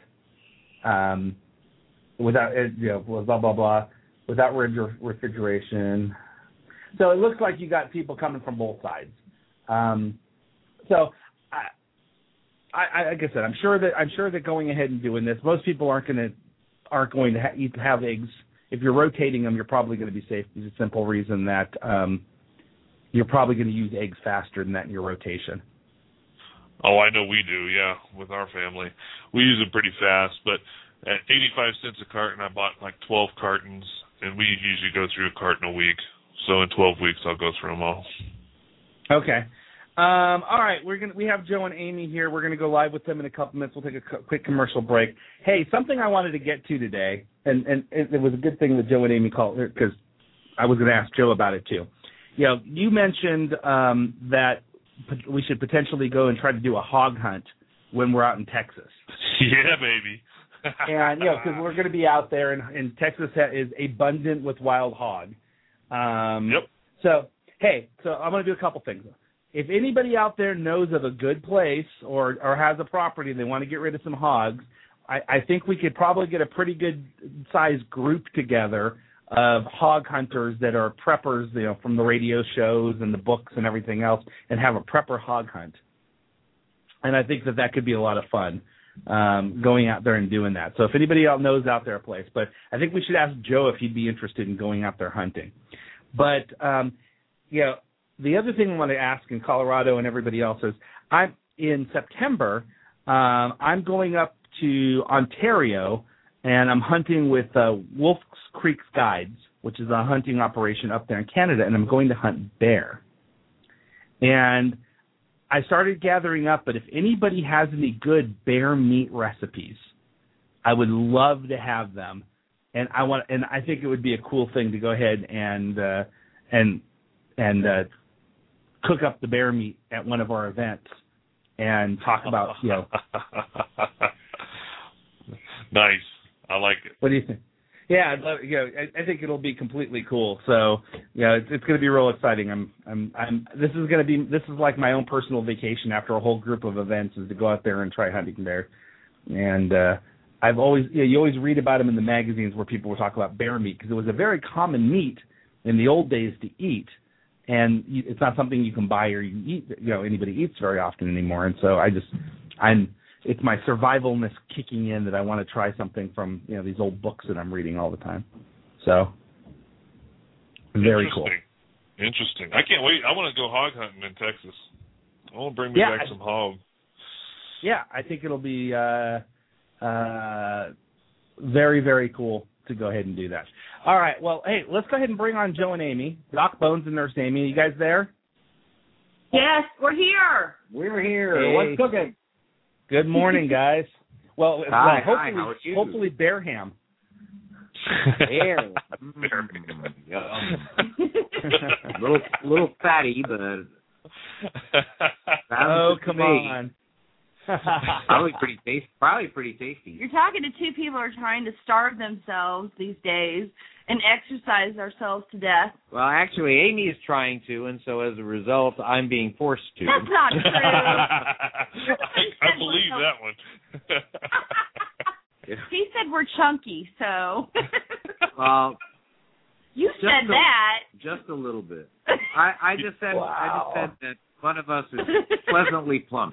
um, without you know blah blah blah, without refrigeration. So it looks like you got people coming from both sides. Um, so I, I, like I said, I'm sure that I'm sure that going ahead and doing this, most people aren't going to aren't going to ha- eat, have eggs. If you're rotating them, you're probably going to be safe. There's a simple reason that um, you're probably going to use eggs faster than that in your rotation. Oh, I know we do, yeah, with our family. We use them pretty fast, but at eighty-five cents a carton, I bought like twelve cartons, and we usually go through a carton a week. So in twelve weeks, I'll go through them all. Okay. Um, all right, we're gonna we have Joe and Amy here. We're gonna go live with them in a couple minutes. We'll take a co- quick commercial break. Hey, something I wanted to get to today, and, and it, it was a good thing that Joe and Amy called because I was going to ask Joe about it too. You know, you mentioned um, that we should potentially go and try to do a hog hunt when we're out in Texas. Yeah, baby. And you know, because we're going to be out there, and, and Texas is abundant with wild hog. Um, yep. So hey, so I'm going to do a couple things. If anybody out there knows of a good place or, or has a property and they want to get rid of some hogs, I, I think we could probably get a pretty good sized group together of hog hunters that are preppers, you know, from the radio shows and the books and everything else, and have a prepper hog hunt. And I think that that could be a lot of fun, um, going out there and doing that. So if anybody else knows out there a place, but I think we should ask Joe if he'd be interested in going out there hunting. But, um, you know, the other thing I want to ask in Colorado and everybody else is, I'm in September, um, I'm going up to Ontario, and I'm hunting with uh, Wolf's Creek Guides, which is a hunting operation up there in Canada, and I'm going to hunt bear. And I started gathering up, but if anybody has any good bear meat recipes, I would love to have them. And I want, and I think it would be a cool thing to go ahead and uh, and and uh, cook up the bear meat at one of our events and talk about, you know. Nice. I like it. What do you think? Yeah, I'd love, you know, I, I think it'll be completely cool. So, yeah, it's, it's going to be real exciting. I'm, I'm, I'm. This is going to be, this is like my own personal vacation after a whole group of events, is to go out there and try hunting bear. And uh, I've always, you know, you always read about them in the magazines where people will talk about bear meat because it was a very common meat in the old days to eat, and you, it's not something you can buy or you eat, you know, anybody eats very often anymore. And so I just, I'm. It's my survivalness kicking in that I want to try something from, you know, these old books that I'm reading all the time. So, very cool. Interesting. I can't wait. I want to go hog hunting in Texas. I want to bring me yeah, back some hog. Yeah, I think it'll be uh, uh, very, very cool to go ahead and do that. All right. Well, hey, let's go ahead and bring on Joe and Amy. Doc Bones and Nurse Amy. Are you guys there? Yes, we're here. We're here. Hey. What's cooking? Good morning, guys. Well, hi, well hopefully, hi, how are you? hopefully bear ham. Bear. Mm, a little, little fatty, but. Oh, come on. Probably pretty tasty. Probably pretty tasty. You're talking to two people who are trying to starve themselves these days and exercise ourselves to death. Well, actually, Amy is trying to, and so as a result, I'm being forced to. That's not true. I, I believe that one. He said we're chunky, so. Well, you said a, that. Just a little bit. I, I just said. Wow. I just said that one of us is pleasantly plump.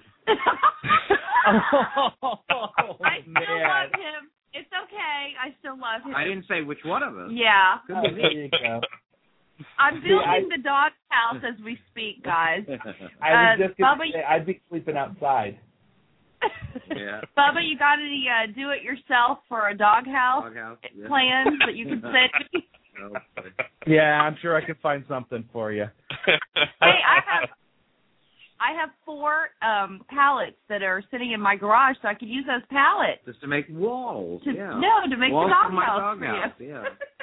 oh, I still man. love him. It's okay. I still love him. I didn't say which one of us. Yeah. Oh, there you go. I'm building See, I, the dog house as we speak, guys. I was uh, just going Bubba, to say, I'd be sleeping outside. Yeah. Bubba, you got any uh, do-it-yourself for a dog house, dog house yeah. plans that you can send me? No, yeah, I'm sure I can find something for you. Hey, I have I have four um, pallets that are sitting in my garage, so I could use those pallets. Just to make walls. To, yeah. No, to make walls the dog for my house dog for house. you. Yeah.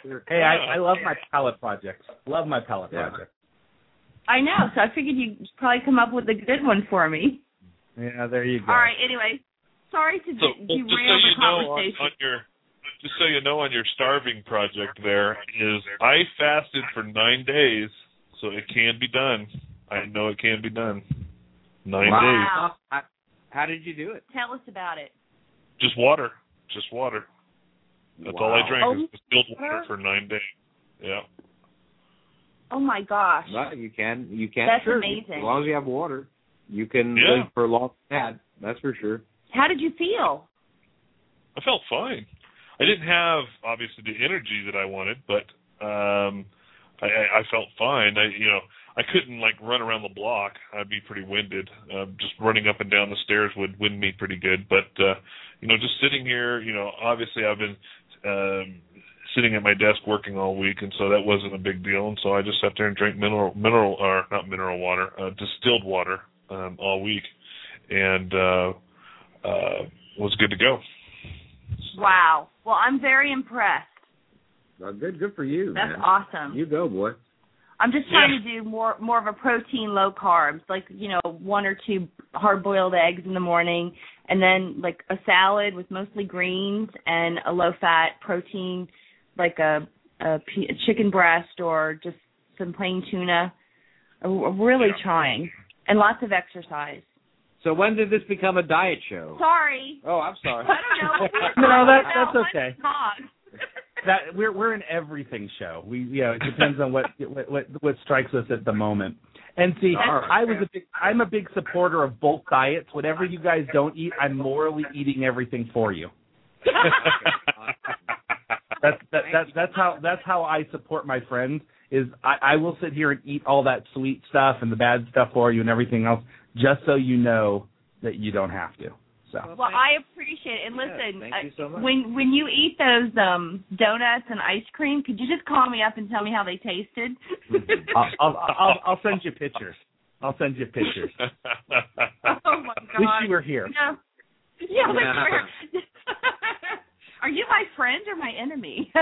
Hey, I, I love my palette projects. Love my palette yeah. projects. I know, so I figured you'd probably come up with a good one for me. Yeah, there you go. All right, anyway, sorry to so, de- derail just so the you know, conversation. on, on your, just so you know, on your starving project there is I fasted for nine days, so it can be done. I know it can be done. Nine wow. days. How did you do it? Tell us about it. Just water. Just water. That's wow. all I drank oh, was distilled water for nine days. Yeah. Oh my gosh. Well, you can. You can. That's sure. amazing. As long as you have water, you can yeah. live for a long time. That's for sure. How did you feel? I felt fine. I didn't have obviously the energy that I wanted, but um, I, I felt fine. I, you know, I couldn't like run around the block. I'd be pretty winded. Uh, just running up and down the stairs would wind me pretty good. But uh, you know, just sitting here, you know, obviously I've been um, sitting at my desk working all week, and so that wasn't a big deal. And so I just sat there and drank mineral, mineral or not mineral water, uh, distilled water um, all week, and uh, uh, was good to go. Wow. Well, I'm very impressed. Well, good, good for you. That's man. awesome. You go, boy. I'm just trying yeah. to do more more of a protein, low carbs, like, you know, one or two hard-boiled eggs in the morning, and then like a salad with mostly greens and a low-fat protein, like a, a, p- a chicken breast or just some plain tuna. I'm really yeah. trying, and lots of exercise. So when did this become a diet show? Sorry. Oh, I'm sorry. I don't know. no, that, that's okay. Talk. That we're we're an everything show. We you know, it depends on what what what strikes us at the moment. And see, I was a big I'm a big supporter of both diets. Whatever you guys don't eat, I'm morally eating everything for you. that's that, that that's how that's how I support my friends. Is I, I will sit here and eat all that sweet stuff and the bad stuff for you and everything else, just so you know that you don't have to. So. Well, I appreciate it. And listen, yeah, thank you so much. when when you eat those um, donuts and ice cream, could you just call me up and tell me how they tasted? I'll, I'll, I'll, I'll send you pictures. I'll send you pictures. Oh my God! Wish you were here. No. Yeah, wish you were. Are you my friend or my enemy?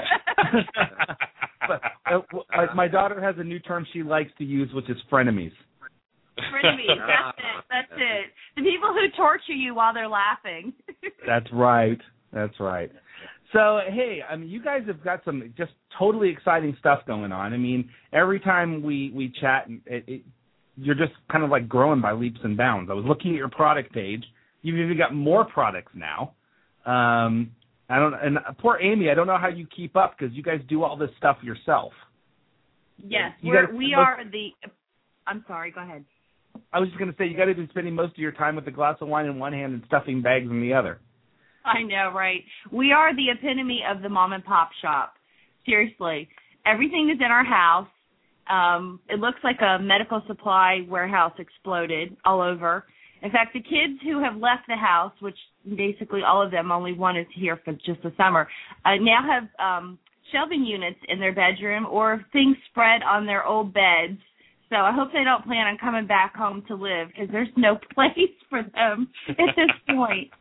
but, uh, like my daughter has a new term she likes to use, which is frenemies. Frenemies. That's it. That's it. The people who torture you while they're laughing. That's right. That's right. So, hey, I mean, you guys have got some just totally exciting stuff going on. I mean, every time we, we chat, it, it, you're just kind of like growing by leaps and bounds. I was looking at your product page. You've even got more products now. Um, I don't, and poor Amy, I don't know how you keep up because you guys do all this stuff yourself. Yes, you we're, gotta, we most, are the. I'm sorry. Go ahead. I was just going to say, you got to be spending most of your time with a glass of wine in one hand and stuffing bags in the other. I know, right? We are the epitome of the mom and pop shop. Seriously. Everything is in our house. Um, it looks like a medical supply warehouse exploded all over. In fact, the kids who have left the house, which basically all of them, only one is here for just the summer, uh, now have um, shelving units in their bedroom or things spread on their old beds. So I hope they don't plan on coming back home to live because there's no place for them at this point.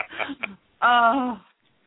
Oh.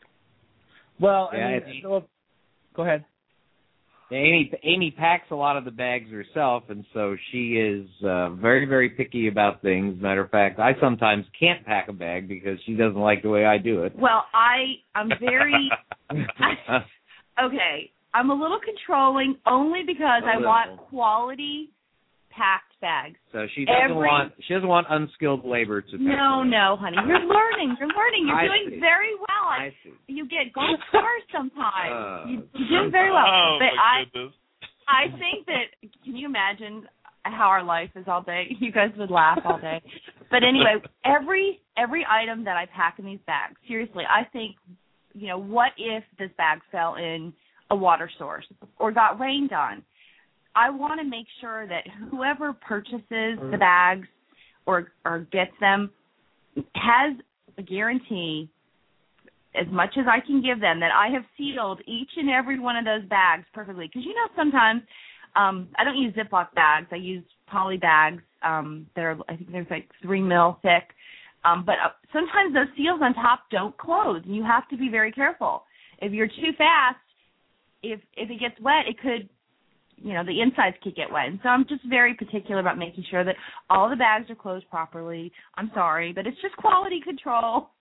Well, yeah, I mean, well, go ahead. Amy Amy packs a lot of the bags herself, and so she is uh, very, very picky about things. Matter of fact, I sometimes can't pack a bag because she doesn't like the way I do it. Well, I, I'm very I, – okay, I'm a little controlling only because I want quality packed bags. So she doesn't Every, want she doesn't want unskilled labor to pack. No, no, honey. You're learning. You're learning. You're I doing see. very well. I see. You get gold stars sometimes. Uh, you, you're doing very well. Oh, but my I goodness. I think that, can you imagine how our life is all day? You guys would laugh all day. But anyway, every every item that I pack in these bags, seriously, I think, you know, what if this bag fell in a water source or got rained on? I want to make sure that whoever purchases the bags or or gets them has a guarantee, as much as I can give them, that I have sealed each and every one of those bags perfectly. Because, you know, sometimes um, I don't use Ziploc bags. I use poly bags. Um, they're, I think there's like three mil thick. Um, but uh, sometimes those seals on top don't close, and you have to be very careful. If you're too fast, if if it gets wet, it could, you know, the insides could get wet. And so I'm just very particular about making sure that all the bags are closed properly. I'm sorry, but it's just quality control.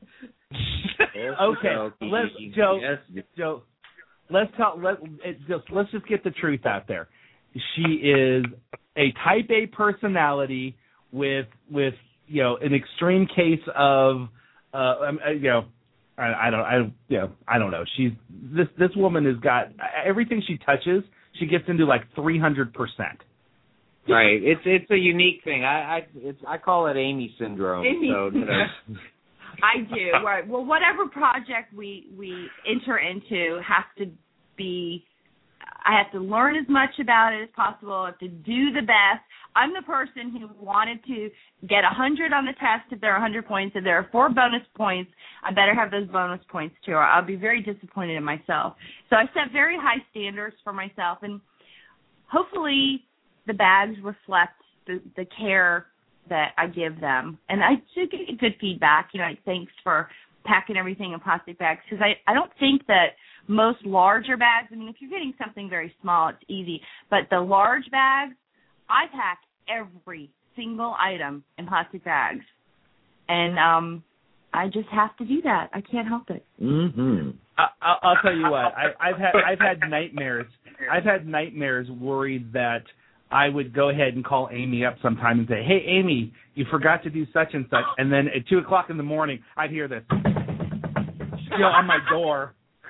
Okay, let's Joe. Yes. Joe, let's talk. Let it just let's just get the truth out there. She is a Type A personality with with you know an extreme case of uh you know I, I don't I you know I don't know. She's this this woman has got everything she touches. She gets into like three hundred percent. Right. It's it's a unique thing. I I it's I call it Amy syndrome. Amy. So, you know. I do. Right. Well, whatever project we we enter into has to be. I have to learn as much about it as possible. I have to do the best. I'm the person who wanted to get one hundred on the test if there are one hundred points. If there are four bonus points, I better have those bonus points too, or I'll be very disappointed in myself. So I set very high standards for myself, and hopefully the bags reflect the, the care that I give them. And I do get good feedback, you know, like, thanks for packing everything in plastic bags, because I, I don't think that most larger bags, I mean, if you're getting something very small, it's easy. But the large bags, I pack every single item in plastic bags. And um, I just have to do that. I can't help it. Mm-hmm. I, I'll, I'll tell you what. I, I've had I've had nightmares. I've had nightmares worried that I would go ahead and call Amy up sometime and say, "Hey, Amy, you forgot to do such and such." And then at two o'clock in the morning, I'd hear this, you know, on my door.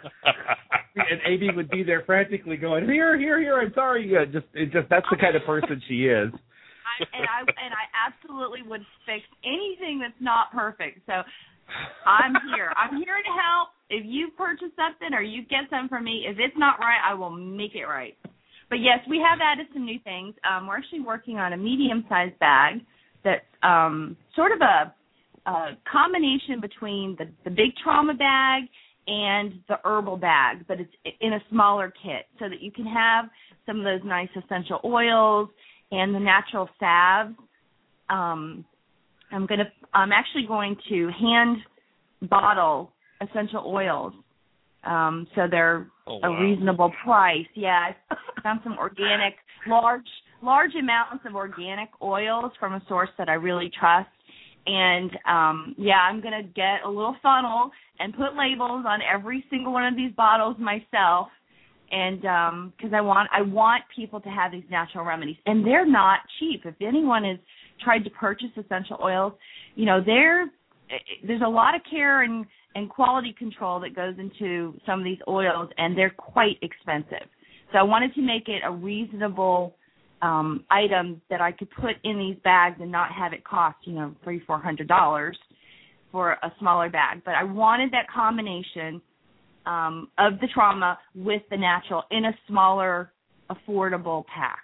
And Amy would be there frantically going, "Here, here, here! I'm sorry." Yeah, just, it just that's the kind of person she is. I, and I and I absolutely would fix anything that's not perfect. So I'm here. I'm here to help. If you purchase something or you get something from me, if it's not right, I will make it right. But yes, we have added some new things. Um, we're actually working on a medium-sized bag that's um, sort of a, a combination between the, the big trauma bag and the herbal bag, but it's in a smaller kit so that you can have some of those nice essential oils and the natural salves. Um, I'm gonna. I'm actually going to hand bottle essential oils, um, so they're oh, wow. a reasonable price. Yeah, I found some organic, large, large amounts of organic oils from a source that I really trust. And, um, yeah, I'm going to get a little funnel and put labels on every single one of these bottles myself. And because um, I want I want people to have these natural remedies. And they're not cheap. If anyone has tried to purchase essential oils, you know, they're, there's a lot of care and, and quality control that goes into some of these oils, and they're quite expensive. So I wanted to make it a reasonable Um, item that I could put in these bags and not have it cost, you know, three, four hundred dollars for a smaller bag. But I wanted that combination um, of the trauma with the natural in a smaller, affordable pack.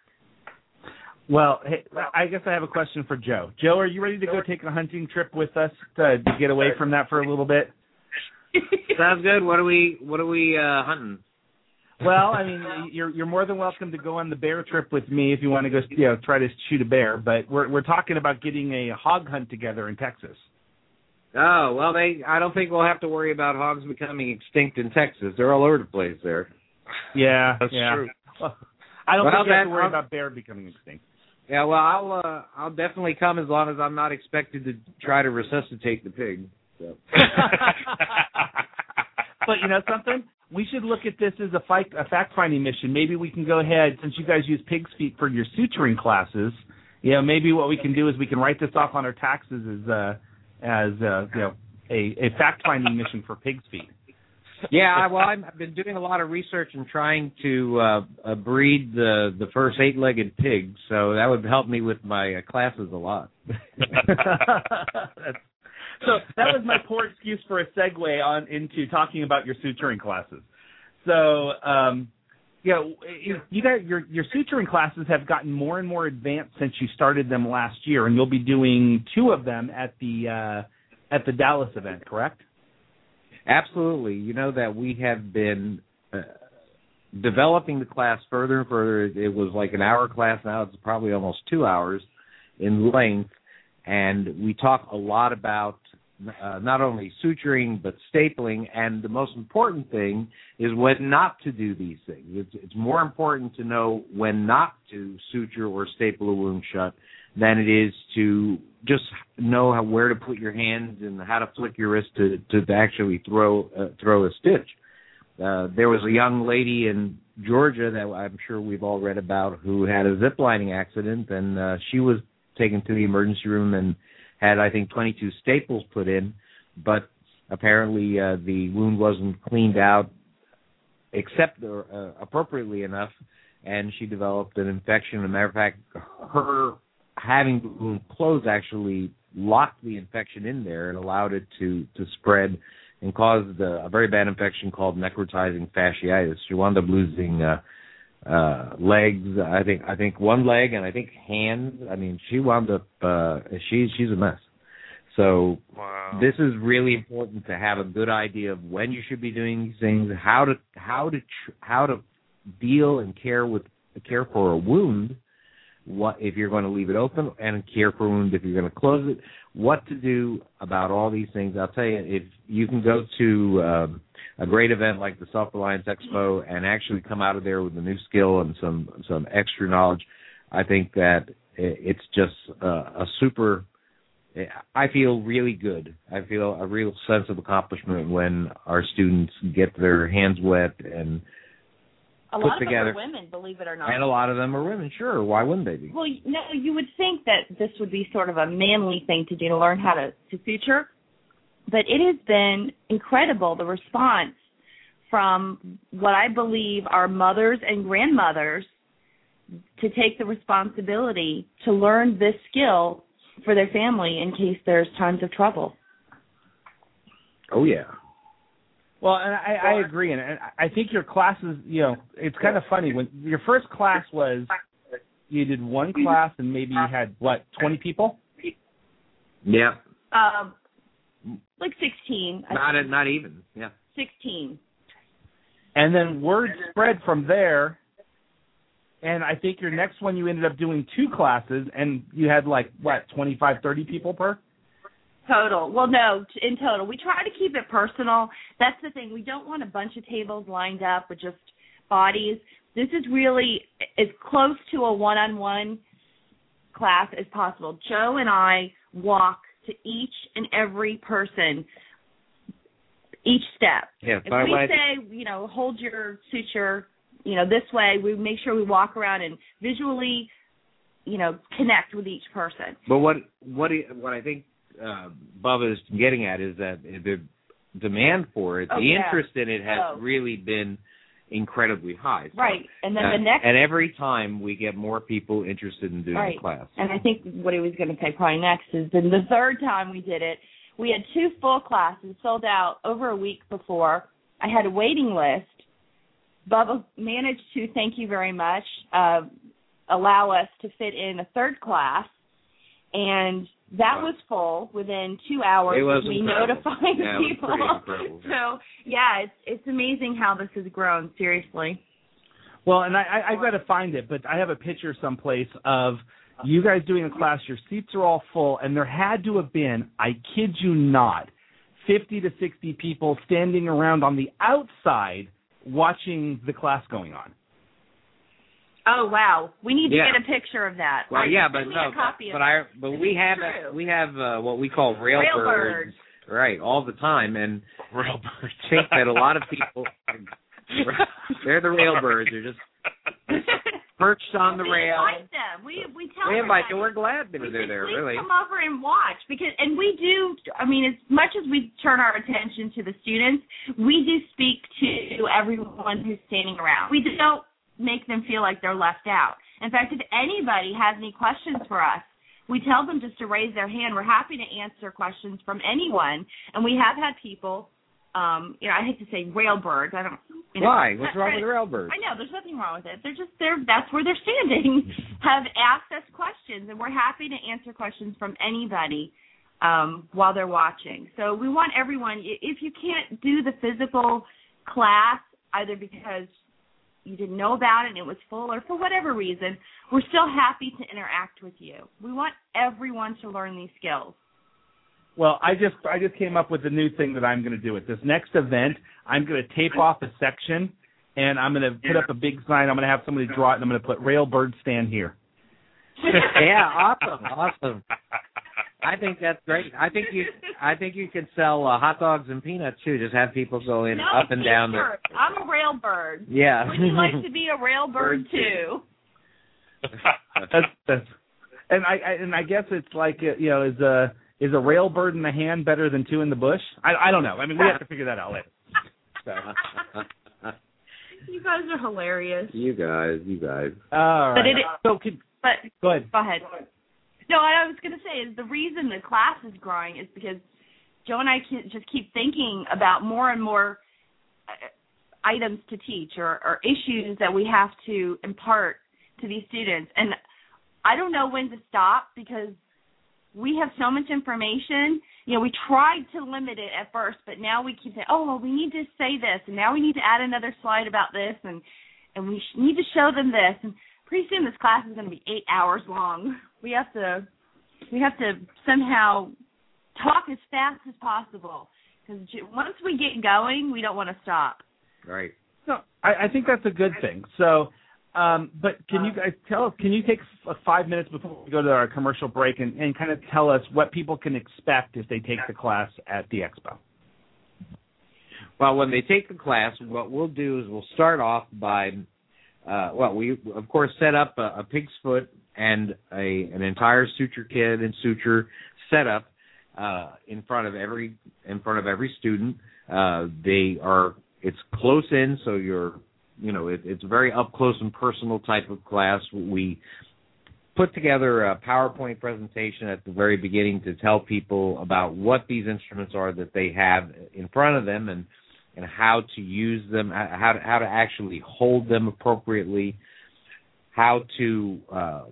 Well, hey, I guess I have a question for Joe. Joe, are you ready to go take a hunting trip with us to, to get away from that for a little bit? Sounds good. What are we? What are we uh, hunting? Well, I mean, you're you're more than welcome to go on the bear trip with me if you want to go, you know, try to shoot a bear. But we're we're talking about getting a hog hunt together in Texas. Oh well, they. I don't think we'll have to worry about hogs becoming extinct in Texas. They're all over the place there. Yeah, that's yeah. true. Well, I don't well, think you have to worry I'll, about bear becoming extinct. Yeah, well, I'll uh, I'll definitely come as long as I'm not expected to try to resuscitate the pig. So. But you know something? We should look at this as a, fight, a fact-finding mission. Maybe we can go ahead, since you guys use pig's feet for your suturing classes, you know, maybe what we can do is we can write this off on our taxes as, uh, as uh, you know, a, a fact-finding mission for pig's feet. Yeah, well, I've been doing a lot of research and trying to uh, uh, breed the, the first eight-legged pig, so that would help me with my uh, classes a lot. That's So that was my poor excuse for a segue on into talking about your suturing classes. So, um, you know, you got your your suturing classes have gotten more and more advanced since you started them last year, and you'll be doing two of them at the uh, at the Dallas event, correct? Absolutely. You know that we have been uh, developing the class further and further. It was like an hour class. Now it's probably almost two hours in length. And we talk a lot about uh, not only suturing but stapling, and the most important thing is when not to do these things. It's, it's more important to know when not to suture or staple a wound shut than it is to just know how, where to put your hands and how to flick your wrist to, to, to actually throw uh, throw a stitch. Uh, there was a young lady in Georgia that I'm sure we've all read about who had a zip lining accident, and uh, she was taken to the emergency room and had, I think, twenty-two staples put in, but apparently uh, the wound wasn't cleaned out except uh, appropriately enough, and she developed an infection. As a matter of fact, her having the wound closed actually locked the infection in there and allowed it to, to spread and caused a, a very bad infection called necrotizing fasciitis. She wound up losing uh, uh, legs, I think I think one leg, and I think hands. I mean, she wound up, uh, she, she's a mess. So wow. This is really important to have a good idea of when you should be doing these things, how to how to how to deal and care with care for a wound, what if you're going to leave it open, and care for a wound if you're going to close it, what to do about all these things. I'll tell you, if you can go to um, a great event like the Self-Reliance Expo and actually come out of there with a new skill and some, some extra knowledge, I think that it's just uh, a super, I feel really good. I feel a real sense of accomplishment when our students get their hands wet and A put lot of together. them are women, believe it or not. And a lot of them are women, sure. Why wouldn't they be? Well, no, you would think that this would be sort of a manly thing to do, to learn how to, to suture. But it has been incredible, the response from what I believe are mothers and grandmothers to take the responsibility to learn this skill for their family in case there's times of trouble. Oh, yeah. Well, and I, I agree, and I think your classes, you know, it's kind of funny. When your first class was, you did one class and maybe you had, what, twenty people? Yeah. Um, like sixteen. Not a, not even, yeah. sixteen. And then word spread from there, and I think your next one you ended up doing two classes, and you had like, what, twenty-five, thirty people per? Total. Well, no, in total. We try to keep it personal. That's the thing. We don't want a bunch of tables lined up with just bodies. This is really as close to a one-on-one class as possible. Joe and I walk to each and every person, each step. Yeah, if we way. say, you know, hold your suture, you know, this way, we make sure we walk around and visually, you know, connect with each person. But what what what I think uh, Bubba is getting at is that the demand for it, oh, the yeah. interest in it has oh. really been incredibly high. So, right, and then uh, the next... And every time we get more people interested in doing right. the class. And I think what he was going to say probably next is then the third time we did it, we had two full classes sold out over a week before. I had a waiting list. Bubba managed to, thank you very much, uh, allow us to fit in a third class, and that wow. was full within two hours. It was we incredible. notified yeah, people. It was pretty incredible. So yeah, it's it's amazing how this has grown. Seriously. Well, and I I, I got to find it, but I have a picture someplace of you guys doing a class. Your seats are all full, and there had to have been, I kid you not, fifty to sixty people standing around on the outside watching the class going on. Oh wow, we need to yeah. get a picture of that. Well, I yeah, but no, but, but I but we have a, we have uh, what we call railbirds, railbirds, right, all the time, and railbirds. think that a lot of people they're the railbirds. They're just perched on the we rail. We invite them. We we tell we them invite that. them. We're glad they're we there. Please Really, come over and watch because, and we do. I mean, as much as we turn our attention to the students, we do speak to everyone who's standing around. We don't make them feel like they're left out. In fact, if anybody has any questions for us, we tell them just to raise their hand. We're happy to answer questions from anyone, and we have had people. Um, you know, I hate to say railbirds. I don't. You know, Why? What's wrong with railbirds? I know there's nothing wrong with it. They're just they're that's where they're standing. Have asked us questions, and we're happy to answer questions from anybody um, while they're watching. So we want everyone. If you can't do the physical class, either because you didn't know about it and it was full, or for whatever reason, we're still happy to interact with you. We want everyone to learn these skills. Well, I just I just came up with a new thing that I'm going to do at this next event. I'm going to tape off a section, and I'm going to put up a big sign. I'm going to have somebody draw it, and I'm going to put Railbird stand here. Yeah, awesome, awesome. I think that's great. I think you I think you could sell uh, hot dogs and peanuts too. Just have people go in no, up and down. The... I'm a Railbird. Yeah. Would you like to be a Railbird too? that's, that's, and I, I and I guess it's like you know is a is a Railbird in the hand better than two in the bush? I I don't know. I mean we have to figure that out later. So. You guys are hilarious. You guys, you guys. All right. But it, so can, but go ahead. Go ahead. No, what I was going to say is the reason the class is growing is because Joe and I can just keep thinking about more and more items to teach or, or issues that we have to impart to these students. And I don't know when to stop because we have so much information. You know, we tried to limit it at first, but now we keep saying, oh, well, we need to say this, and now we need to add another slide about this, and, and we sh- need to show them this. And pretty soon this class is going to be eight hours long. We have to we have to somehow talk as fast as possible because once we get going, we don't want to stop. Right. So I, I think that's a good thing. So, um, but can you guys tell us? Can you take f- five minutes before we go to our commercial break and, and kind of tell us what people can expect if they take the class at the expo? Well, when they take the class, what we'll do is we'll start off by, uh, well, we of course set up a, a pig's foot and a an entire suture kit and suture setup uh, in front of every in front of every student. Uh, they are it's close in, so you're you know it, it's a very up close and personal type of class. We put together a PowerPoint presentation at the very beginning to tell people about what these instruments are that they have in front of them and and how to use them, how to, how to actually hold them appropriately, how to uh,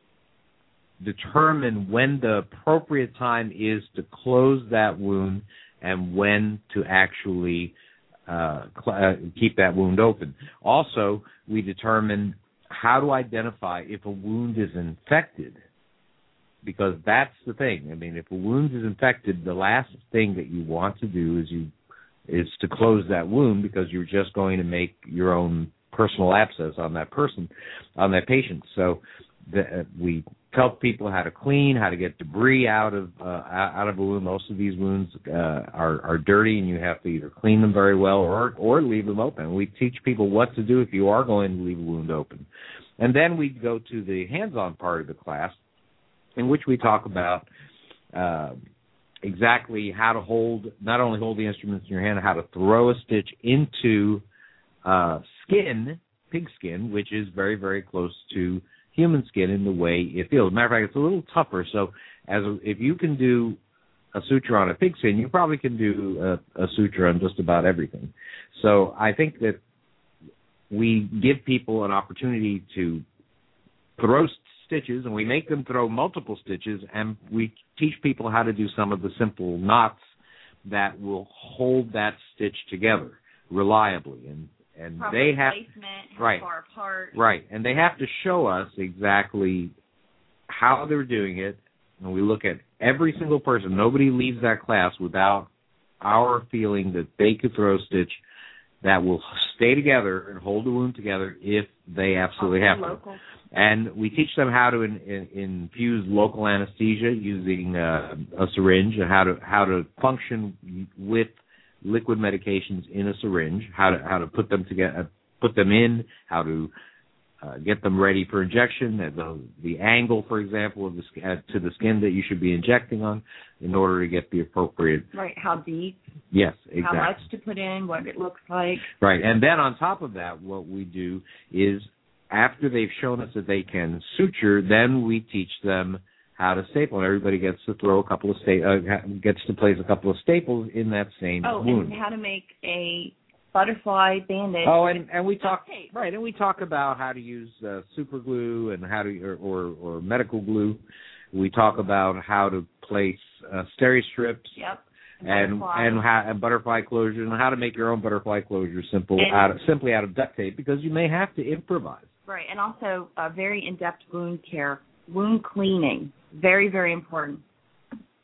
determine when the appropriate time is to close that wound and when to actually uh, cl- uh, keep that wound open. Also, we determine how to identify if a wound is infected, because that's the thing. I mean, if a wound is infected, the last thing that you want to do is you is to close that wound because you're just going to make your own personal abscess on that person, on that patient. So the, uh, we tell people how to clean, how to get debris out of uh, out of a wound. Most of these wounds uh, are, are dirty, and you have to either clean them very well or or leave them open. We teach people what to do if you are going to leave a wound open. And then we go to the hands-on part of the class, in which we talk about uh, exactly how to hold, not only hold the instruments in your hand, how to throw a stitch into uh, skin, pig skin, which is very, very close to human skin in the way it feels. As a matter of fact, it's a little tougher. So as a, if you can do a suture on a pig skin, you probably can do a, a suture on just about everything. So I think that we give people an opportunity to throw stitches, and we make them throw multiple stitches, and we teach people how to do some of the simple knots that will hold that stitch together reliably. And and Proper they have placement, right, how far apart. right, and they have to show us exactly how they're doing it. And we look at every single person. Nobody leaves that class without our feeling that they could throw a stitch that will stay together and hold the wound together if they absolutely have to. And we teach them how to in, in, infuse local anesthesia using uh, a syringe, and how to how to function with liquid medications in a syringe, how to how to put them together, put them in, how to uh, get them ready for injection, the the angle, for example, of the uh, to the skin that you should be injecting on, in order to get the appropriate. Right, how deep? Yes, exactly. How much to put in, what it looks like. Right, and then on top of that, what we do is, after they've shown us that they can suture, then we teach them how to staple. And everybody gets to throw a couple of sta- uh, gets to place a couple of staples in that same oh, wound. and how to make a butterfly bandage. Oh, and, and we talk right, and we talk about how to use uh, super glue and how to or, or, or medical glue. We talk about how to place uh, steri-strips. Yep. And butterfly. and, how, and butterfly closures, and how to make your own butterfly closure simple and, out of, simply out of duct tape, because you may have to improvise. Right, and also uh, very in-depth wound care, wound cleaning, very, very important.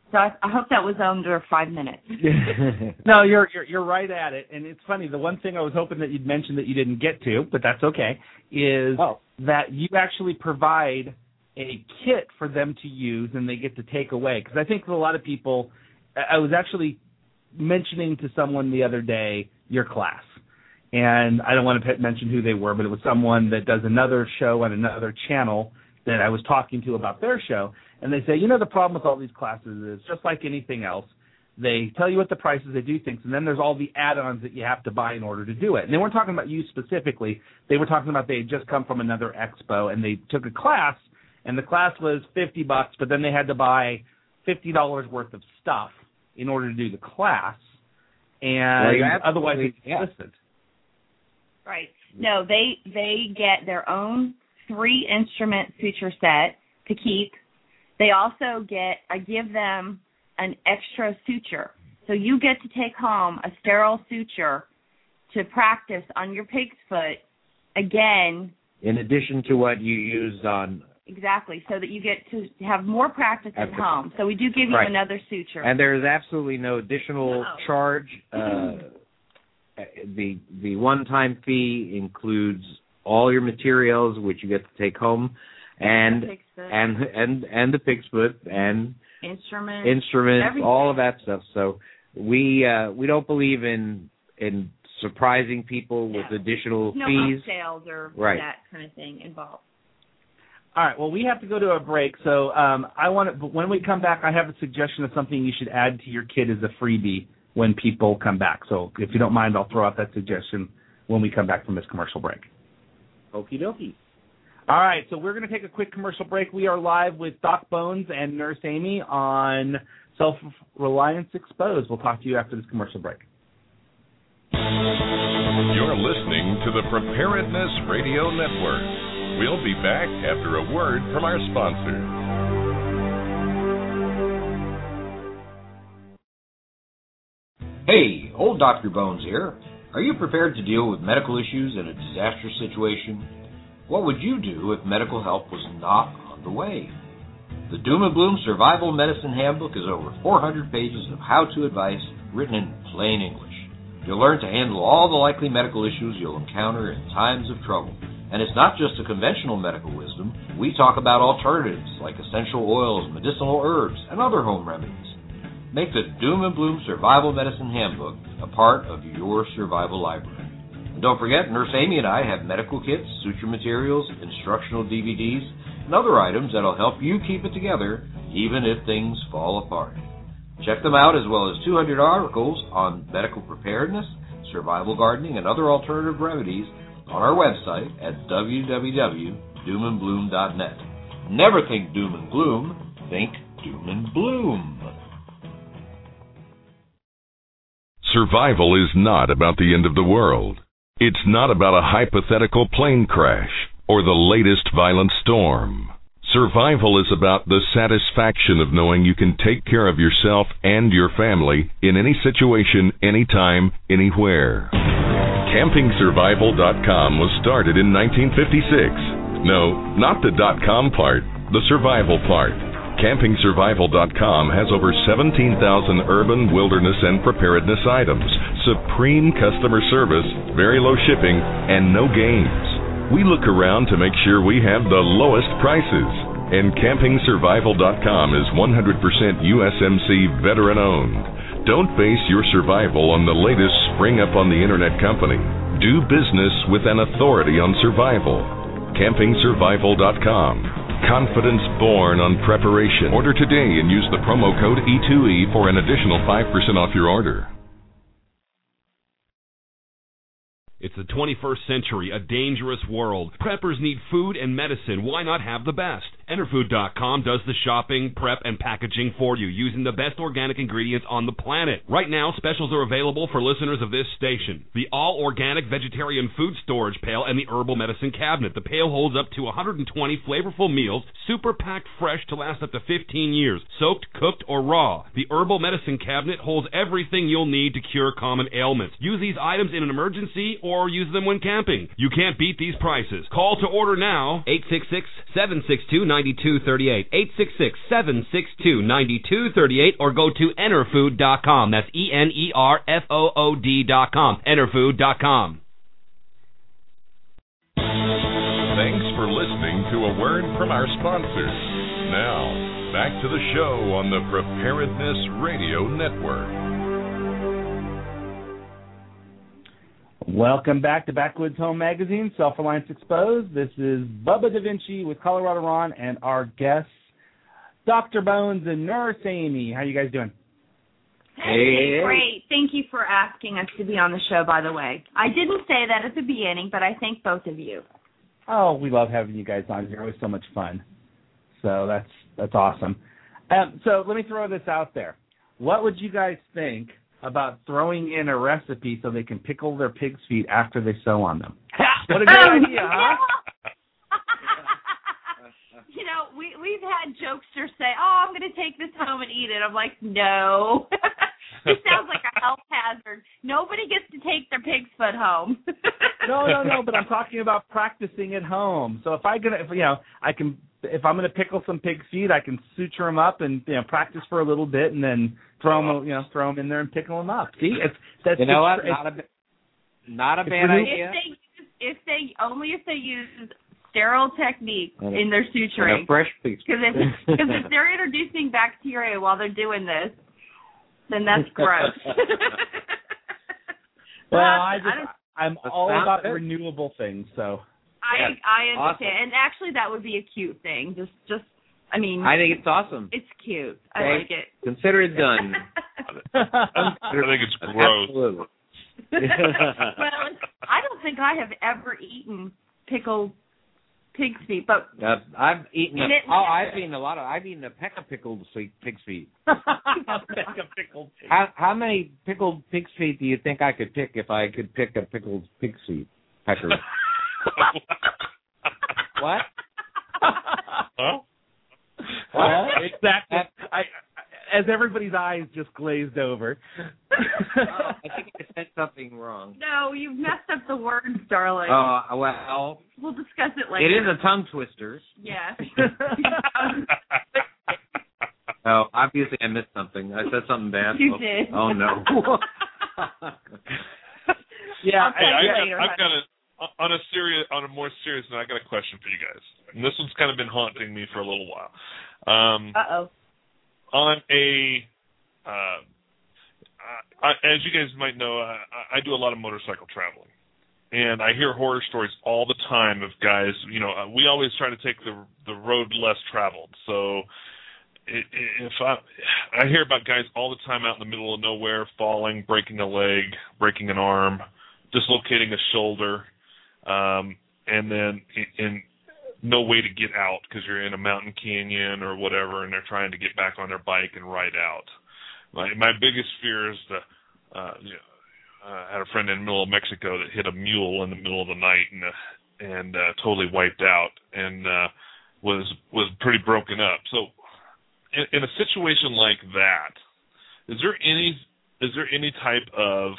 So I, I hope that was under five minutes. No, you're, you're you're right at it. And it's funny, the one thing I was hoping that you'd mention that you didn't get to, but that's okay, is oh. that you actually provide a kit for them to use and they get to take away. Because I think for a lot of people, I was actually mentioning to someone the other day your class. And I don't want to mention who they were, but it was someone that does another show on another channel that I was talking to about their show. And they say, you know, the problem with all these classes is just like anything else. They tell you what the price is, they do things, and then there's all the add-ons that you have to buy in order to do it. And they weren't talking about you specifically. They were talking about they had just come from another expo, and they took a class, and the class was fifty bucks, but then they had to buy fifty dollars worth of stuff in order to do the class, and well, otherwise it's yeah. listed. Right. No, they they get their own three instrument suture set to keep. They also get, I give them an extra suture. So you get to take home a sterile suture to practice on your pig's foot again. In addition to what you used on. Exactly, so that you get to have more practice at, at home. So we do give you right. another suture. And there is absolutely no additional no. charge. Uh, the the one-time fee includes all your materials, which you get to take home, and and and and the pig's foot and instruments, instruments, everything. all of that stuff. So we uh, we don't believe in in surprising people with no. additional no fees, sales or right. that kind of thing involved. All right. Well, we have to go to a break, so um, I want to. When we come back, I have a suggestion of something you should add to your kit as a freebie when people come back. So if you don't mind, I'll throw out that suggestion when we come back from this commercial break. Okie dokie. All right, so we're going to take a quick commercial break. We are live with Doc Bones and Nurse Amy on Self-Reliance Exposed. We'll talk to you after this commercial break. You're listening to the Preparedness Radio Network. We'll be back after a word from our sponsor. Hey, old Doctor Bones here. Are you prepared to deal with medical issues in a disaster situation? What would you do if medical help was not on the way? The Doom and Bloom Survival Medicine Handbook is over four hundred pages of how-to advice written in plain English. You'll learn to handle all the likely medical issues you'll encounter in times of trouble. And it's not just a conventional medical wisdom. We talk about alternatives like essential oils, medicinal herbs, and other home remedies. Make the Doom and Bloom Survival Medicine Handbook a part of your survival library. And don't forget, Nurse Amy and I have medical kits, suture materials, instructional D V Ds, and other items that'll help you keep it together even if things fall apart. Check them out, as well as two hundred articles on medical preparedness, survival gardening, and other alternative remedies on our website at w w w dot doom and bloom dot net. Never think doom and gloom, think doom and bloom. Survival is not about the end of the world. It's not about a hypothetical plane crash or the latest violent storm. Survival is about the satisfaction of knowing you can take care of yourself and your family in any situation, anytime, anywhere. camping survival dot com was started in nineteen fifty-six. No, not the .com part, the survival part. camping survival dot com has over seventeen thousand urban, wilderness, and preparedness items, supreme customer service, very low shipping, and no games. We look around to make sure we have the lowest prices. And camping survival dot com is one hundred percent U S M C veteran-owned. Don't base your survival on the latest spring-up-on-the-internet company. Do business with an authority on survival. camping survival dot com. Confidence born on preparation. Order today and use the promo code E two E for an additional five percent off your order. It's the twenty-first century, a dangerous world. Preppers need food and medicine. Why not have the best? Enterfood dot com does the shopping, prep, and packaging for you using the best organic ingredients on the planet. Right now, specials are available for listeners of this station. The all-organic vegetarian food storage pail and the herbal medicine cabinet. The pail holds up to one hundred twenty flavorful meals, super packed fresh to last up to fifteen years, soaked, cooked, or raw. The herbal medicine cabinet holds everything you'll need to cure common ailments. Use these items in an emergency or use them when camping. You can't beat these prices. Call to order now, eight six six, seven six two, nine nine two three eight. eight six six, seven six two, nine two three eight or go to enerfood dot com. That's E N E R F O O D dot com. enerfood dot com. Thanks for listening to a word from our sponsors. Now, back to the show on the Preparedness Radio Network. Welcome back to Backwoods Home Magazine, Self-Reliance Exposed. This is Bubba Da Vinci with Colorado Ron and our guests, Doctor Bones and Nurse Amy. How you guys doing? Hey, great. Thank you for asking us to be on the show, by the way. I didn't say that at the beginning, but I thank both of you. Oh, we love having you guys on. You're always so much fun. So that's that's awesome. Um, so let me throw this out there. What would you guys think about throwing in a recipe so they can pickle their pig's feet after they sew on them? What a great idea, huh? You know, we, we've had jokesters say, oh, I'm going to take this home and eat it. I'm like, no. It sounds like a health hazard. Nobody gets to take their pig's foot home. no, no, no, but I'm talking about practicing at home. So if I gonna, if, you know, I can, if I'm going to pickle some pig's feet, I can suture them up and, you know, practice for a little bit and then throw them, you know, throw them in there and pickle them up. See, it's that's you know it's, what? Not a not a bad idea. If they, if they only if they use sterile technique and in their suturing, fresh piece. Because if, cause if they're introducing bacteria while they're doing this, then that's gross. Well, I just, I'm all about renewable things, so. I yeah, I understand, awesome. and actually that would be a cute thing. Just just I mean. I think it's awesome. It's cute. I okay. like it. Consider it done. I think it's gross. Absolutely. Well, I don't think I have ever eaten pickled pig's feet, but uh, I've eaten. A, it, oh, I've eaten a lot of. I've eaten a peck of pickled pig's feet. a peck of pickled. Pig. How how many pickled pig's feet do you think I could pick if I could pick a pickled pig's feet? Peckers. What? Huh? Well, exactly. I, as everybody's eyes just glazed over. Oh, I think I said something wrong. No, you've messed up the words, darling. Oh, uh, well. We'll discuss it later. It is a tongue twister. Yeah. Oh, obviously I missed something. I said something bad. You oh, did. Oh, no. Yeah. Hey, I, I, later, I've got a on a serious, on a more serious note. I got a question for you guys, and this one's kind of been haunting me for a little while. Um, uh oh. On a, uh, I, as you guys might know, I, I do a lot of motorcycle traveling, and I hear horror stories all the time of guys. You know, we always try to take the the road less traveled. So, if I I hear about guys all the time out in the middle of nowhere, falling, breaking a leg, breaking an arm, dislocating a shoulder. Um, and then in no way to get out because you're in a mountain canyon or whatever, and they're trying to get back on their bike and ride out. My my biggest fear is the uh, you know, uh, I had a friend in the middle of Mexico that hit a mule in the middle of the night and uh, and uh, totally wiped out and uh, was was pretty broken up. So in, in a situation like that, is there any is there any type of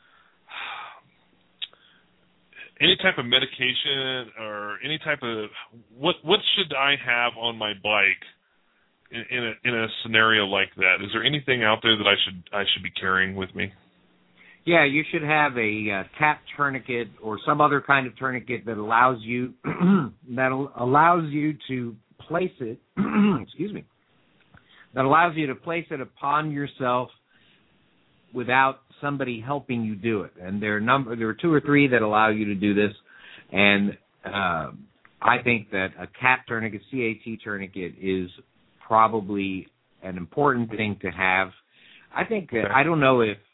Any type of medication or any type of what what should I have on my bike in, in a in a scenario like that? Is there anything out there that I should I should be carrying with me? Yeah, you should have a uh, tap tourniquet or some other kind of tourniquet that allows you that allows you to place it. excuse me. That allows you to place it upon yourself without somebody helping you do it. And there are number there are two or three that allow you to do this. And uh, I think that a C A T tourniquet, C A T tourniquet, is probably an important thing to have. I think that, I don't know if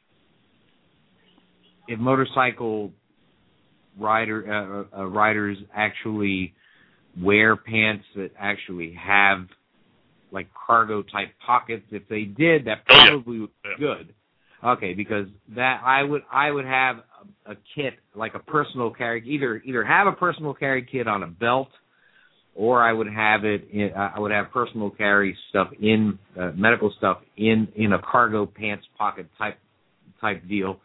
if motorcycle rider uh, uh, riders actually wear pants that actually have like cargo type pockets. If they did, that probably would be good. Okay, because that I would I would have a, a kit, like a personal carry, either either have a personal carry kit on a belt, or I would have it in, uh, I would have personal carry stuff in uh, medical stuff in, in a cargo pants pocket type type deal,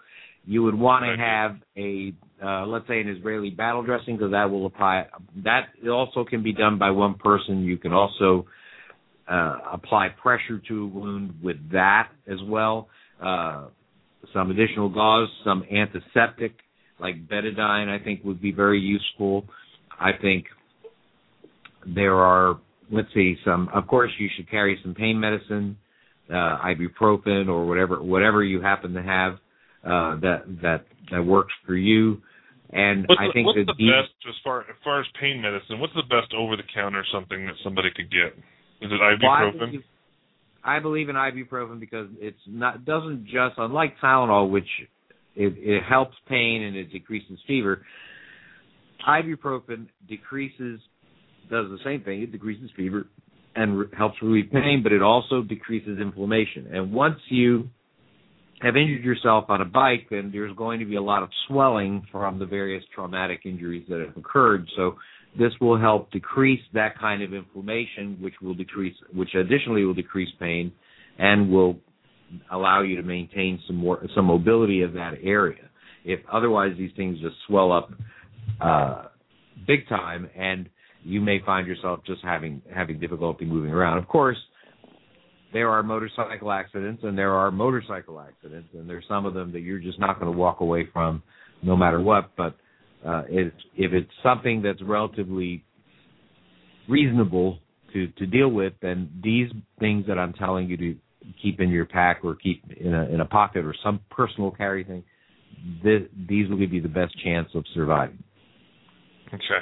You would want to have a, uh, let's say, an Israeli battle dressing, because that will apply. That also can be done by one person. You can also uh, apply pressure to a wound with that as well. Uh, some additional gauze, some antiseptic like betadine, I think would be very useful. I think there are, let's see, some. Of course, you should carry some pain medicine, uh, ibuprofen, or whatever whatever you happen to have. Uh, that that that works for you, and what's I the, think what's that the these, best as far as far as pain medicine? What's the best over the counter something that somebody could get? Is it ibuprofen? Well, I, believe, I believe in ibuprofen because it's not doesn't just unlike Tylenol, which it, it helps pain and it decreases fever. Ibuprofen decreases does the same thing. It decreases fever and re- helps relieve pain, but it also decreases inflammation. And once you have injured yourself on a bike, then there's going to be a lot of swelling from the various traumatic injuries that have occurred. So this will help decrease that kind of inflammation, which will decrease, which additionally will decrease pain, and will allow you to maintain some more some mobility of that area. If otherwise these things just swell up uh, big time, and you may find yourself just having having difficulty moving around. Of course, there are motorcycle accidents, and there are motorcycle accidents, and there's some of them that you're just not going to walk away from no matter what. But uh, if, if it's something that's relatively reasonable to, to deal with, then these things that I'm telling you to keep in your pack or keep in a, in a pocket or some personal carry thing, this, these will give you the best chance of surviving. Okay.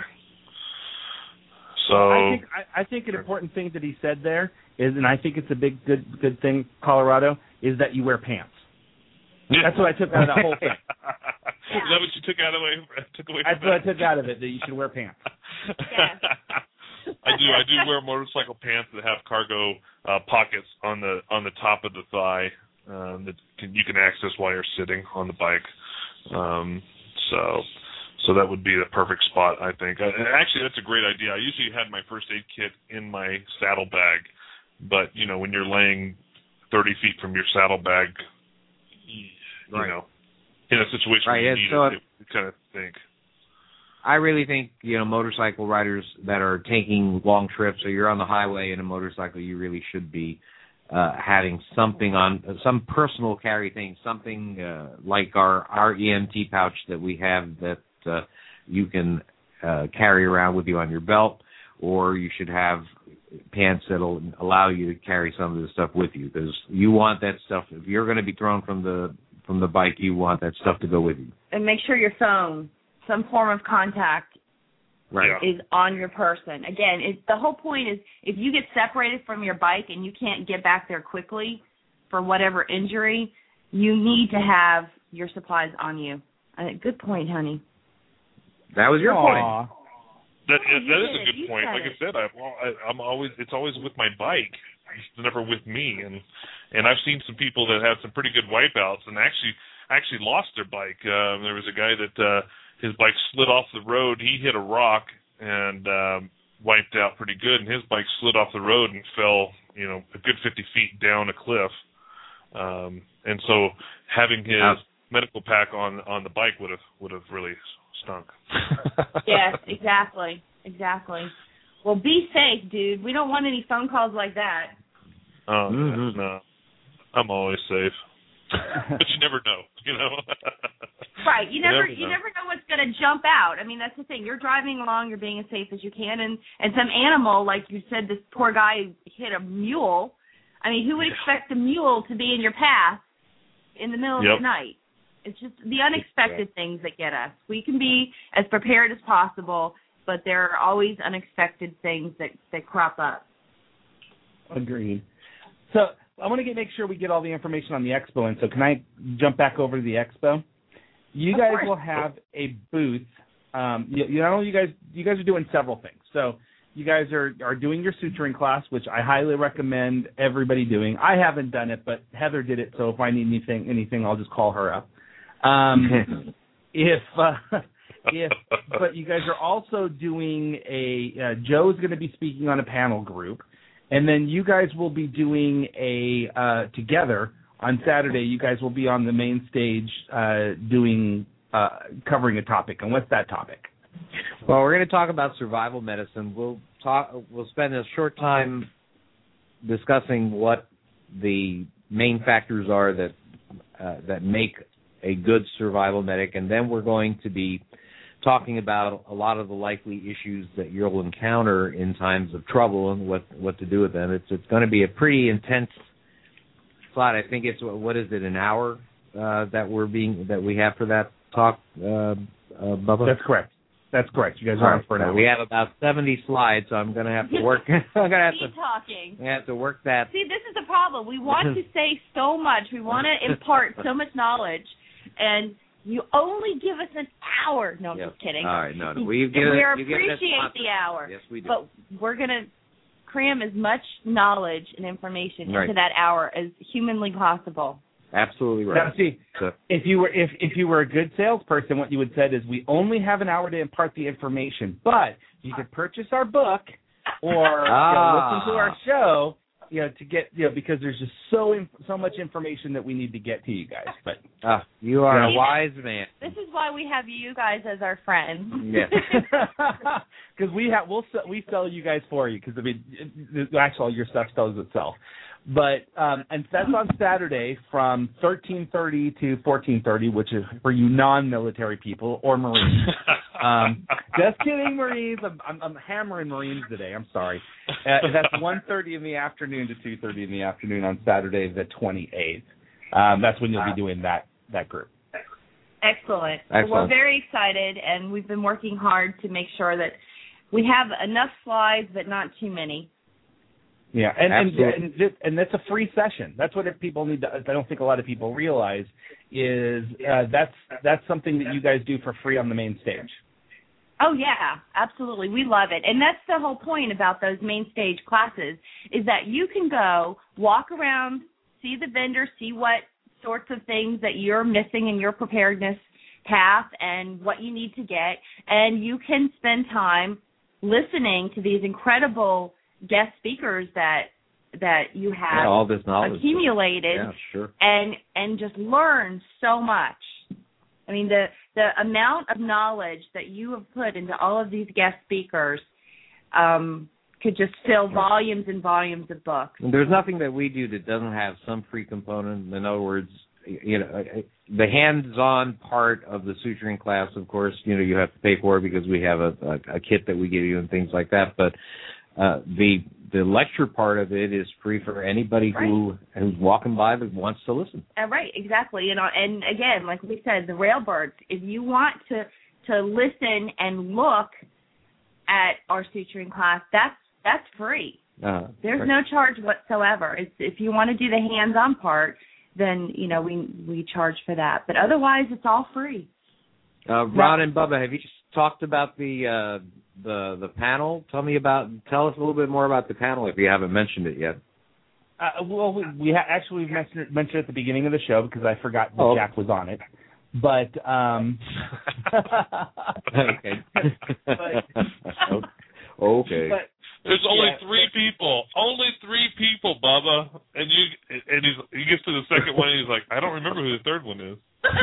So I think I, I think an important thing that he said there is, and I think it's a big good good thing, Colorado, is that you wear pants. That's what I took out of that whole thing. Is that what you took out of it? Took away from That's what I took out of it, that you should wear pants. I do. I do wear motorcycle pants that have cargo uh, pockets on the on the top of the thigh um, that can, you can access while you're sitting on the bike. Um, so. So that would be the perfect spot, I think. Uh, actually, that's a great idea. I usually had my first aid kit in my saddlebag, but, you know, when you're laying thirty feet from your saddlebag, you right. know, in a situation right. where you yeah, need so it, you kind of think. I really think, you know, motorcycle riders that are taking long trips, or you're on the highway in a motorcycle, you really should be uh, having something on, uh, some personal carry thing, something uh, like our, our E M T pouch that we have that Uh, you can uh, carry around with you on your belt, or you should have pants that'll allow you to carry some of the stuff with you, because you want that stuff. If you're going to be thrown from the from the bike, you want that stuff to go with you. And make sure your phone, some form of contact, right. is on your person. Again, it, the whole point is if you get separated from your bike and you can't get back there quickly for whatever injury, you need to have your supplies on you. Uh, good point, honey. That was your Aww. point. That is, that is a good You point. said Like it. I said, I, I, I'm always it's always with my bike. It's never with me. And and I've seen some people that had some pretty good wipeouts and actually actually lost their bike. Uh, there was a guy that uh, his bike slid off the road. He hit a rock and um, wiped out pretty good. And his bike slid off the road and fell, you know, a good fifty feet down a cliff. Um, and so having his Ouch. medical pack on on the bike would have would have really stunk. Yes, exactly, exactly. Well, be safe, dude. We don't want any phone calls like that. Oh mm-hmm. no, I'm always safe, but you never know, you know. Right, you never, you never you know. never know what's going to jump out. I mean, that's the thing. You're driving along, you're being as safe as you can, and and some animal, like you said, this poor guy hit a mule. I mean, who would expect a mule to be in your path in the middle Yep. of the night? It's just the unexpected things that get us. We can be as prepared as possible, but there are always unexpected things that, that crop up. Agreed. So I want to get make sure we get all the information on the expo, and so can I jump back over to the expo? You Of guys course. will have a booth. Um, you, you know, you guys you guys are doing several things. So you guys are, are doing your suturing class, which I highly recommend everybody doing. I haven't done it, but Heather did it, so if I need anything, anything, I'll just call her up. Um, if, uh, if, but you guys are also doing a, uh, Joe's going to be speaking on a panel group, and then you guys will be doing a, uh, together on Saturday, you guys will be on the main stage uh, doing uh, covering a topic. And what's that topic? Well, we're going to talk about survival medicine. We'll talk. We'll spend a short time discussing what the main factors are that uh, that make a good survival medic, and then we're going to be talking about a lot of the likely issues that you'll encounter in times of trouble and what, what to do with them. It's it's going to be a pretty intense slot. I think it's what is it, an hour uh, that we're being that we have for that talk, uh, uh, Bubba? That's correct. That's correct. You guys are on for an hour. We have about seventy slides, so I'm going to have to work. I'm going to have Keep to talking. I have to work that. See, this is the problem. We want to say so much. We want to impart so much knowledge, and you only give us an hour. No, I'm yep. just kidding. All right, no, no. We we appreciate the hour. Yes, we do. But we're going to cram as much knowledge and information right. into that hour as humanly possible. Absolutely right. Now, see, so. if you were if if you were a good salesperson, what you would said is we only have an hour to impart the information, but you could purchase our book or ah. you know, listen to our show, you know, to get you know because there's just so so much information that we need to get to you guys. But ah, you are you know, a wise man. This is why we have you guys as our friends. Yeah. Because we have we'll we sell you guys for you because I mean it, actually all your stuff sells itself. But um, and that's on Saturday from thirteen thirty to fourteen thirty, which is for you non-military people or Marines. um, just kidding, Marines. I'm, I'm, I'm hammering Marines today. I'm sorry. Uh, that's one thirty in the afternoon to two thirty in the afternoon on Saturday the twenty-eighth. Um, that's when you'll be doing that that group. Excellent. Excellent. Well, we're very excited, and we've been working hard to make sure that we have enough slides, but not too many. Yeah, and and, and and that's a free session. That's what people need to. I don't think a lot of people realize is uh, that's that's something that you guys do for free on the main stage. Oh yeah, absolutely. We love it, and that's the whole point about those main stage classes is that you can go walk around, see the vendor, see what sorts of things that you're missing in your preparedness path and what you need to get, and you can spend time listening to these incredible guest speakers that that you have yeah, all this knowledge accumulated yeah, sure. and and just learn so much. I mean the the amount of knowledge that you have put into all of these guest speakers um, could just fill volumes and volumes of books. And there's nothing that we do that doesn't have some free component. In other words, you know, the hands-on part of the suturing class, of course, you know, you have to pay for it because we have a, a, a kit that we give you and things like that. But Uh, the the lecture part of it is free for anybody right. who who's walking by that wants to listen. Uh, right, exactly. You know, and again, like we said, the Railbirds. If you want to to listen and look at our suturing class, that's that's free. Uh, There's right. no charge whatsoever. It's, if you want to do the hands-on part, then you know we we charge for that. But otherwise, it's all free. Uh, Ron and Bubba, have you talked about the uh, the the panel? Tell me about. Tell us a little bit more about the panel if you haven't mentioned it yet. Uh, well, we, we ha- actually we mentioned it, mentioned it at the beginning of the show because I forgot that oh. Jack was on it. But um, okay. but, okay. But, There's only yeah, three but, people. Only three people, Bubba. And you and he's, he gets to the second one and he's like, I don't remember who the third one is.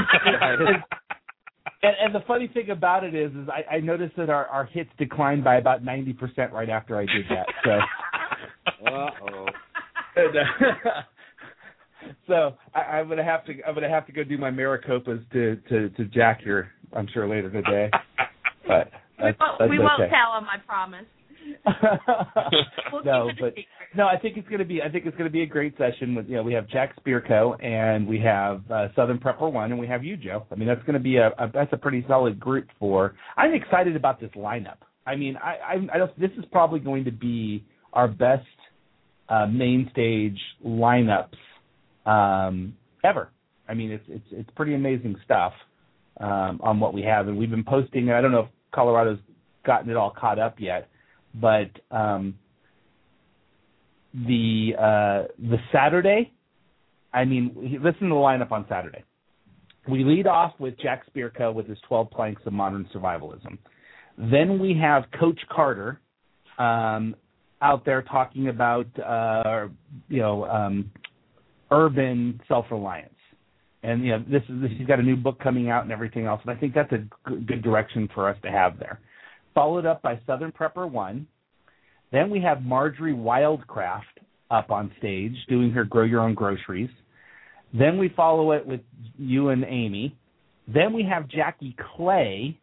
And, and the funny thing about it is, is I, I noticed that our, our hits declined by about ninety percent right after I did that. So, uh-oh. And, uh, so I, I'm gonna have to I'm gonna have to go do my Maricopas to, to, to Jack here. I'm sure later today. But that's, we won't, that's we won't okay. tell him, I promise. we'll no, keep it a but secret. no, I think it's gonna be I think it's gonna be a great session. With you know we have Jack Spirko and we have uh, Southern Prepper One and we have you, Joe. I mean that's gonna be a, a that's a pretty solid group for. I'm excited about this lineup. I mean I I, I don't, this is probably going to be our best uh, main stage lineups um, ever. I mean it's it's it's pretty amazing stuff um, on what we have, and we've been posting. I don't know if Colorado's gotten it all caught up yet. But um, the uh, the Saturday, I mean, listen to the lineup on Saturday. We lead off with Jack Spirko with his twelve planks of modern survivalism. Then we have Coach Carter um, out there talking about, uh, you know, um, urban self-reliance. And, you know, this is, this, he's got a new book coming out and everything else, and I think that's a good, good direction for us to have there. Followed up by Southern Prepper One. Then we have Marjorie Wildcraft up on stage doing her Grow Your Own Groceries. Then we follow it with you and Amy. Then we have Jackie Clay.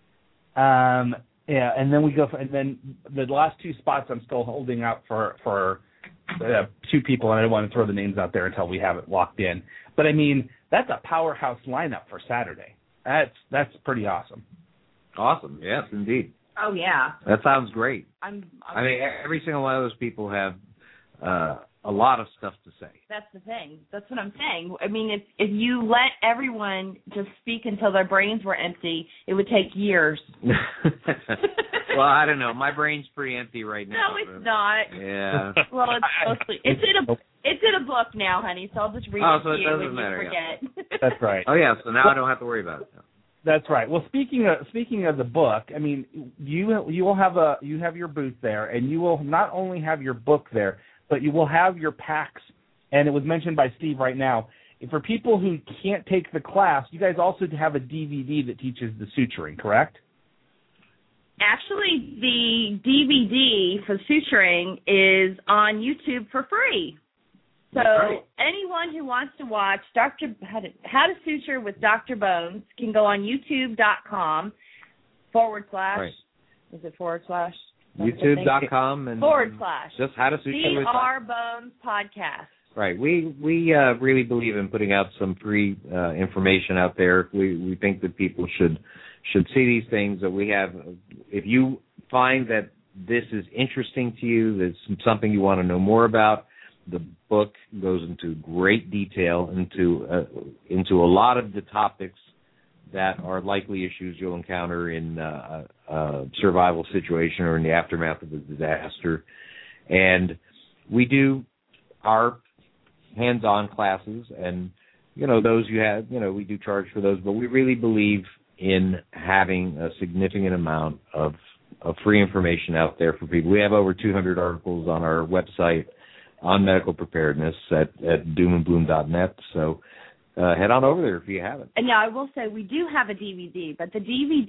Um, yeah, and then we go for, and then the last two spots I'm still holding out for for uh, two people, and I don't want to throw the names out there until we have it locked in. But I mean, that's a powerhouse lineup for Saturday. That's that's pretty awesome. Awesome, yes, indeed. Oh yeah, that sounds great. I'm, I'm I mean, every single one of those people have uh, a lot of stuff to say. That's the thing. That's what I'm saying. I mean, if if you let everyone just speak until their brains were empty, it would take years. Well, I don't know. My brain's pretty empty right now. No, it's not. Yeah. Well, it's mostly it's in a it's in a book now, honey. So I'll just read oh, it so to it you doesn't when matter, you forget. Yeah. That's right. Oh yeah. So now I don't have to worry about it. No. That's right. Well, speaking of speaking of the book, I mean, you you will have a you have your booth there, and you will not only have your book there, but you will have your packs. And it was mentioned by Steve right now. For people who can't take the class, you guys also have a D V D that teaches the suturing, correct? Actually, the D V D for suturing is on YouTube for free. So right. anyone who wants to watch Doctor How to, How to Suture with Doctor Bones can go on YouTube.com forward slash. Right. Is it forward slash? YouTube dot com and forward slash. Just How to Suture with C R Bones Podcast. Right. We we uh, really believe in putting out some free uh, information out there. We we think that people should should see these things that we have. If you find that this is interesting to you, that's something you want to know more about, the book goes into great detail into uh, into a lot of the topics that are likely issues you'll encounter in uh, a, a survival situation or in the aftermath of a disaster. And we do our hands-on classes, and you know those you have, you know we do charge for those, but we really believe in having a significant amount of, of free information out there for people. We have over two hundred articles on our website on medical preparedness at, at doom and bloom dot net, so uh, head on over there if you haven't. And now I will say we do have a D V D, but the D V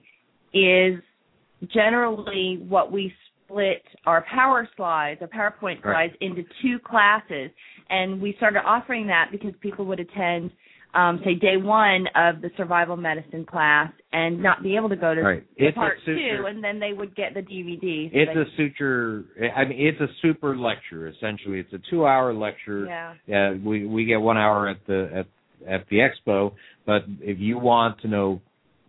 D is generally what we split our power slides, our PowerPoint slides, right. into two classes, and we started offering that because people would attend, um, say, day one of the survival medicine class and not be able to go to right. part two, and then they would get the D V D. So it's they, a suture. I mean, it's a super lecture. Essentially, it's a two-hour lecture. Yeah. Yeah. We we get one hour at the at at the expo, but if you want to know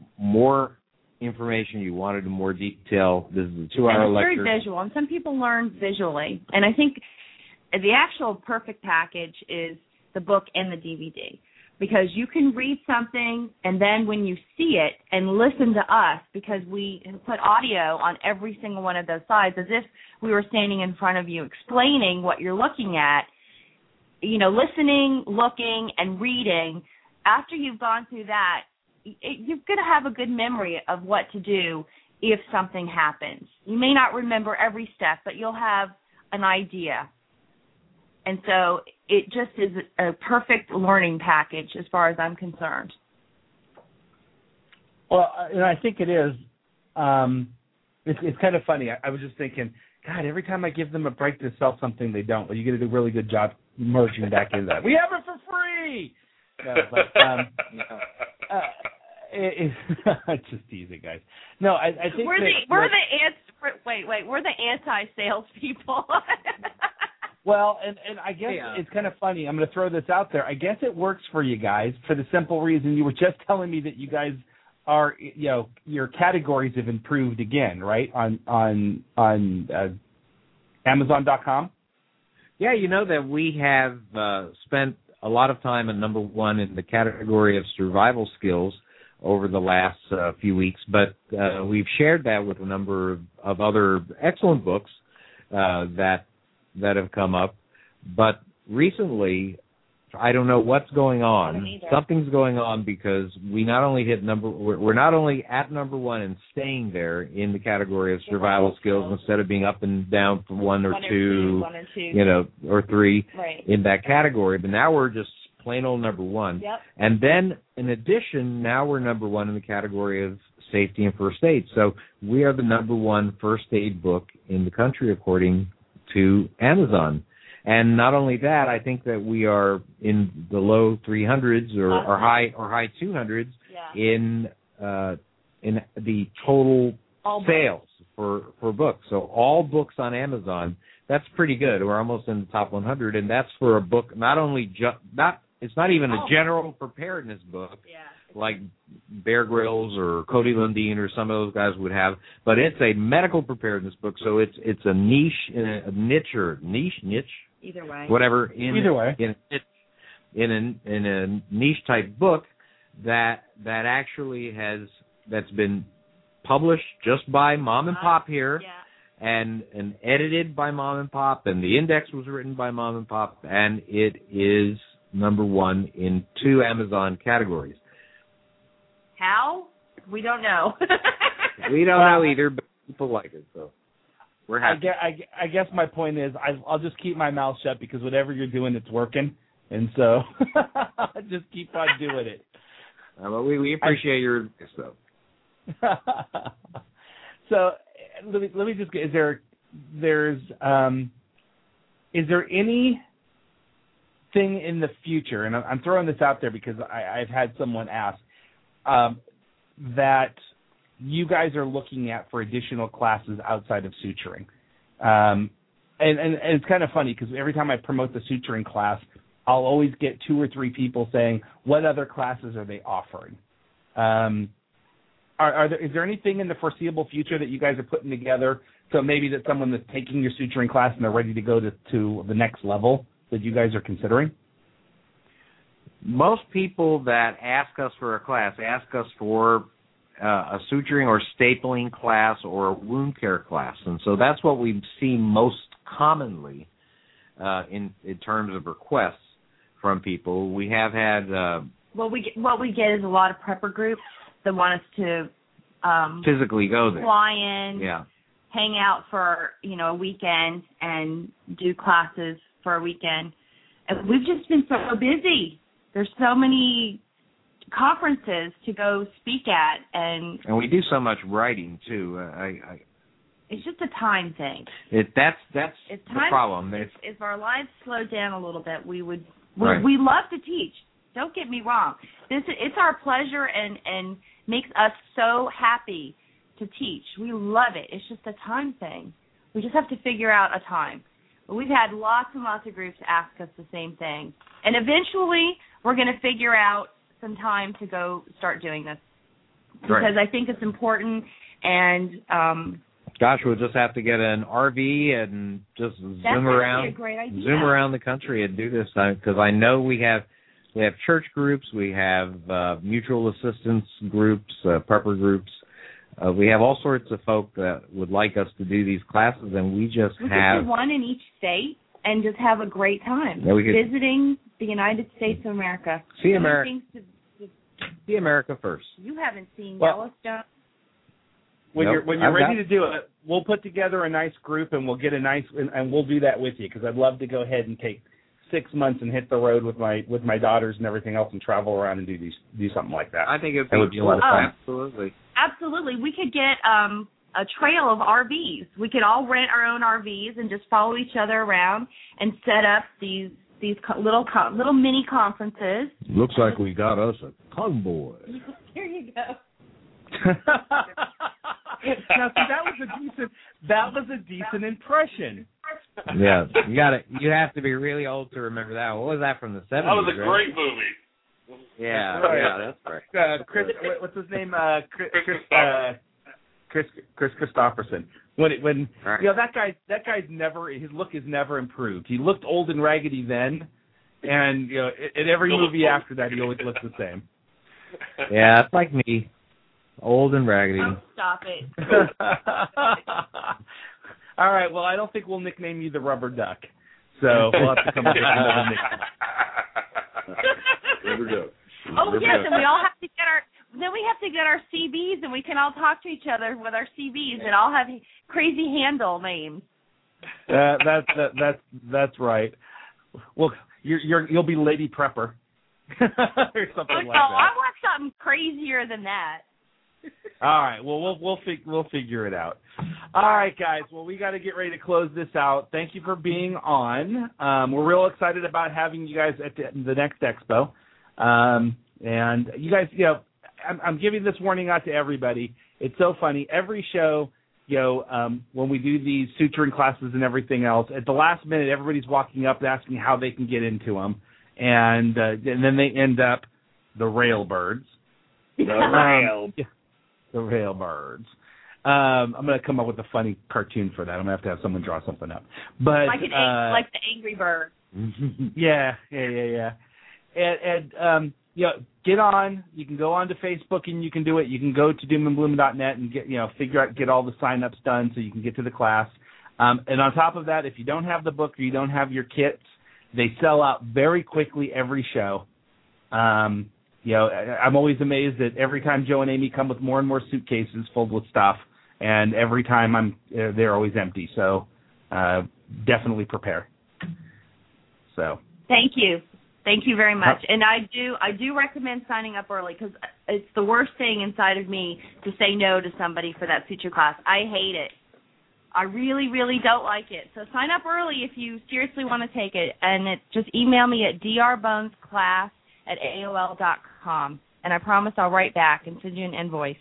more information, you wanted in more detail, this is a two-hour and it's lecture. Very visual, and some people learn visually, and I think the actual perfect package is the book and the D V D. Because you can read something, and then when you see it and listen to us, because we put audio on every single one of those slides, as if we were standing in front of you explaining what you're looking at, you know, listening, looking, and reading, after you've gone through that, it, you're going to have a good memory of what to do if something happens. You may not remember every step, but you'll have an idea. And so it just is a perfect learning package as far as I'm concerned. Well, and I think it is. Um, it's, it's kind of funny. I, I was just thinking, God, every time I give them a break to sell something, they don't. But you get to do a really good job merging back into that. We have it for free. No, but um, uh, it, it's just teasing, guys. No, I, I think we're that, the we're like, the anti, wait wait we're the anti-sales people. Well, and, and I guess yeah. it's kind of funny. I'm going to throw this out there. I guess it works for you guys for the simple reason you were just telling me that you guys are, you know, your categories have improved again, right, on on on uh, Amazon dot com? Yeah, you know that we have uh, spent a lot of time at number one in the category of survival skills over the last uh, few weeks, but uh, we've shared that with a number of, of other excellent books uh, that that have come up. But recently, I don't know what's going on. Something's going on because we not only hit number, we're, we're not only at number one and staying there in the category of survival skills instead of being up and down from one or, one or two, two, one or two, you know, or three right. in that category, but now we're just plain old number one. Yep. And then, in addition, now we're number one in the category of safety and first aid. So we are the number one first aid book in the country, according to Amazon. And not only that, I think that we are in the low three hundreds or, or high or high two hundreds yeah. in uh, in the total all sales for, for books. So all books on Amazon, that's pretty good. We're almost in the top one hundred, and that's for a book not only ju- not it's not even a general preparedness book yeah. like Bear Grylls or Cody Lundeen or some of those guys would have, but it's a medical preparedness book. So it's it's a niche, a niche or niche niche. Either way. Whatever. In, Either way. In, in, a, in a niche type book that that actually has that's been published just by mom and pop here, yeah. and and edited by mom and pop, and the index was written by mom and pop, and it is number one in two Amazon categories. How? We don't know. We don't know either, but people like it, so. We're I happy. guess, I, I guess my point is I, I'll just keep my mouth shut because whatever you're doing, it's working, and so just keep on doing it. Uh, well, we we appreciate I, your so. so let me let me just get. Is there there's um is there any thing in the future, and I'm throwing this out there because I, I've had someone ask um, that you guys are looking at for additional classes outside of suturing. Um, and, and, and it's kind of funny because every time I promote the suturing class, I'll always get two or three people saying, what other classes are they offering? Um, are, are there, is there anything in the foreseeable future that you guys are putting together so maybe that someone that's taking your suturing class and they're ready to go to, to the next level that you guys are considering? Most people that ask us for a class ask us for Uh, a suturing or stapling class or a wound care class. And so that's what we've seen most commonly uh, in, in terms of requests from people. We have had... Uh, well, we get, what we get is a lot of prepper groups that want us to um, physically go there. Fly in, yeah. hang out for, you know, a weekend and do classes for a weekend. And we've just been so busy. There's so many conferences to go speak at, and and we do so much writing too. Uh, I, I it's just a time thing. It that's that's it's the time, problem. If, if our lives slowed down a little bit, we would. We, right. we love to teach. Don't get me wrong. This it's our pleasure and and makes us so happy to teach. We love it. It's just a time thing. We just have to figure out a time. But we've had lots and lots of groups ask us the same thing, and eventually we're going to figure out some time to go start doing this because right. I think it's important. And um, gosh, we'll just have to get an R V and just zoom around, a great idea. zoom around the country and do this because I know we have we have church groups, we have uh, mutual assistance groups, uh, prepper groups. Uh, we have all sorts of folk that would like us to do these classes, and we just we have could do one in each state and just have a great time yeah, we could, visiting the United States of America. See America. See America first. You haven't seen well, Yellowstone. When nope, you're when you're I've ready got... to do it, we'll put together a nice group and we'll get a nice and, and we'll do that with you because I'd love to go ahead and take six months and hit the road with my with my daughters and everything else and travel around and do these do something like that. I think it would, would be a lot of fun. Oh, absolutely. Absolutely, we could get um, a trail of R Vs. We could all rent our own R Vs and just follow each other around and set up these. These co- little co- little mini conferences. Looks like we got us a convoy. Here you go. Now, see, that was a decent. That was a decent impression. Yeah, you got it. You have to be really old to remember that. What was that from the seventies? That was a right? great movie. Yeah, right. yeah, that's right. Uh, Chris, what's his name? Uh, Chris, Chris, uh, Chris, Chris Christopherson. When it, when right. you know that guy, that guy's never his look has never improved. He looked old and raggedy then, and you know, in every movie after that, he always looks the same. Yeah, it's like me, old and raggedy. Oh, stop it. All right. Well, I don't think we'll nickname you the Rubber Duck, so we'll have to come up with another nickname. Never go. Oh yes, and we all have to get our. Then we have to get our C Bs, and we can all talk to each other with our C Bs, and all have crazy handle names. Uh, that's that, that's that's right. Well, you're, you're you'll be Lady Prepper or something oh, like no, that. I want something crazier than that. All right. Well, we'll we'll fig- we'll figure it out. All right, guys. Well, we got to get ready to close this out. Thank you for being on. Um, we're real excited about having you guys at the, the next expo. Um, and you guys, you know, I'm, I'm giving this warning out to everybody. It's so funny. Every show, you know, um, when we do these suturing classes and everything else, at the last minute, everybody's walking up and asking how they can get into them, and uh, and then they end up the railbirds. The rail. Um, yeah. The railbirds. Um, I'm going to come up with a funny cartoon for that. I'm going to have to have someone draw something up. But like an uh, like the Angry Bird. yeah, yeah, yeah, yeah. And, and um, you know, get on. You can go on to Facebook and you can do it. You can go to doom and bloom dot net and get you know figure out get all the sign-ups done so you can get to the class. Um, and on top of that, if you don't have the book or you don't have your kits, they sell out very quickly every show. Um, You know, I'm always amazed that every time Joe and Amy come with more and more suitcases filled with stuff, and every time I'm, uh, they're always empty. So uh, definitely prepare. So thank you, thank you very much. And I do, I do recommend signing up early because it's the worst thing inside of me to say no to somebody for that suture class. I hate it. I really, really don't like it. So sign up early if you seriously want to take it, and it, just email me at drbonesclass at A O L dot com, and I promise I'll write back and send you an invoice.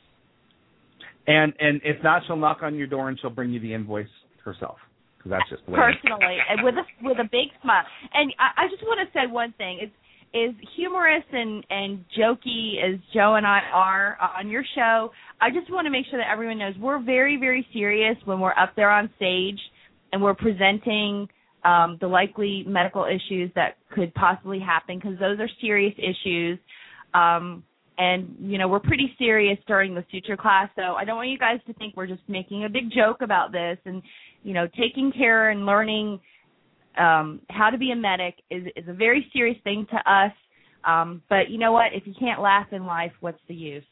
And and if not, she'll knock on your door and she'll bring you the invoice herself, because that's just the way. Personally, and with a with a big smile. And I, I just want to say one thing: it's as humorous and and jokey as Joe and I are on your show. I just want to make sure that everyone knows we're very, very serious when we're up there on stage and we're presenting Um, the likely medical issues that could possibly happen, because those are serious issues. Um, and, you know, we're pretty serious during the suture class, so I don't want you guys to think we're just making a big joke about this. And, you know, taking care and learning um, how to be a medic is, is a very serious thing to us. Um, but you know what? If you can't laugh in life, what's the use?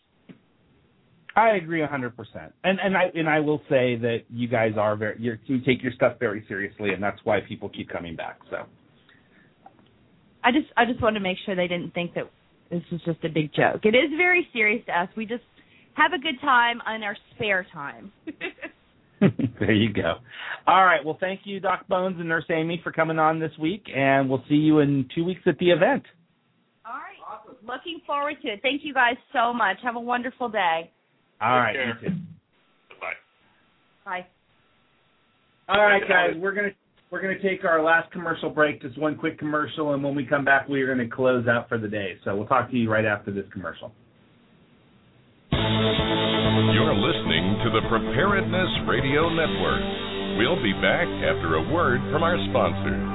I agree one hundred percent. And and I and I will say that you guys are very you're, you take your stuff very seriously, and that's why people keep coming back. So I just I just wanted to make sure they didn't think that this was just a big joke. It is very serious to us. We just have a good time on our spare time. There you go. All right. Well, thank you, Doc Bones and Nurse Amy, for coming on this week, and we'll see you in two weeks at the event. All right. Awesome. Looking forward to it. Thank you guys so much. Have a wonderful day. All right. You too. Bye. Bye. All right, guys. We're gonna we're gonna take our last commercial break. Just one quick commercial, and when we come back, we are going to close out for the day. So we'll talk to you right after this commercial. You're listening to the Preparedness Radio Network. We'll be back after a word from our sponsor.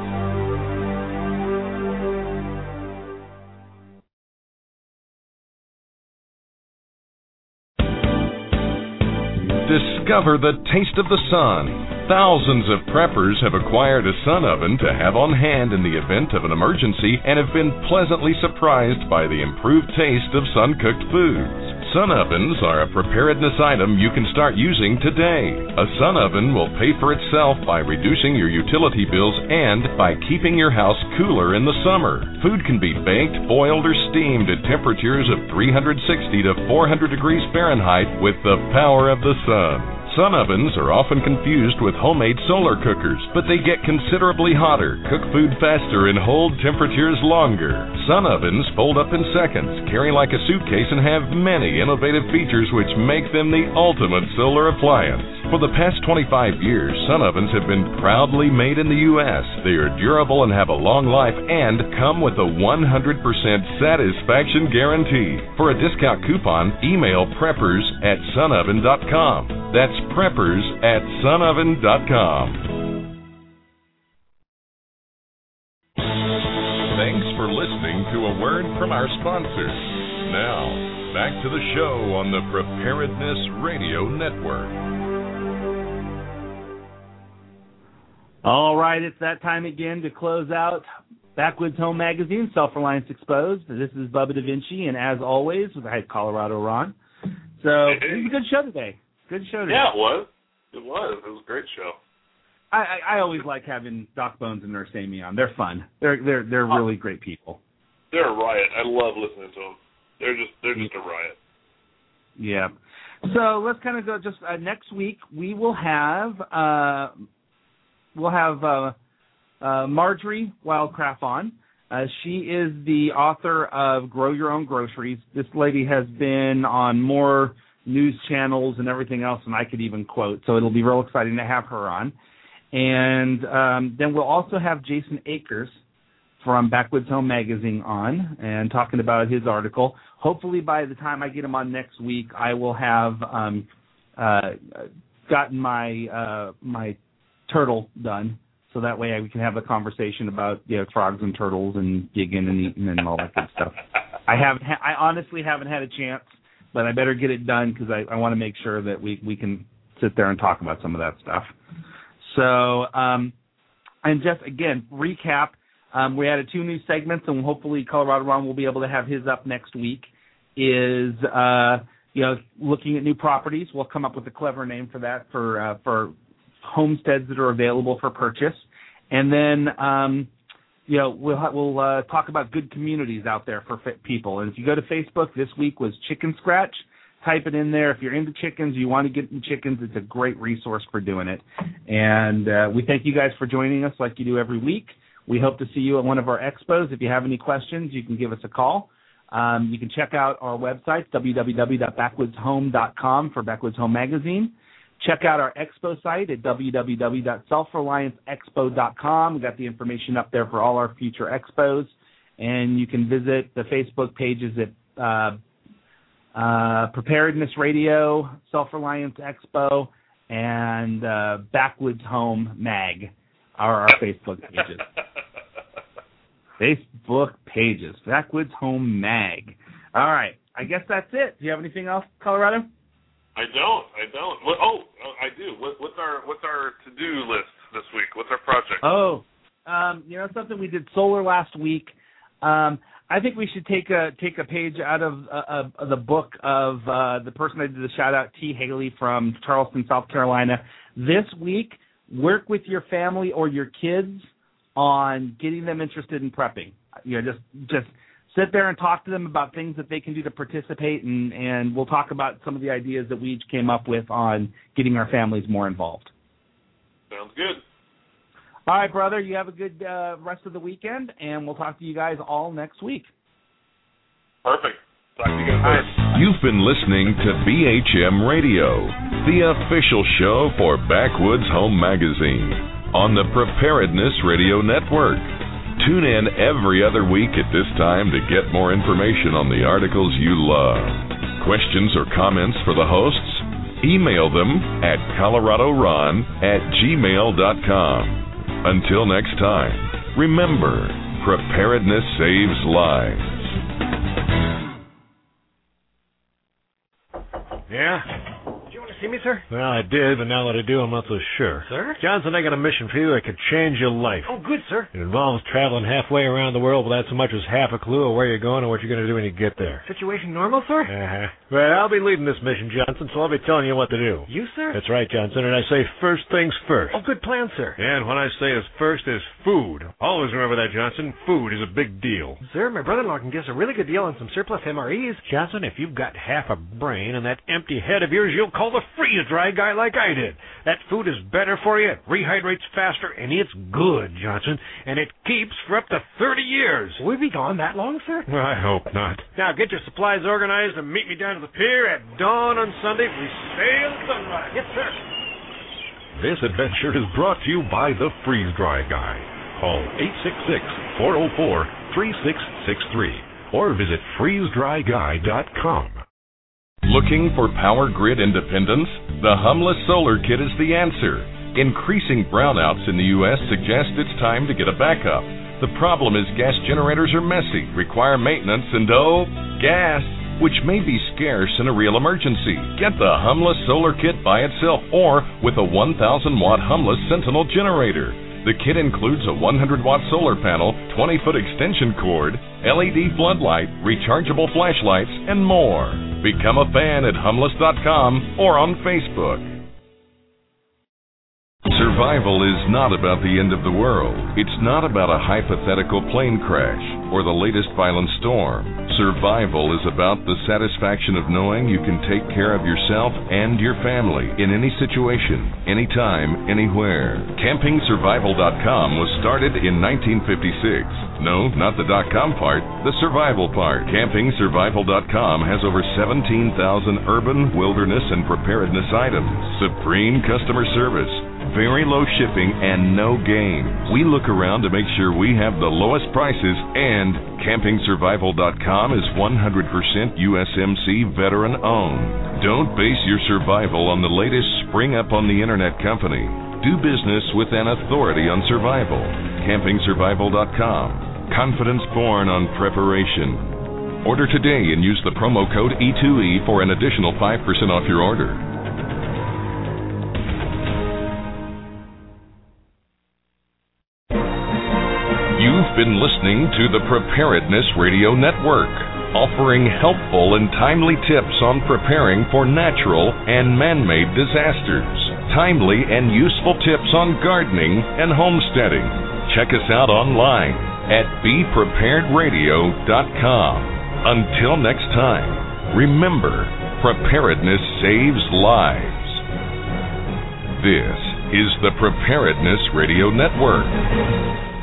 Discover the taste of the sun. Thousands of preppers have acquired a sun oven to have on hand in the event of an emergency and have been pleasantly surprised by the improved taste of sun-cooked foods. Sun ovens are a preparedness item you can start using today. A sun oven will pay for itself by reducing your utility bills and by keeping your house cooler in the summer. Food can be baked, boiled, or steamed at temperatures of three hundred sixty to four hundred degrees Fahrenheit with the power of the sun. Sun ovens are often confused with homemade solar cookers, but they get considerably hotter, cook food faster, and hold temperatures longer. Sun ovens fold up in seconds, carry like a suitcase, and have many innovative features which make them the ultimate solar appliance. For the past twenty-five years, sun ovens have been proudly made in the U S They are durable and have a long life and come with a one hundred percent satisfaction guarantee. For a discount coupon, email preppers at sunoven dot com. That's preppers at sunoven dot com. Thanks for listening to a word from our sponsor. Now, back to the show on the Preparedness Radio Network. All right, it's that time again to close out Backwoods Home Magazine, Self-Reliance Exposed. This is Bubba Da Vinci, and as always, I had Colorado Ron. So hey, hey. It was a good show today. Good show today. Yeah, it was. It was. It was a great show. I, I, I always like having Doc Bones and Nurse Amy on. They're fun. They're they're they're oh. really great people. They're a riot. I love listening to them. They're just they're just a riot. Yeah. So let's kind of go. Just uh, next week we will have uh, we'll have uh, uh, Marjorie Wildcraft on. Uh, she is the author of Grow Your Own Groceries. This lady has been on more news channels and everything else than I could even quote. So it'll be real exciting to have her on. And um, then we'll also have Jason Akers from Backwoods Home Magazine on and talking about his article. Hopefully by the time I get him on next week, I will have um, uh, gotten my uh, my turtle done, so that way we can have a conversation about you know frogs and turtles and gigging and eating and all that good stuff. I haven't. Ha- I honestly haven't had a chance, but I better get it done because I, I want to make sure that we we can sit there and talk about some of that stuff. So, um, and just again recap. Um, we added two new segments, and hopefully Colorado Ron will be able to have his up next week. Is uh, you know looking at new properties. We'll come up with a clever name for that for uh, for homesteads that are available for purchase, and then um, you know we'll we'll uh, talk about good communities out there for fit people. And if you go to Facebook, this week was Chicken Scratch. Type it in there. If you're into chickens, you want to get into chickens, it's a great resource for doing it. And uh, we thank you guys for joining us like you do every week. We hope to see you at one of our expos. If you have any questions, you can give us a call. Um, you can check out our website, w w w dot backwoods home dot com for Backwoods Home Magazine. Check out our expo site at w w w dot self reliance expo dot com. We've got the information up there for all our future expos. And you can visit the Facebook pages at uh, uh, Preparedness Radio, Self-Reliance Expo, and uh, Backwoods Home Mag are our Facebook pages. Facebook pages, Backwoods Home Mag. All right, I guess that's it. Do you have anything else, Colorado? I don't. I don't. What, oh, I do. What, what's our what's our to-do list this week? What's our project? Oh, um, you know something? We did solar last week. Um, I think we should take a take a page out of, uh, of the book of uh, the person I did the shout out, T. Haley from Charleston, South Carolina. This week, work with your family or your kids on getting them interested in prepping. You know, just just sit there and talk to them about things that they can do to participate, and, and we'll talk about some of the ideas that we each came up with on getting our families more involved. Sounds good. All right, brother, you have a good uh, rest of the weekend, and we'll talk to you guys all next week. Perfect. Talk to you guys later. You've been listening to B H M Radio, the official show for Backwoods Home Magazine on the Preparedness Radio Network. Tune in every other week at this time to get more information on the articles you love. Questions or comments for the hosts? Email them at coloradoron at gmail dot com. Until next time, remember, preparedness saves lives. Yeah? See me, sir? Well, I did, but now that I do, I'm not so sure. Sir? Johnson, I got a mission for you that could change your life. Oh, good, sir. It involves traveling halfway around the world without so much as half a clue of where you're going or what you're going to do when you get there. Situation normal, sir? Uh-huh. Well, I'll be leading this mission, Johnson, so I'll be telling you what to do. You, sir? That's right, Johnson, and I say first things first. Oh, good plan, sir. And what I say is first is food. Always remember that, Johnson. Food is a big deal. Sir, my brother-in-law can give us a really good deal on some surplus M R Es. Johnson, if you've got half a brain and that empty head of yours, you'll call the freeze-dry guy like I did. That food is better for you, it rehydrates faster, and it's good, Johnson, and it keeps for up to thirty years. Will we be gone that long, sir? Well, I hope not. Now, get your supplies organized and meet me down to the pier at dawn on Sunday. We sail sunrise. Yes, sir. This adventure is brought to you by the Freeze-Dry Guy. Call eight six six, four oh four, three six six three or visit freeze dry guy dot com. Looking for power grid independence? The Humless Solar Kit is the answer. Increasing brownouts in the U S suggest it's time to get a backup. The problem is gas generators are messy, require maintenance, and oh, gas, which may be scarce in a real emergency. Get the Humless Solar Kit by itself or with a one thousand watt Humless Sentinel generator. The kit includes a one hundred watt solar panel, twenty foot extension cord, L E D floodlight, rechargeable flashlights, and more. Become a fan at humless dot com or on Facebook. Survival is not about the end of the world. It's not about a hypothetical plane crash or the latest violent storm. Survival is about the satisfaction of knowing you can take care of yourself and your family in any situation, anytime, anywhere. camping survival dot com was started in nineteen fifty-six. No, not the .com part, the survival part. camping survival dot com has over seventeen thousand urban, wilderness, and preparedness items. Supreme customer service, very low shipping, and no games. We look around to make sure we have the lowest prices, and camping survival dot com is one hundred percent U S M C veteran owned. Don't base your survival on the latest spring up on the internet company. Do business with an authority on survival. camping survival dot com. Confidence born on preparation. Order today and use the promo code E two E for an additional five percent off your order. You've been listening to the Preparedness Radio Network, offering helpful and timely tips on preparing for natural and man-made disasters. Timely and useful tips on gardening and homesteading. Check us out online at be prepared radio dot com. Until next time, remember, preparedness saves lives. This is the Preparedness Radio Network.